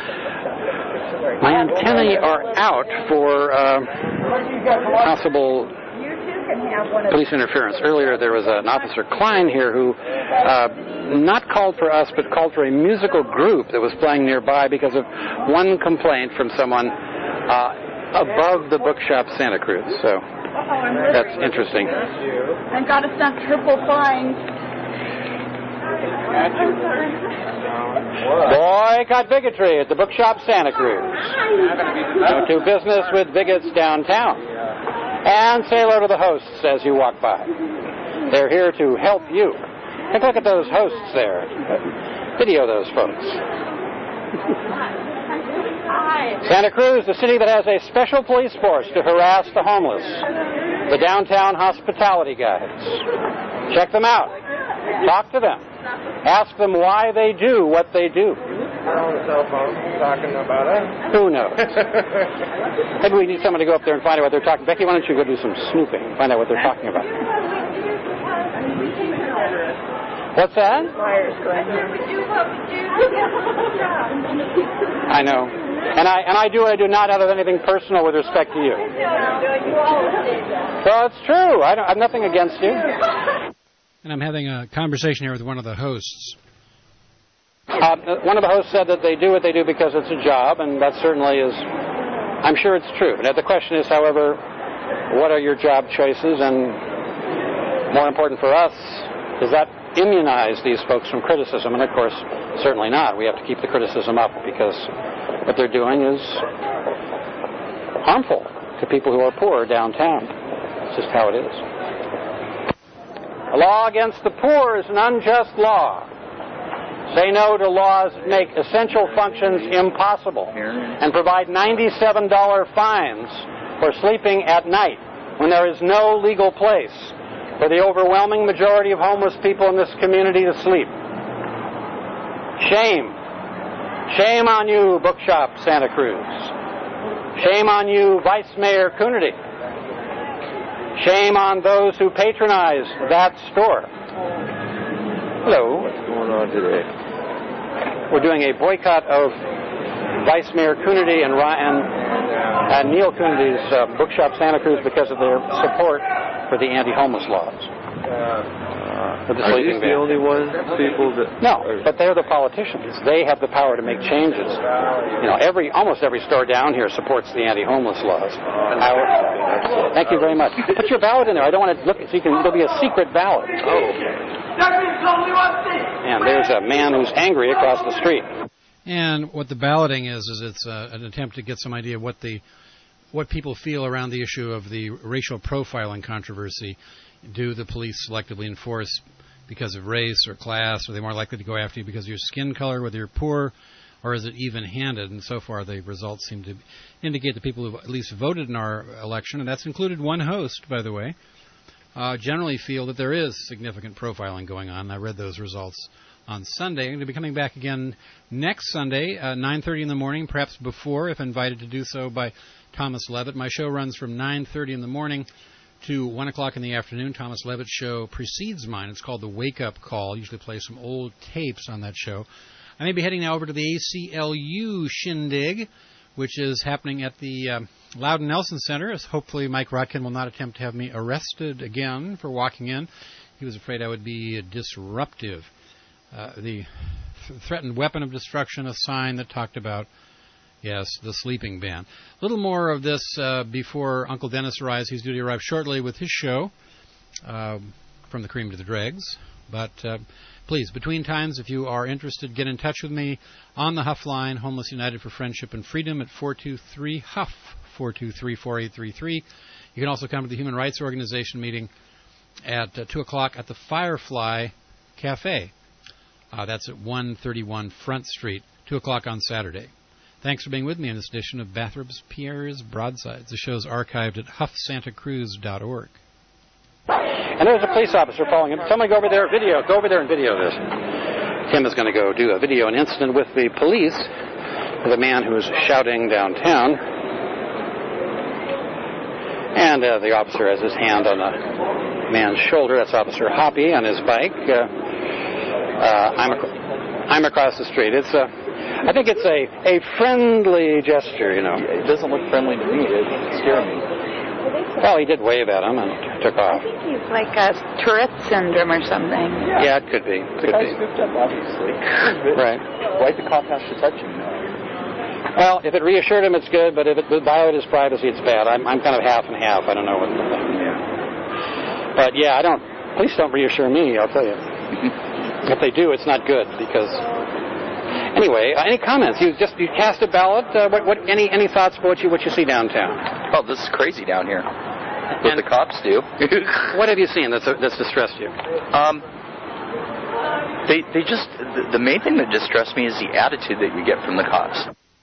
my antennae are out for uh, possible police interference. Earlier there was an Officer Klein here who uh, not called for us but called for a musical group that was playing nearby because of one complaint from someone uh, above the Bookshop Santa Cruz. So that's interesting. And got us that triple fine. Boycott bigotry at the Bookshop Santa Cruz. Don't do business with bigots downtown. And say hello to the hosts as you walk by. They're here to help you. Take a look at those hosts there. Video those folks. Santa Cruz, the city that has a special police force to harass the homeless. The downtown hospitality guides. Check them out. Talk to them. Ask them why they do what they do. They're on the cell phone talking about us. Who knows? Maybe we need someone to go up there and find out what they're talking about. Becky, why don't you go do some snooping, find out what they're talking about. What's that? I know. And I and I do what I do not out of anything personal with respect to you. Well, it's true. I, don't, I have nothing against you. And I'm having a conversation here with one of the hosts. Uh, one of the hosts said that they do what they do because it's a job, and that certainly is, I'm sure it's true. Now, the question is, however, what are your job choices? And more important for us, does that immunize these folks from criticism? And, of course, certainly not. We have to keep the criticism up because what they're doing is harmful to people who are poor downtown. It's just how it is. A law against the poor is an unjust law. Say no to laws that make essential functions impossible and provide ninety-seven dollars fines for sleeping at night when there is no legal place for the overwhelming majority of homeless people in this community to sleep. Shame. Shame on you, Bookshop Santa Cruz. Shame on you, Vice Mayor Coonerty. Shame on those who patronize that store. Hello. What's going on today? We're doing a boycott of Vice Mayor Coonerty and, Ryan, and Neil Coonerty's uh, Bookshop Santa Cruz because of their support for the anti-homeless laws. Uh, for the are sleeping these the ban. only ones, people that... No, but they're the politicians. They have the power to make changes. You know, every almost every store down here supports the anti-homeless laws. Our, thank you very much. Put your ballot in there. I don't want to look. So you can. There'll be a secret ballot. And there's a man who's angry across the street. And what the balloting is is it's uh, an attempt to get some idea of what the what people feel around the issue of the racial profiling controversy. Do the police selectively enforce because of race or class? Are they more likely to go after you because of your skin color, whether you're poor, or is it even-handed? And so far, the results seem to indicate the people who at least voted in our election, and that's included one host, by the way, uh, generally feel that there is significant profiling going on. I read those results on Sunday. I'm going to be coming back again next Sunday, uh, nine thirty in the morning, perhaps before, if invited to do so by Thomas Levitt. My show runs from nine thirty in the morning to one o'clock in the afternoon. Thomas Levitt's show precedes mine. It's called The Wake Up Call. I usually play some old tapes on that show. I may be heading now over to the A C L U Shindig, which is happening at the um, Loudon Nelson Center, as hopefully Mike Rotkin will not attempt to have me arrested again for walking in. He was afraid I would be disruptive. Uh, the th- threatened weapon of destruction, a sign that talked about, yes, the sleeping ban. A little more of this uh, before Uncle Dennis arrives. He's due to arrive shortly with his show, uh, From the Cream to the Dregs. But uh, please, between times, if you are interested, get in touch with me on the Huff line, Homeless United for Friendship and Freedom at four two three Huff, four two three, four eight three three. You can also come to the Human Rights Organization meeting at uh, two o'clock at the Firefly Cafe. Uh, that's at one thirty-one Front Street, two o'clock on Saturday. Thanks for being with me in this edition of Bathrobes Pierre's Broadsides. The show's archived at huff santa cruz dot org. And there's a police officer following him. Somebody go over there, video, go over there and video this. Tim is going to go do a video, an incident with the police, with a man who is shouting downtown. And uh, the officer has his hand on the man's shoulder. That's Officer Hoppy on his bike. Uh, uh, I'm, ac- I'm across the street. It's a, I think it's a, a friendly gesture, you know. It doesn't look friendly to me. It scared me. Well, he did wave at him and took off. I think he's like a Tourette syndrome or something. Yeah, it could be. The Could guy's be. scooped up, obviously. Right. Why'd the cop have to touch him? Well, if it reassured him, it's good, but if it violated his privacy, it's bad. I'm, I'm kind of half and half. I don't know what to think. Yeah. But, yeah, I don't, police don't reassure me, I'll tell you. If they do, it's not good, because... Anyway, uh, any comments? You just you cast a ballot. Uh, what, what? Any any thoughts about what you what you see downtown? Oh, this is crazy down here. What And the cops do. What have you seen that's that's distressed you? Um, they they just the, the main thing that distressed me is the attitude that you get from the cops.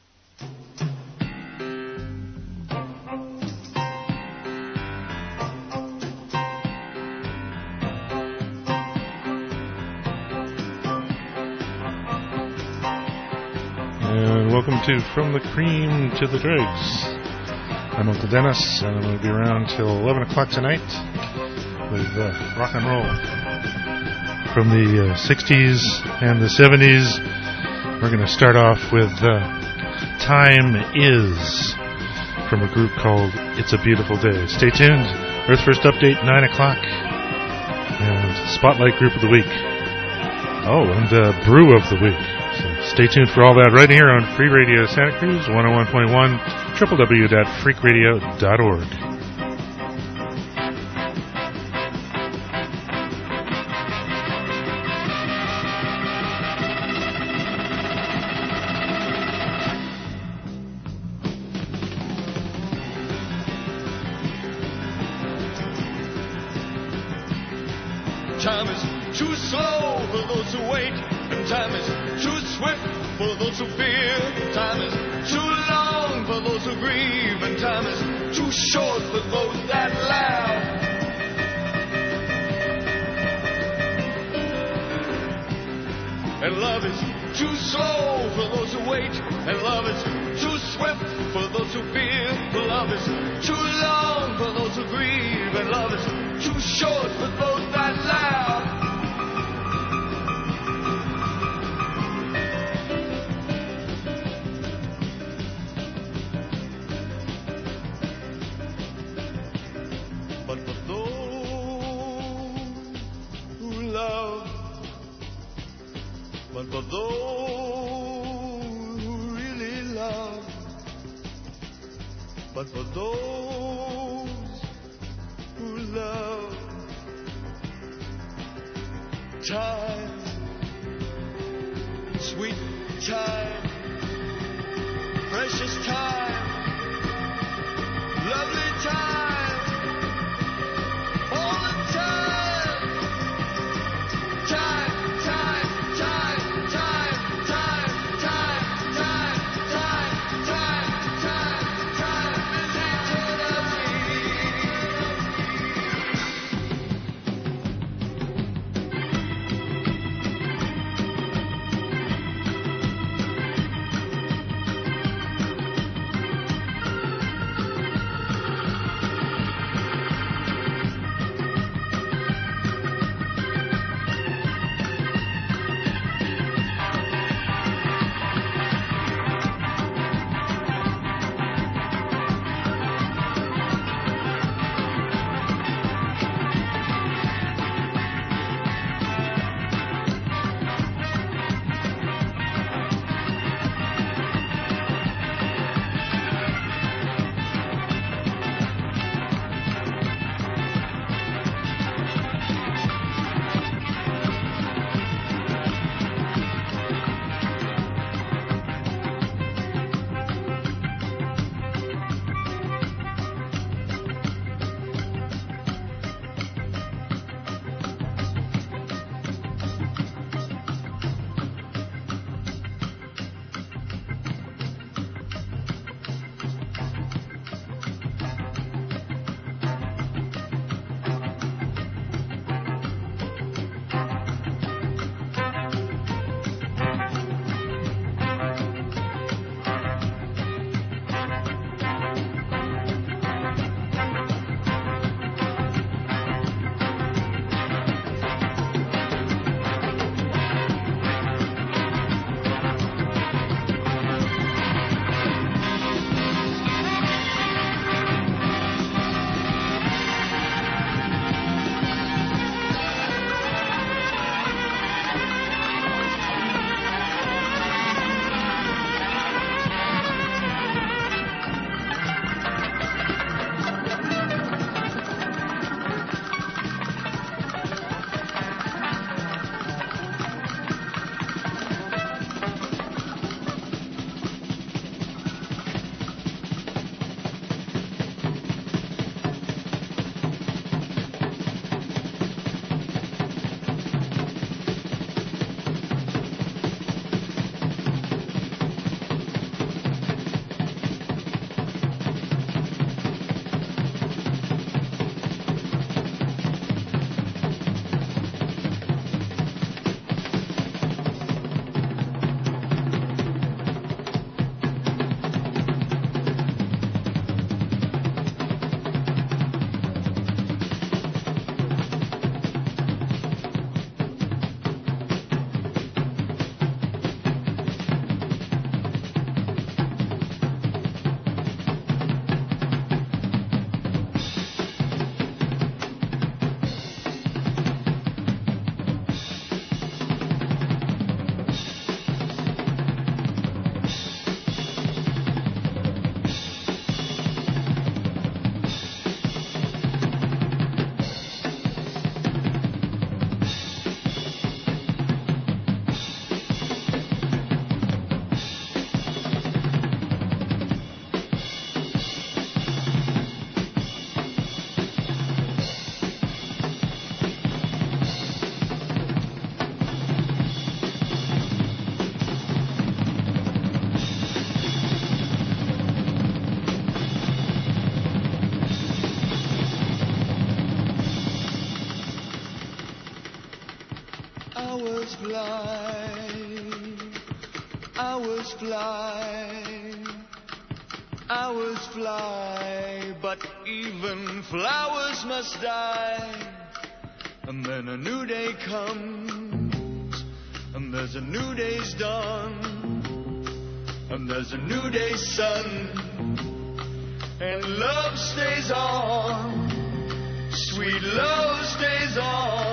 And welcome to From the Cream to the Dregs. I'm Uncle Dennis, and I'm going to be around till eleven o'clock tonight with uh, rock and roll. From the uh, sixties and the seventies, we're going to start off with uh, Time Is from a group called It's a Beautiful Day. Stay tuned. Earth First Update, nine o'clock. And Spotlight Group of the Week. Oh, and uh, Brew of the Week. So stay tuned for all that right here on Free Radio Santa Cruz, one oh one point one, w w w dot freak radio dot org. Time is too slow for those who wait, and time is too swift for those who fear. Time is too long for those who grieve, and time is too short for those that laugh. And love is too slow for those who wait, and love is too swift for those who fear. Love is too long for those who grieve, and love is too short for those that laugh. But for those who love, but for those who really love, but for those who love, time, sweet time, precious time, lovely time, all the time. Hours fly, hours fly, hours fly, but even flowers must die. And then a new day comes, and there's a new day's dawn, and there's a new day's sun, and love stays on, sweet love stays on.